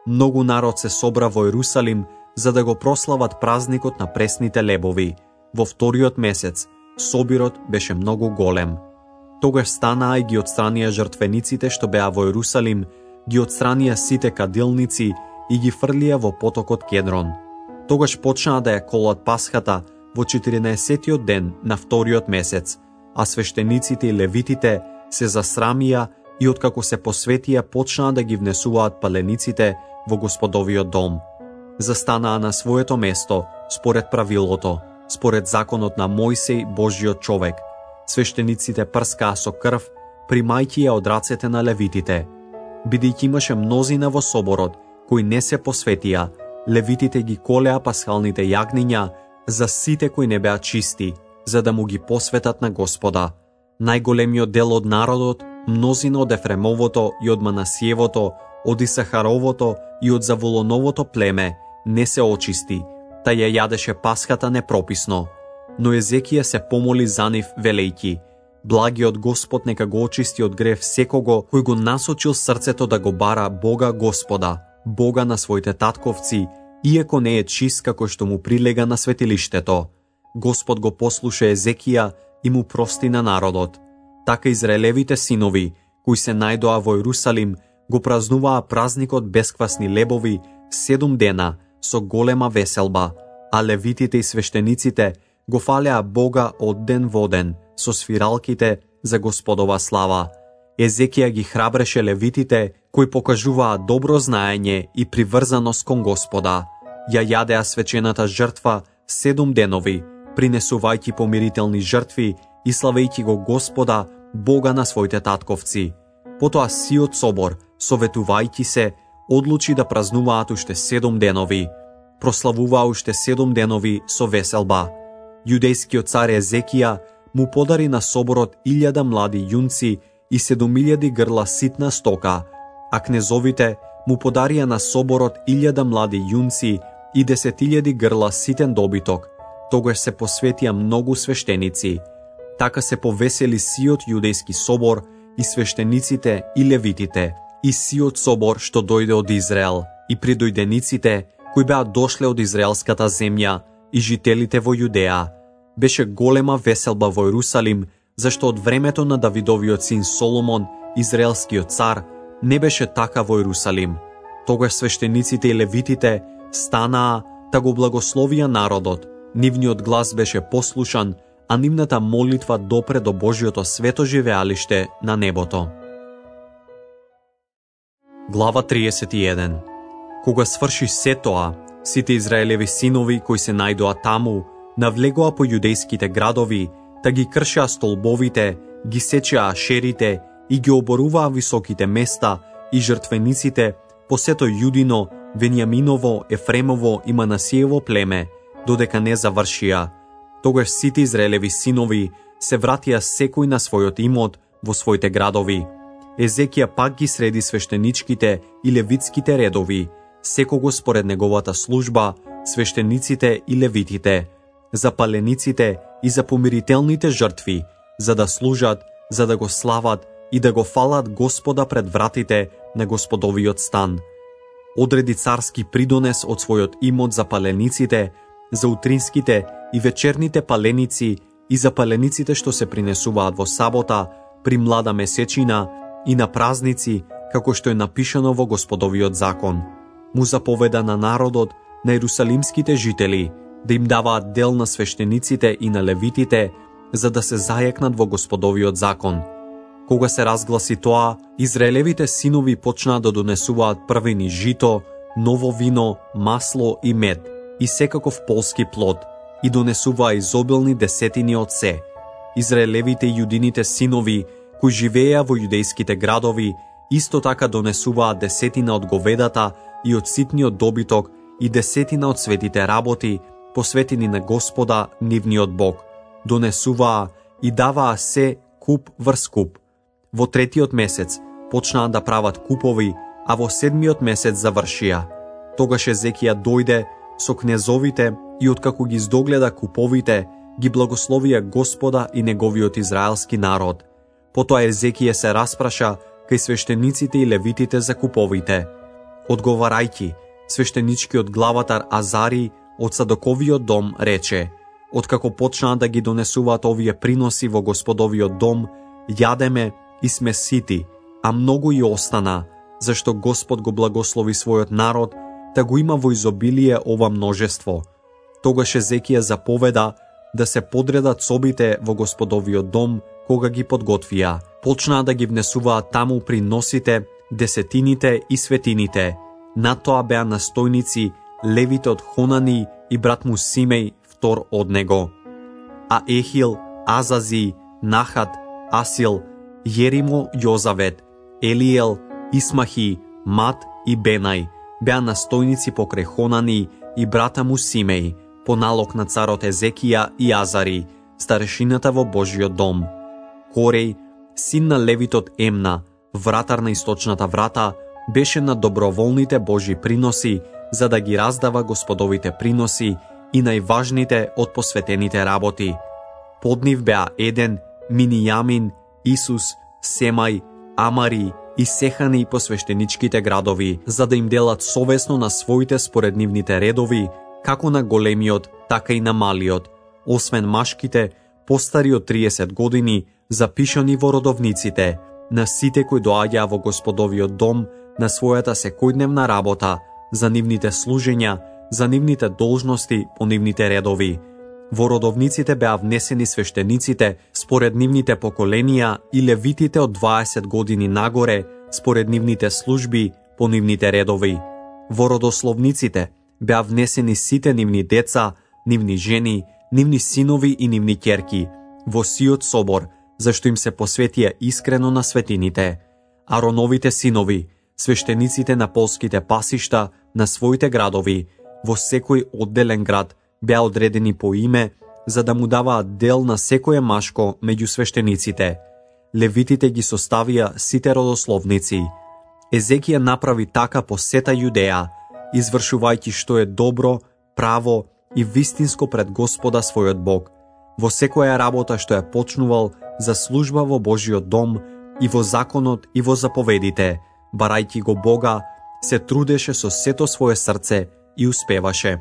[SPEAKER 1] многу народ се собра во Ерусалим за да го прослават празникот на пресните лебови. Во вториот месец, собирот беше многу голем. Тогаш станаа и ги отстранија жртвениците што беа во Ерусалим, ги отстранија сите кадилници и ги фрлија во потокот Кедрон. Тогаш почнаа да ја колат пасхата во четиринаесеттиот ден на вториот месец, а свештениците и левитите се засрамија и откако се посветија почнаа да ги внесуваат палениците во Господовиот дом. Застанаа на своето место, според правилото, според законот на Мојсей, Божјиот човек. Свештениците прскаа со крв, примајќи ја од рацете на левитите. Бидејќи имаше мнозина во соборот, кои не се посветија, левитите ги колеа пасхалните јагниња за сите кои не беа чисти, за да му ги посветат на Господа. Најголемиот дел од народот, мнозина од Ефремовото и од Манасиевото, од Исахаровото и од Заволоновото племе, не се очисти, та ја јадеше пасхата непрописно. Но Езекија се помоли за нив, велејќи: Благиот Господ нека го очисти од грев секого кој го насочил срцето да го бара Бога Господа, Бога на своите татковци, иако не е чист како што му прилега на светилиштето. Господ го послуша Езекија и му прости на народот. Така израелевите синови, кои се најдоа во Ерусалим, го празнуваа празникот бесквасни лебови седум дена со голема веселба, а левитите и свештениците го фалеа Бога од ден во ден со свиралките за Господова слава. Езекија ги храбреше левитите кои покажуваа добро знаење и приврзаност кон Господа. Ја јадеа свечената жртва седум денови, принесувајќи помирителни жртви и славејќи го Господа, Бога на своите татковци. Потоа сиот собор, советувајќи се, одлучи да празнуваат уште седум денови. Прославуваа уште седум денови со веселба. Јудејскиот цар Езекија му подари на соборот илјада млади јунци и седумилјади грла ситна стока, а кнезовите му подарија на соборот илјада млади јунци и десетилјади грла ситен добиток. Тогаш се посветија многу свештеници. Така се повесели сиот јудејски собор и свештениците и левитите, и сиот собор што дојде од Израел, и придојдениците кои беа дошле од израелската земја и жителите во Јудеја. Беше голема веселба во Ерусалим, зашто од времето на Давидовиот син Соломон, израелскиот цар, не беше така во Ерусалим. Тогаш свештениците и левитите станаа да го благословија народот. Нивниот глас беше послушан, а нивната молитва допре до Божјото свето живеалиште на небото. Глава триесет и еден. Кога сврши се тоа, сите израелеви синови кои се најдоа таму, навлегоа по јудејските градови, та ги кршеа столбовите, ги сечеа ашерите и ги оборуваа високите места и жртвениците по сето Јудино, Венијаминово, Ефремово и Манасиево племе, додека не завршија. Тогаш сите израелеви синови се вратија секој на својот имот во своите градови. Езекија пак ги среди свештеничките и левитските редови, секого според неговата служба, свештениците и левитите, за палениците и за помирителните жртви, за да служат, за да го слават и да го фалат Господа пред вратите на Господовиот стан. Одреди царски придонес од својот имот за палениците, за утринските и вечерните паленици и за палениците што се принесуваат во сабота, при млада месечина и на празници, како што е напишано во Господовиот закон. Му заповеда на народот, на ерусалимските жители, да им даваат дел на свештениците и на левитите, за да се зајакнат во Господовиот закон. Кога се разгласи тоа, израелевите синови почнаа да донесуваат првини жито, ново вино, масло и мед, и секаков полски плод, и донесуваа изобилни десетини од се. Израелевите и јудините синови, кои живееа во јудејските градови, исто така донесуваа десетина од говедата и од ситниот добиток и десетина од светите работи, посветени на Господа, нивниот Бог. Донесуваа и даваа се куп врз куп. Во третиот месец почнаа да прават купови, а во седмиот месец завршија. Тогаш Езекија дојде со кнезовите и откако ги издогледа куповите, ги благословија Господа и неговиот израелски народ. Потоа Езекија се распраша кај свештениците и левитите за куповите. Одговарајќи, свештеничкиот главатар Азари од Садоковиот дом рече: откако почнаа да ги донесуваат овие приноси во Господовиот дом, јадеме и сме сити, а многу и остана, зашто Господ го благослови својот народ, да го има во изобилие ова множество. Тогаш Езекија заповеда да се подредат собите во Господовиот дом, кога ги подготвија. Почнаа да ги внесуваат таму приносите, десетините и светините. На тоа беа настојници левите од Хонани и брат му Симеј, втор од него. А Ехил, Азази, Нахат, Асил, Јеримо, Јозавет, Елиел, Исмахи, Мат и Бенај беа настојници покрај Хонани и брата му Симеј, по налог на царот Езекија и Азари, старешината во Божиот дом. Кореј, син на левитот Емна, вратар на источната врата, беше на доброволните Божи приноси, за да ги раздава Господовите приноси и најважните од посветените работи. Под нив беа Еден, Минијамин, Исус, Семај, Амари и Сехани по свештеничките градови, за да им делат совесно на своите според нивните редови, како на големиот, така и на малиот, освен машките, постари од триесет години, запишани во родовниците, на сите кои доаѓаа во Господовиот дом, на својата секојдневна работа, за нивните служења, за нивните должности по нивните редови. Во родовниците беа внесени свештениците според нивните поколенија и левитите од дваесет години нагоре според нивните служби по нивните редови. Во родословниците беа внесени сите нивни деца, нивни жени, нивни синови и нивни ќерки, во сиот собор, зашто им се посветија искрено на светините. Ароновите синови, свештениците на полските пасишта, на своите градови, во секој одделен град, беа одредени по име, за да му даваат дел на секое машко меѓу свештениците. Левитите ги составија сите родословници. Езекија направи така по сета Јудеја, извршувајќи што е добро, право и вистинско пред Господа својот Бог, во секоја работа што ја почнувал за служба во Божиот дом и во законот и во заповедите, барајќи го Бога, се трудеше со сето свое срце и успеваше.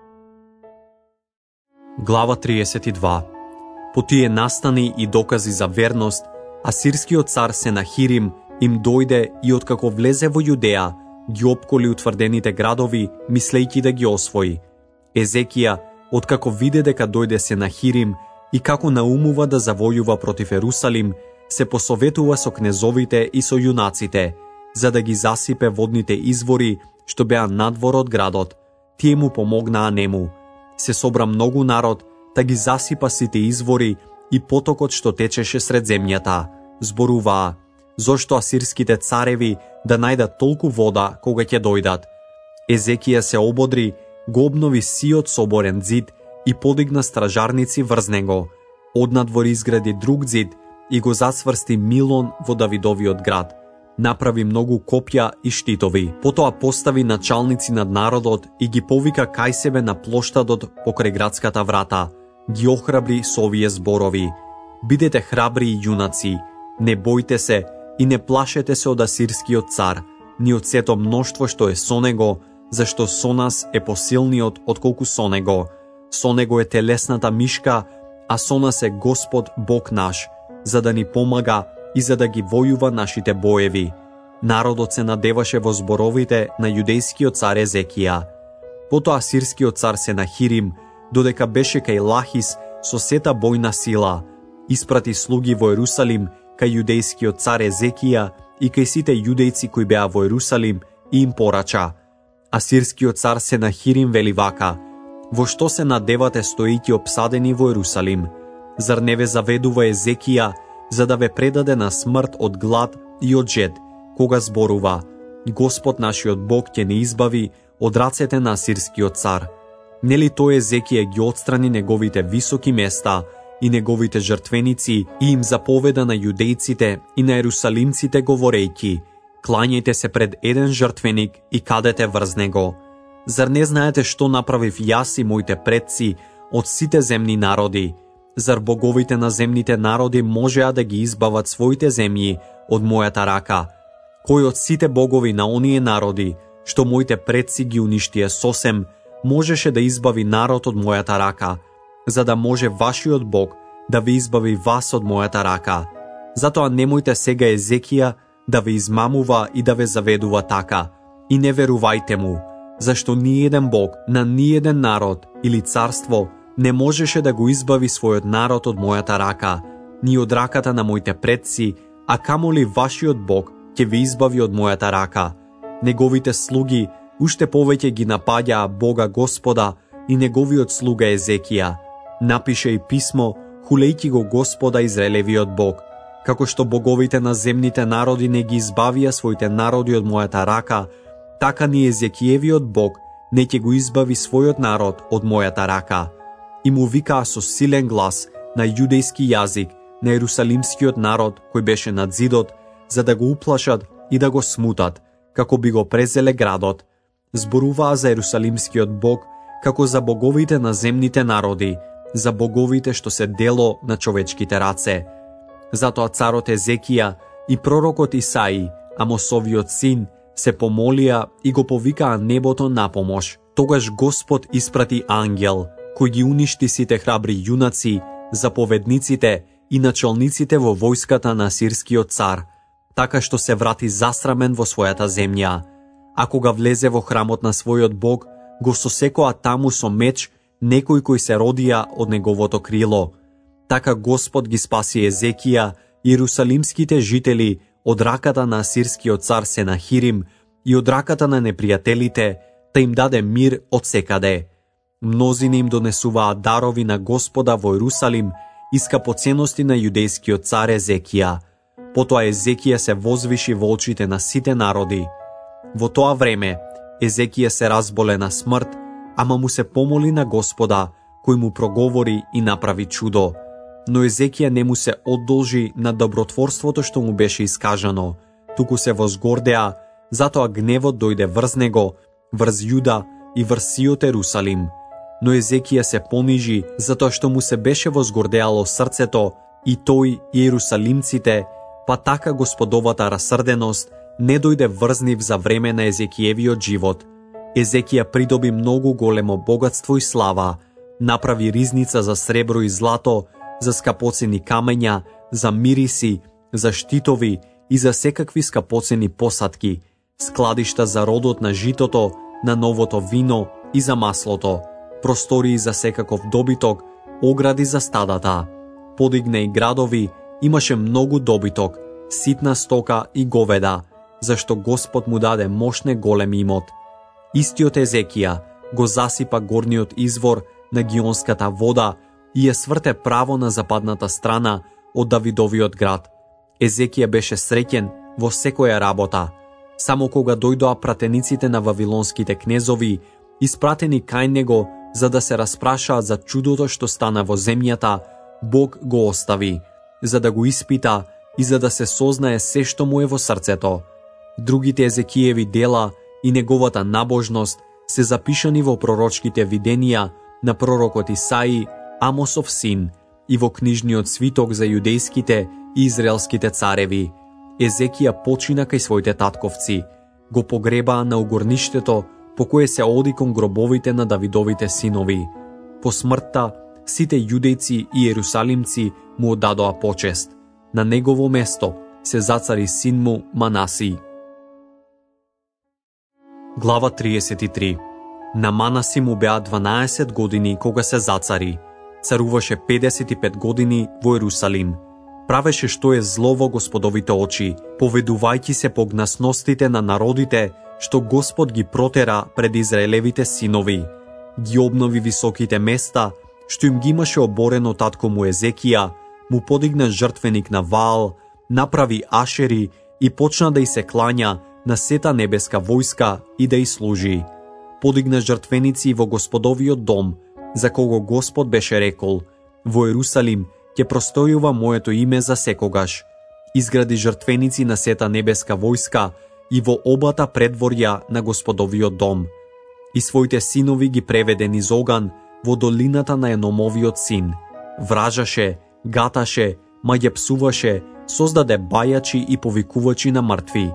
[SPEAKER 1] Глава триесет и два. По тие настани и докази за верност, асирскиот цар Сенахирим им дојде и откако влезе во Јудеја, ги опколи утврдените градови, мислејќи да ги освои. Езекија, откако виде дека дојде Сенахирим и како наумува да завојува против Ерусалим, се посоветува со кнезовите и со јунаците, за да ги засипе водните извори што беа надвор од градот. Тие му помогнаа нему. Се собра многу народ, да ги засипа сите извори и потокот што течеше сред земјата. Зборуваа: зошто асирските цареви да најдат толку вода кога ќе дојдат? Езекија се ободри, го обнови сиот соборен зид и подигна стражарници врз него. Однадвор изгради друг зид и го засврсти Милон во Давидовиот град. Направи многу копја и штитови. Потоа постави началници над народот и ги повика кај себе на плоштадот покрај градската врата. Ги охрабри со овие зборови: бидете храбри и јунаци, не бојте се и не плашете се од асирскиот цар, ни од сето мноштво што е со него, зашто со нас е посилниот отколку со него. Со него е телесната мишка, а со нас е Господ Бог наш, за да ни помага и за да ги војува нашите боеви. Народот се надеваше во зборовите на јудејскиот цар Езекија. Потоа асирскиот цар Сенахирим, додека беше кај Лахис со сета бојна сила, испрати слуги во Ерусалим кај јудејскиот цар Езекија и кај сите јудејци кои беа во Ерусалим и им порача: асирскиот цар Сенахирим вели вака: во што се надевате стоејќи обсадени во Ерусалим? Зар не ве заведува Езекија за да ве предаде на смрт од глад и од жед, кога зборува: Господ нашиот Бог ќе не избави од рацете на асирскиот цар? Нели тој Езекија ги отстрани неговите високи места и неговите жртвеници и им заповеда на јудејците и на ерусалимците говорејќи: клањајте се пред еден жртвеник и кадете врз него. Зар не знаете што направив јас и моите предци од сите земни народи? Зар боговите на земните народи можеа да ги избават своите земји од мојата рака? Кој од сите богови на оние народи што моите предци ги уништие сосем, можеше да избави народ од мојата рака, за да може вашиот Бог да ви избави вас од мојата рака. Затоа немојте сега Езекија да ве измамува и да ве заведува така, и не верувајте му, зашто ниеден Бог на ниеден народ или царство не можеше да го избави својот народ од мојата рака, ни од раката на моите предци, а камоли вашиот Бог ќе ви избави од мојата рака. Неговите слуги уште повеќе ги напаѓаа Бога Господа и неговиот слуга Езекија. Напише и писмо, хулејќи го Господа Израелевиот Бог, како што боговите на земните народи не ги избавија своите народи од мојата рака, така ни Езекиевиот Бог не ќе го избави својот народ од мојата рака. И му викаа со силен глас на јудејски јазик на Ерусалимскиот народ кој беше над зидот, за да го уплашат и да го смутат, како би го презеле градот. Зборуваа за Ерусалимскиот Бог како за боговите на земните народи, за боговите што се дело на човечките раце. Затоа царот Езекија и пророкот Исаи, Амосовиот син, се помолија и го повикаа небото на помош. Тогаш Господ испрати ангел, кој ги уништи сите храбри јунаци, заповедниците и началниците во војската на сирскиот цар, така што се врати засрамен во својата земја. А кога влезе во храмот на својот Бог, го сосекоа таму со меч некои кои се родија од неговото крило. Така Господ ги спаси Езекија и ерусалимските жители од раката на асирскиот цар Сенахирим и од раката на непријателите, та им даде мир од секаде. Мнозина им донесуваа дарови на Господа во Ерусалим и скапоценности на јудејскиот цар Езекија. Потоа Езекија се возвиши во очите на сите народи. Во тоа време Езекија се разболе на смрт, ама му се помоли на Господа, кој му проговори и направи чудо. Но Езекија не му се одолжи на добротворството што му беше искажано, туку се возгордеа, затоа гневот дојде врз него, врз Јуда и врз сиот Ерусалим. Но Езекија се понижи, затоа што му се беше возгордеало срцето, и тој и ерусалимците, па така Господовата расрденост не дојде врз нив за време на Езекиевиот живот. Езекија придоби многу големо богатство и слава, направи ризница за сребро и злато, за скапоцени камења, за мириси, за штитови и за секакви скапоцени посадки, складишта за родот на житото, на новото вино и за маслото, простории за секаков добиток, огради за стадата. Подигна и градови, имаше многу добиток, ситна стока и говеда, зашто Господ му даде мощне голем имот. Истиот Езекија го засипа горниот извор на Гионската вода и ја сврте право на западната страна од Давидовиот град. Езекија беше среќен во секоја работа. Само кога дојдоа пратениците на вавилонските кнезови, испратени кај него за да се распрашаат за чудото што стана во земјата, Бог го остави, за да го испита и за да се сознае се што му е во срцето. Другите Езекиеви дела и неговата набожност се запишани во пророчките виденија на пророкот Исаи, Амосов син, и во книжниот свиток за јудејските и израелските цареви. Езекија почина кај своите татковци, го погребаа на угорништето по кое се оди кон гробовите на Давидовите синови. По смртта, сите јудејци и ерусалимци му оддадоа почест. На негово место се зацари син му Манаси. Глава триесет и три. На Манаси му беа дванаесет години кога се зацари. Царуваше педесет и пет години во Ерусалим. Правеше што е зло во Господовите очи, поведувајќи се по гнасностите на народите, што Господ ги протера пред Израелевите синови. Ги обнови високите места, што им ги имаше оборено татко му Езекија, му подигна жртвеник на Ваал, направи ашери и почна да й се клања на сета небеска војска и да й служи. Подигна жртвеници во Господовиот дом, за кого Господ беше рекол: во Ерусалим ќе простојува моето име за секогаш. Изгради жртвеници на сета небеска војска и во обата предворја на Господовиот дом. И своите синови ги преведе низ оган во долината на Еномовиот син. Вражаше, гаташе, ма ги псуваше, создаде бајачи и повикувачи на мртви.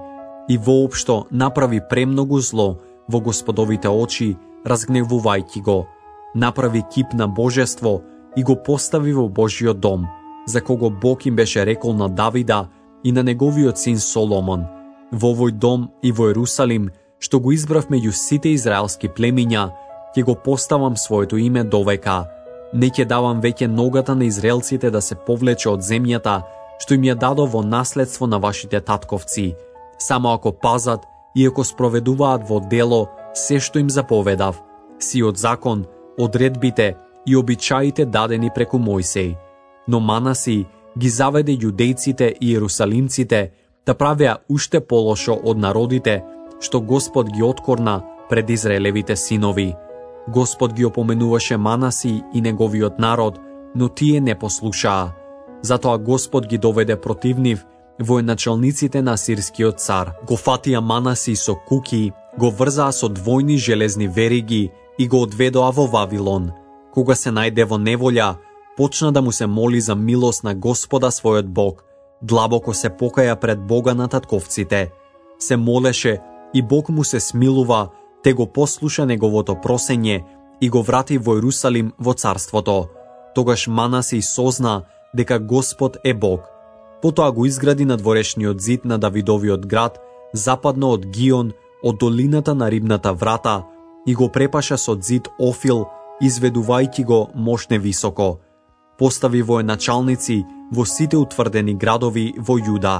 [SPEAKER 1] и воопшто направи премногу зло во Господовите очи, разгневувајќи го. Направи кип на божество и го постави во Божиот дом, за кого Бог им беше рекол на Давида и на неговиот син Соломон: во овој дом и во Ерусалим, што го избрав меѓу сите израелски племиња, ќе го поставам своето име довека. Не ќе давам веќе ногата на израелците да се повлече од земјата, што им ја дадов во наследство на вашите татковци, само ако пазат и ако спроведуваат во дело се што им заповедав, сиот закон, одредбите и обичаите дадени преку Мојсей. Но Манаси ги заведе јудејците и ерусалимците да правеа уште полошо од народите што Господ ги откорна пред Израелевите синови. Господ ги опоменуваше Манаси и неговиот народ, но тие не послушаа. Затоа Господ ги доведе против нив военачалниците на асирскиот цар. Го фатија Манаси со куки, го врзаа со двојни железни вериги и го одведоа во Вавилон. Кога се најде во неволја, почна да му се моли за милост на Господа својот Бог. Длабоко се покаја пред Бога на татковците. Се молеше и Бог му се смилува, те го послуша неговото просење и го врати во Ерусалим во царството. Тогаш Манаси созна дека Господ е Бог. Потоа го изгради надворешниот зид на Давидовиот град, западно од Гион, од долината на Рибната врата, и го препаша со зид Офил, изведувајќи го мошне високо. Постави военачалници во сите утврдени градови во Јуда.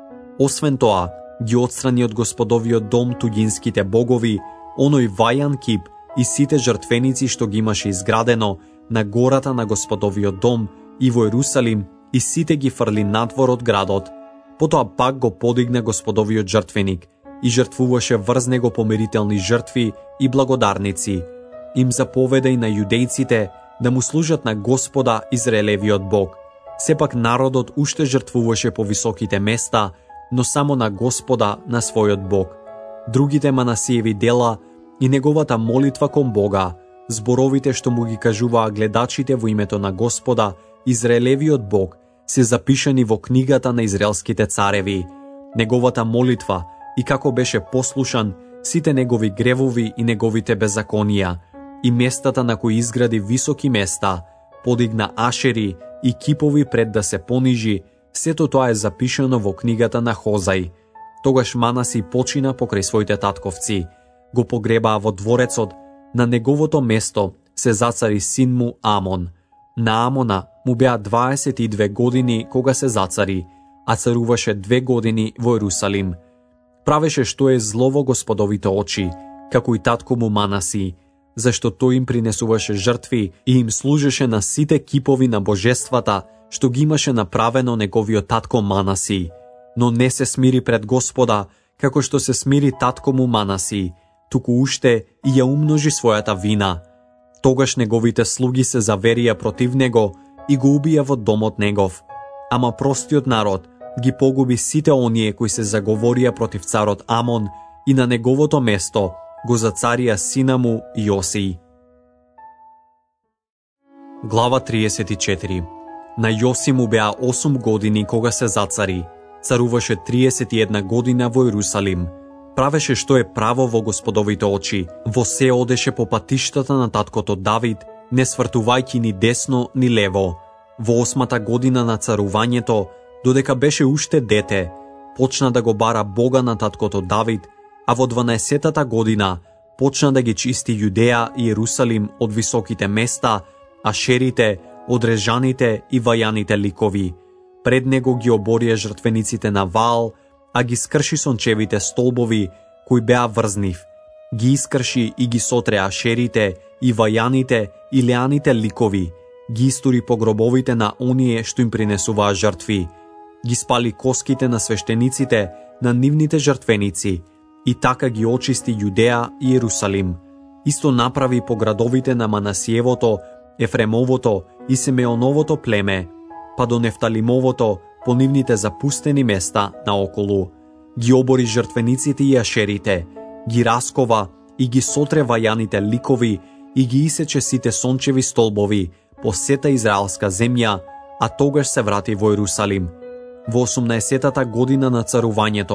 [SPEAKER 1] Освен тоа, ги отстрани од Господовиот дом туѓинските богови, оној вајан кип и сите жртвеници што ги имаше изградено на гората на Господовиот дом и во Ерусалим, и сите ги фрли надвор од градот. Потоа пак го подигна Господовиот жртвеник и жртвуваше врз него помирителни жртви и благодарници. Им заповеда и на јудејците да му служат на Господа Израелевиот Бог. Сепак народот уште жртвуваше по високите места, но само на Господа, на својот Бог. Другите Манасиеви дела и неговата молитва кон Бога, зборовите што му ги кажуваа гледачите во името на Господа, Израелевиот Бог, се запишани во книгата на израелските цареви. Неговата молитва и како беше послушан, сите негови гревови и неговите беззаконија, и местата на кои изгради високи места, подигна ашери и кипови пред да се понижи, сето тоа е запишано во книгата на Хозај. Тогаш Манаси почина покрај своите татковци. Го погребаа во дворецот, на неговото место се зацари син му Амон. На Амона му беа дваесет и две години кога се зацари, а царуваше две години во Ерусалим. Правеше што е зло во Господовите очи, како и татко му Манаси, зашто тој им принесуваше жртви и им служеше на сите кипови на божествата, што ги имаше направено неговиот татко Манаси. Но не се смири пред Господа, како што се смири татко му Манаси, туку уште и ја умножи својата вина. Тогаш неговите слуги се заверија против него и го убија во домот негов. Ама простиот народ ги погуби сите оние кои се заговорија против царот Амон и на неговото место го зацарија сина му Јоси. Глава триесет и четири. На Јоси му беа осум години кога се зацари. Царуваше триесет и една година во Ерусалим. Правеше што е право во Господовите очи. Во се одеше по патиштата на таткото Давид, не свртувајќи ни десно ни лево. Во осмата година на царувањето, додека беше уште дете, почна да го бара Бога на таткото Давид, а во дванаесеттата година почна да ги чисти Јудеја и Ерусалим од високите места, ашерите, одрежаните и вајаните ликови. Пред него ги оборија жртвениците на Ваал, а ги скрши сончевите столбови кои беа врз нив. Ги искрши и ги сотре ашерите и вајаните и леаните ликови. Ги истури по гробовите на оние што им принесуваа жртви. Ги спали коските на свештениците на нивните жртвеници и така ги очисти Јудеја и Ерусалим. Исто направи по градовите на Манасиевото, Ефремовото и Симеоновото племе, па до Нефталимовото по нивните запустени места наоколу. Ги обори жртвениците и ашерите, ги раскова и ги сотре вајаните ликови и ги исече сите сончеви столбови по сета израелска земја, а тогаш се врати во Ерусалим. Во осумнаесеттата година на царувањето,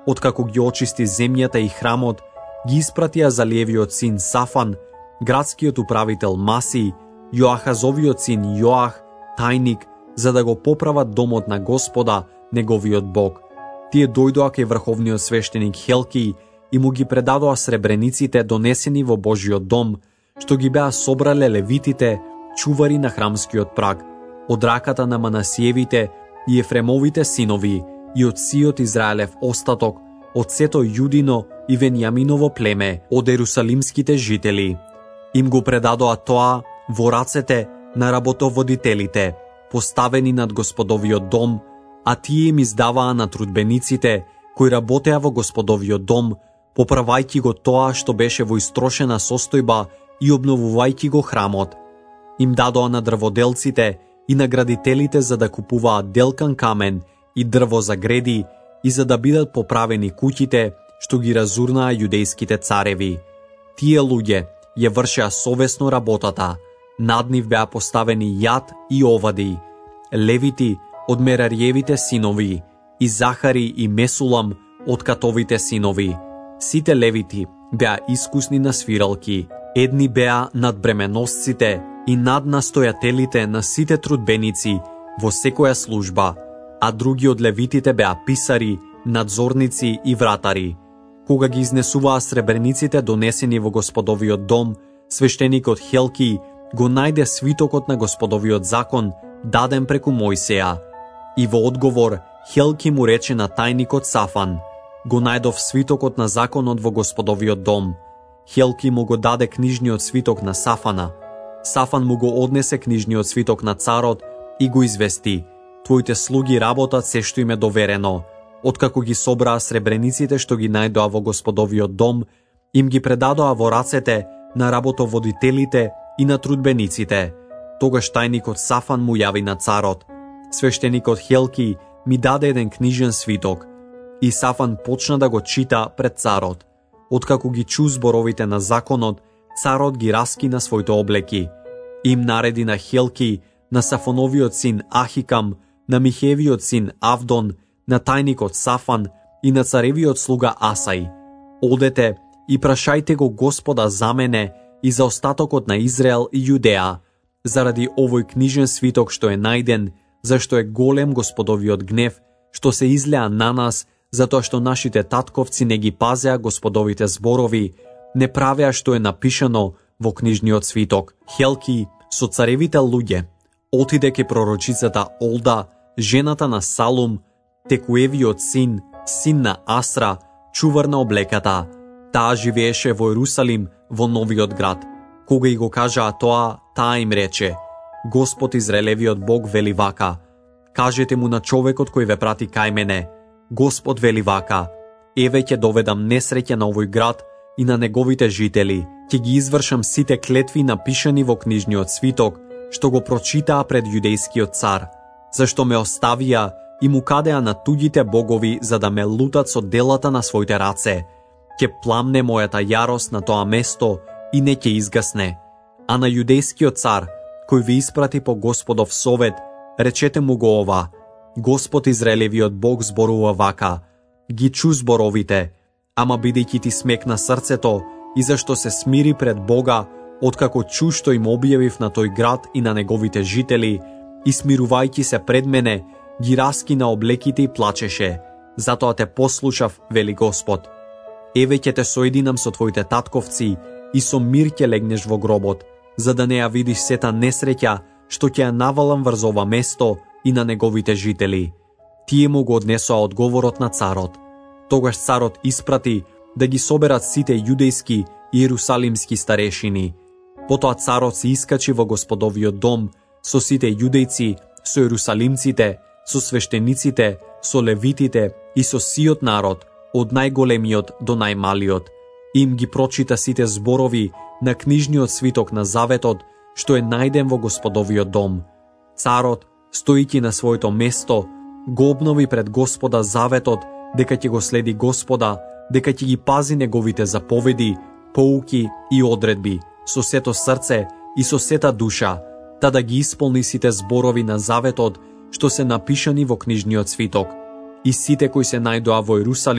[SPEAKER 1] откако ги очисти земјата и храмот, ги испратија за левиот син Сафан, градскиот управител Маси, Јоахазовиот син Јоах, тајник, за да го поправат домот на Господа, неговиот Бог. Тие дојдоа кај врховниот свештеник Хелки и му ги предадоа сребрениците донесени во Божиот дом, што ги беа собрале левитите, чувари на храмскиот праг, од раката на Манасиевите и Ефремовите синови и од сиот Израелев остаток, од сето Јудино и Венијаминово племе, од ерусалимските жители. Им го предадоа тоа во рацете на работоводителите, поставени над Господовиот дом, а тие им издаваа на трудбениците кои работеа во Господовиот дом, поправајќи го тоа што беше во истрошена состојба и обновувајќи го храмот. Им дадоа на дрводелците и на градителите за да купуваат делкан камен и дрво за греди и за да бидат поправени куќите што ги разурнаа јудејските цареви. Тие луѓе ја вршеа совесно работата, над нив беа поставени Јад и Овади, левити од Мерариевите синови, и Захари и Месулам од Катовите синови. Сите левити беа искусни на свиралки, едни беа над бременосците и над настојателите на сите трудбеници во секоја служба, а други од левитите беа писари, надзорници и вратари. Кога ги изнесуваа сребрениците донесени во Господовиот дом, свештеникот Хелки го најде свитокот на Господовиот закон, даден преку Мојсеја. И во одговор, Хелки му рече на тајникот Сафан: го најдов свитокот на законот во Господовиот дом. Хелки му го даде книжниот свиток на Сафана. Сафан му го однесе книжниот свиток на царот и го извести: твоите слуги работат се што им е доверено. Откако ги собраа сребрениците што ги најдоа во Господовиот дом, им ги предадоа во рацете на работоводителите и на трудбениците. Тогаш тајникот Сафан му јави на царот: свештеникот Хелки ми даде еден книжен свиток. И Сафан почна да го чита пред царот. Откако ги чу зборовите на законот, царот ги раскина своите облеки. Им нареди на Хелки, на Сафоновиот син Ахикам, на Михевиот син Авдон, на тајникот Сафан и на царевиот слуга Асај: одете и прашајте го Господа за мене и за остатокот на Израел и Јудеа, заради овој книжен свиток што е најден, зашто е голем Господовиот гнев, што се излеа на нас, затоа што нашите татковци не ги пазеа Господовите зборови, не правеа што е напишано во книжниот свиток. Хелки со царевите луѓе отиде ке пророчицата Олда, жената на Салум, Текуевиот син, син на Асра, чувар на облеката. Таа живееше во Ерусалим, во новиот град. Кога и го кажаа тоа, таа им рече: Господ Израелевиот Бог вели вака: кажете му на човекот кој ве прати кај мене, Господ вели вака: еве ќе доведам несреќа на овој град и на неговите жители, ќе ги извршам сите клетви напишани во книжниот свиток, што го прочитаа пред јудејскиот цар, зашто ме оставија и му кадеа на туѓите богови за да ме лутат со делата на своите раце. Ќе пламне мојата јарост на тоа место и не ќе изгасне. А на јудејскиот цар, кој ви испрати по Господов совет, речете му го ова: Господ Израелевиот Бог зборува вака: ги чу зборовите, ама бидејќи ти смекна срцето и зашто се смири пред Бога, откако чу што им објавив на тој град и на неговите жители, и смирувајќи се пред мене, ги раскина облеките и плачеше. Затоа те послушав, вели Господ. Еве ќе те соединам со твоите татковци и со мир ќе легнеш во гробот, за да не ја видиш сета несреќа што ќе ја навалам врз ова место и на неговите жители. Тие му го однесоа одговорот на царот. Тогаш царот испрати да ги соберат сите јудејски и ерусалимски старешини. Потоа царот се искачи во Господовиот дом со сите јудејци, со ерусалимците, со свештениците, со левитите и со сиот народ, од најголемиот до најмалиот. Им ги прочита сите зборови на книжниот свиток на заветот, што е најден во Господовиот дом. Царот, стојќи на своето место, го обнови пред Господа заветот, дека ќе го следи Господа, дека ќе ги пази неговите заповеди, поуки и одредби, со сето срце и со сета душа, та да ги исполни сите зборови на заветот, што се напишани во книжниот свиток. И сите кои се најдоа во Ерусалим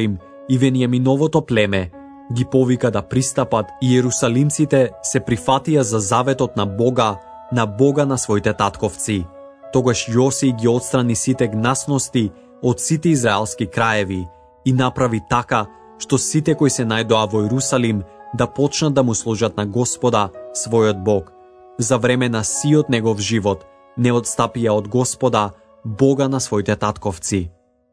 [SPEAKER 1] и Венијаминовото племе ги повика да пристапат и ерусалимците се прифатија за заветот на Бога, на Бога на своите татковци. Тогаш Јосија ги отстрани сите гнасности од сите израелски краеви и направи така што сите кои се најдоа во Ерусалим да почнат да му служат на Господа, својот Бог. За време на сиот негов живот не одстапија од Господа, Бога на своите татковци.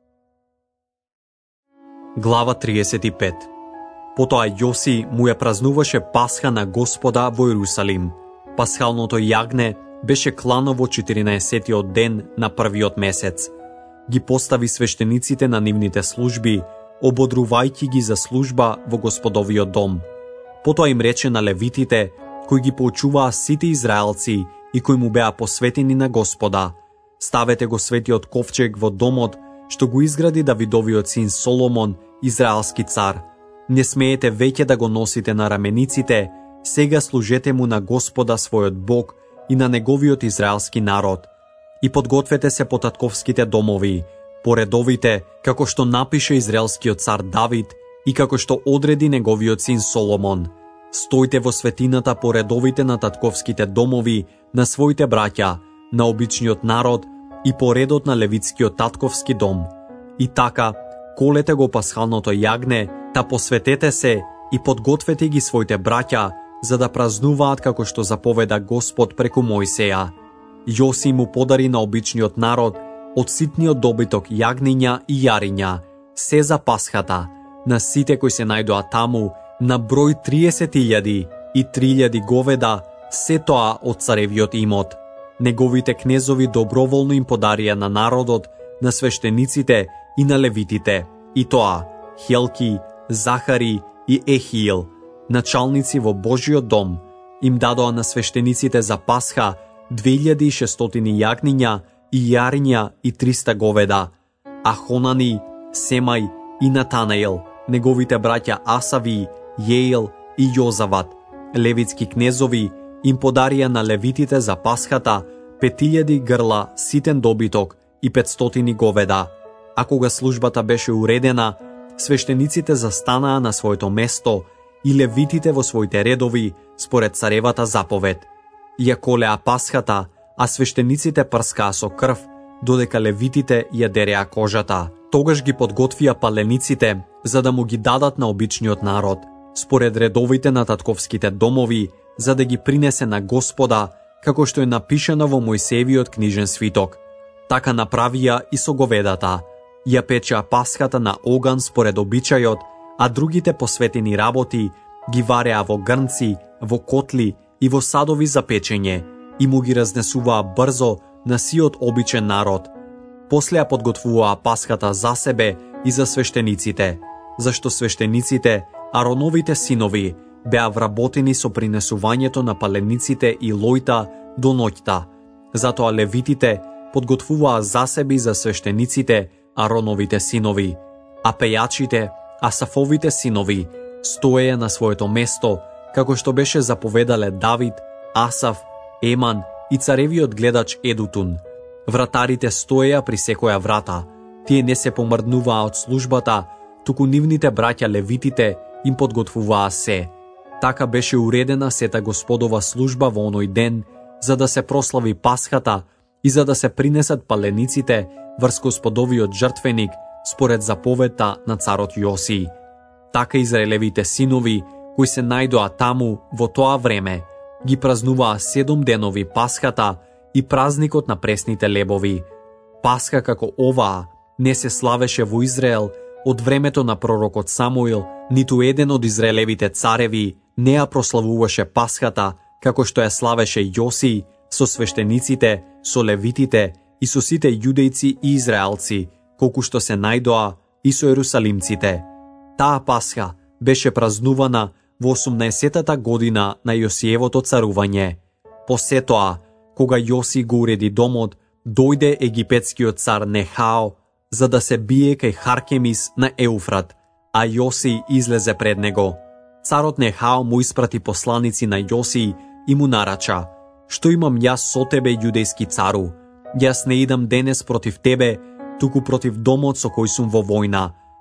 [SPEAKER 1] Глава триесет и пет. Потоа Јосија му ја празнуваше Пасха на Господа во Ерусалим. Пасхалното јагне беше клано во четиринаесеттиот ден на првиот месец. Ги постави свештениците на нивните служби, ободрувајќи ги за служба во Господовиот дом. Потоа им рече на левитите, кои ги поучуваа сите израелци и кои му беа посветени на Господа: ставете го светиот ковчег во домот што го изгради Давидовиот син Соломон, израелски цар. Не смеете веќе да го носите на рамениците, сега служете му на Господа својот Бог и на неговиот израелски народ. И подгответе се по татковските домови, по редовите, како што напише израелскиот цар Давид и како што одреди неговиот син Соломон. Стојте во светината по редовите на татковските домови на своите браќа, на обичниот народ и по редот на левитскиот татковски дом. И така, колете го пасхалното јагне, та посветете се и подгответе ги своите браќа, за да празнуваат како што заповеда Господ преку Мојсеја. Јосија му подари на обичниот народ од ситниот добиток јагниња и јариња, се за Пасхата, на сите кои се најдоа таму, на број триесет илјади и три илјади говеда, се тоа од царевиот имот. Неговите кнезови доброволно им подарија на народот, на свештениците и на левитите, и тоа Хелки, Захари и Ехиил, началници во Божиот дом, им дадоа на свештениците за Пасха две илјади и шестстотини јагниња и јариња и триста говеда, а Хонани, Семај и Натанаел, неговите браќа Асави, Јеил и Јозават, левитски кнезови, им подарија на левитите за Пасхата пет илјади грла ситен добиток и петстотини говеда. А кога службата беше уредена, свештениците застанаа на своето место и левитите во своите редови според царевата заповед. Ја колеа Пасхата, а свештениците прскаа со крв, додека левитите ја дереа кожата. Тогаш ги подготвија палениците, за да му ги дадат на обичниот народ, според редовите на татковските домови, за да ги принесе на Господа, како што е напишано во Мојсеевиот книжен свиток. Така направија и со говедата. Ја печеа Пасхата на оган според обичајот, а другите посветени работи ги вареа во грнци, во котли и во садови за печење и му ги разнесуваа брзо на сиот обичен народ. После ја подготвуваа Пасхата за себе и за свештениците, зашто свештениците, Ароновите синови, беа вработени со принесувањето на палениците и лојта до ноќта. Затоа левитите подготвуваа за себе и за свештениците, Ароновите синови, а пејачите, Асафовите синови, стоеја на своето место, како што беше заповедале Давид, Асаф, Еман и царевиот гледач Едутун. Вратарите стоеја при секоја врата. Тие не се помрднуваа од службата, туку нивните браќа левитите им подготвуваа се. Така беше уредена сета Господова служба во оној ден, за да се прослави Пасхата и за да се принесат палениците врз Господовиот жртвеник според заповедта на царот Јосија. Така израелевите синови, кои се најдоа таму во тоа време, ги празнуваа седум денови Пасхата и празникот на пресните лебови. Пасха како оваа не се славеше во Израел од времето на пророкот Самуил, ниту еден од израелевите цареви не ја прославуваше Пасхата како што ја славеше Јосија со свештениците, со левитите и со сите јудејци и израелци, колку што се најдоа и со ерусалимците. Таа Пасха беше празнувана во осумнаесеттата година на Јосиевото царување. После тоа, кога Јосија го уреди домот, дојде египетскиот цар Нехао за да се бие кај Харкемис на Еуфрат, а Јосија излезе пред него. Царот Нехао му испрати посланици на Јосија и му нарача: "Што имам јас со тебе, јудејски цару? Јас не идам денес против тебе, туку против домот со кој сум во војна.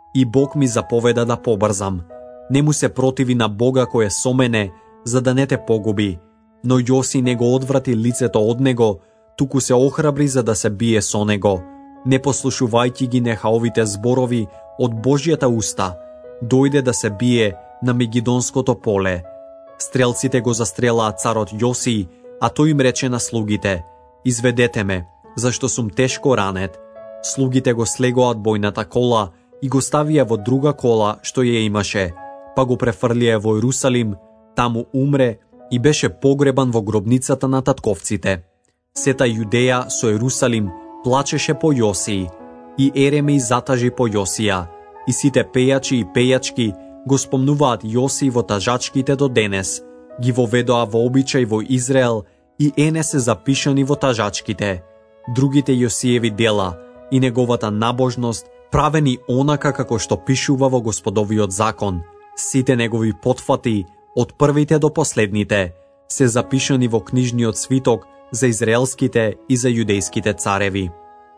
[SPEAKER 1] И Бог ми заповеда да побрзам. Не му се противи на Бога кој е со мене, за да не те погуби. Но Јоси не го одврати лицето од него, туку се охрабри за да се бие со него. Не послушувајќи ги нехаовите зборови од Божјата уста, дојде да се бие на Мегидонското поле. Стрелците го застрелаа царот Јоси, а тој им рече на слугите: изведете ме, зашто сум тешко ранет. Слугите го слегоат бојната кола и го ставија во друга кола што ја имаше, па го префрлија во Ерусалим, таму умре и беше погребан во гробницата на татковците. Сета Јудеја со Ерусалим плачеше по Јосии, и Еремеј затажи по Јосија, и сите пејачи и пејачки го спомнуваат Јосии во тажачките до денес, ги воведоа во обичај во Израел и ене се запишани во тажачките. Другите Јосиеви дела и неговата набожност правени онака како што пишува во Господовиот закон. Сите негови потфати, од првите до последните, се запишани во книжниот свиток за израелските и за јудејските цареви.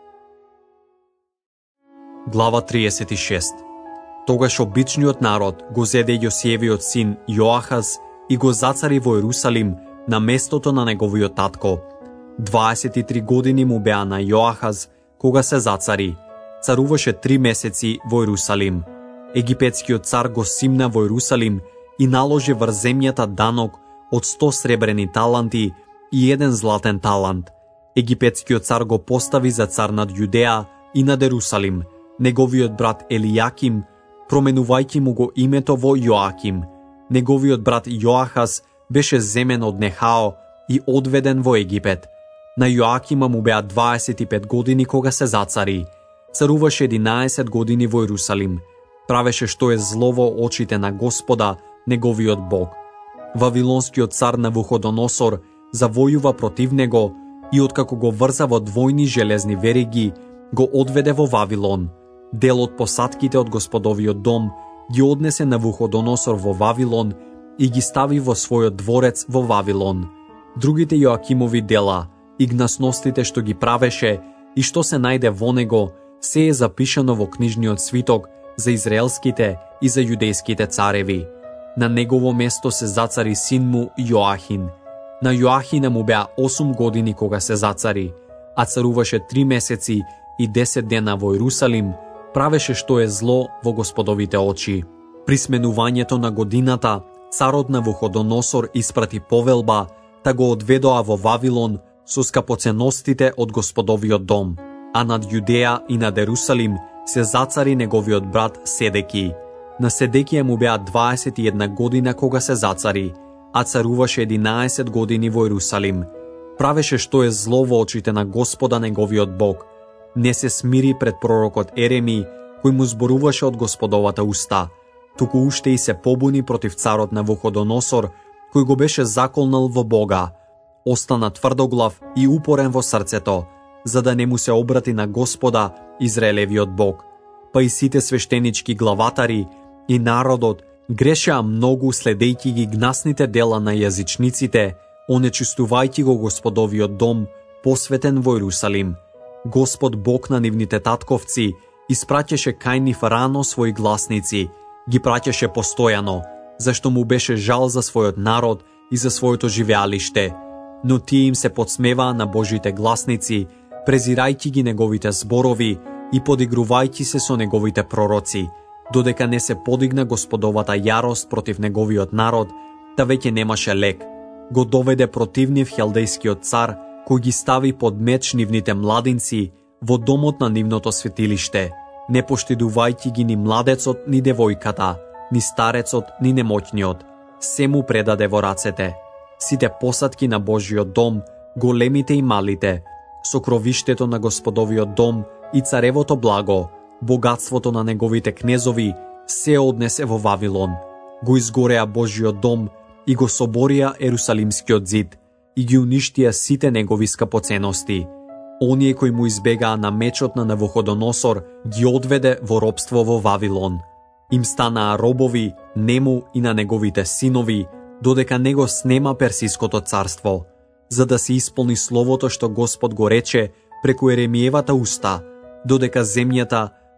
[SPEAKER 1] Глава триесет и шеста. Тогаш обичниот народ го зеде Јосиевиот син Јоахаз и го зацари во Ерусалим на местото на неговиот татко. дваесет и три години му беа на Јоахаз кога се зацари. Царуваше три месеци во Ерусалим. Египетскиот цар го симна во Ерусалим и наложи врз земјата данок од сто сребрени таланти и еден златен талант. Египетскиот цар го постави за цар над Јудеја и над Ерусалим, неговиот брат Елијаким, променувајќи му го името во Јоаким. Неговиот брат Јоахаз беше земен од Нехао и одведен во Египет. На Јоакима му беа дваесет и пет години кога се зацари. Царуваше единаесет години во Ерусалим. Правеше што е зло во очите на Господа, неговиот Бог. Вавилонскиот цар Навуходоносор завојува против него и откако го врза во двојни железни вериги, го одведе во Вавилон. Дел од посадките од Господовиот дом ги однесе Навуходоносор во Вавилон и ги стави во својот дворец во Вавилон. Другите Јоакимови дела и гнасностите што ги правеше и што се најде во него, се е запишано во книжниот свиток за израелските и за јудејските цареви. На негово место се зацари син му Јоахин. На Јоахина му беа осум години кога се зацари, а царуваше три месеци и десет дена во Ерусалим, правеше што е зло во Господовите очи. При сменувањето на годината, царот Навуходоносор испрати повелба та го одведоа во Вавилон со скапоценностите од Господовиот дом, а над Јудеја и над Ерусалим се зацари неговиот брат Седеки. На Седекија му беа дваесет и една година кога се зацари, а царуваше единаесет години во Ерусалим. Правеше што е зло во очите на Господа неговиот Бог. Не се смири пред пророкот Ереми, кој му зборуваше од Господовата уста, туку уште и се побуни против царот Навуходоносор, кој го беше заколнал во Бога. Остана тврдоглав и упорен во срцето, за да не му се обрати на Господа, Израелевиот Бог. Па и сите свештенички главатари и народот грешеа многу следејќи ги гнасните дела на јазичниците, онечистувајќи го Господовиот дом, посветен во Ерусалим. Господ Бог на нивните татковци испраќаше кај нив рано своји гласници, ги праќаше постојано, зашто му беше жал за својот народ и за своето живеалиште. Но тие им се подсмеваа на Божите гласници, презирајќи ги неговите зборови и подигрувајќи се со неговите пророци, додека не се подигна Господовата јарост против неговиот народ, та веќе немаше лек. Го доведе против нив хелдејскиот цар, кој ги стави под меч нивните младинци во домот на нивното светилиште, не поштедувајќи ги ни младецот, ни девојката, ни старецот, ни немоќниот. Се му предаде во рацете. Сите посадки на Божиот дом, големите и малите, сокровиштето на Господовиот дом и царевото благо, богатството на неговите кнезови, се однесе во Вавилон. Го изгореа Божиот дом и го соборија Ерусалимскиот зид и ги уништија сите негови скапоценности. Оние кои му избегаа на мечот на Навуходоносор ги одведе во робство во Вавилон. Им станаа робови нему и на неговите синови, додека не го снема Персиското царство, за да се исполни словото што Господ го рече преку Еремиевата уста, додека земјата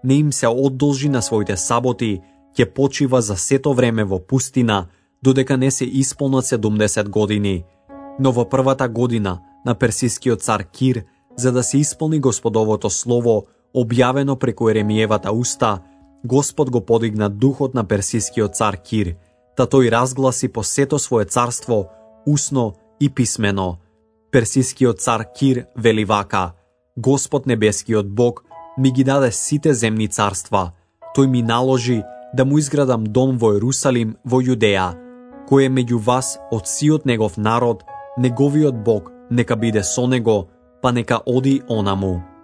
[SPEAKER 1] не им се одолжи на своите саботи, ќе почива за сето време во пустина, додека не се исполнат седумдесет години. Но во првата година на персискиот цар Кир, за да се исполни Господовото слово, објавено преку Еремиевата уста, Господ го подигна духот на персискиот цар Кир, та тој разгласи по сето свое царство, усно и писмено. Персискиот цар Кир вели вака: Господ небескиот Бог ми ги даде сите земни царства. Тој ми наложи да му изградам дом во Ерусалим во Јудеја, кој е меѓу вас од сиот негов народ, неговиот Бог нека биде со него, па нека оди онаму.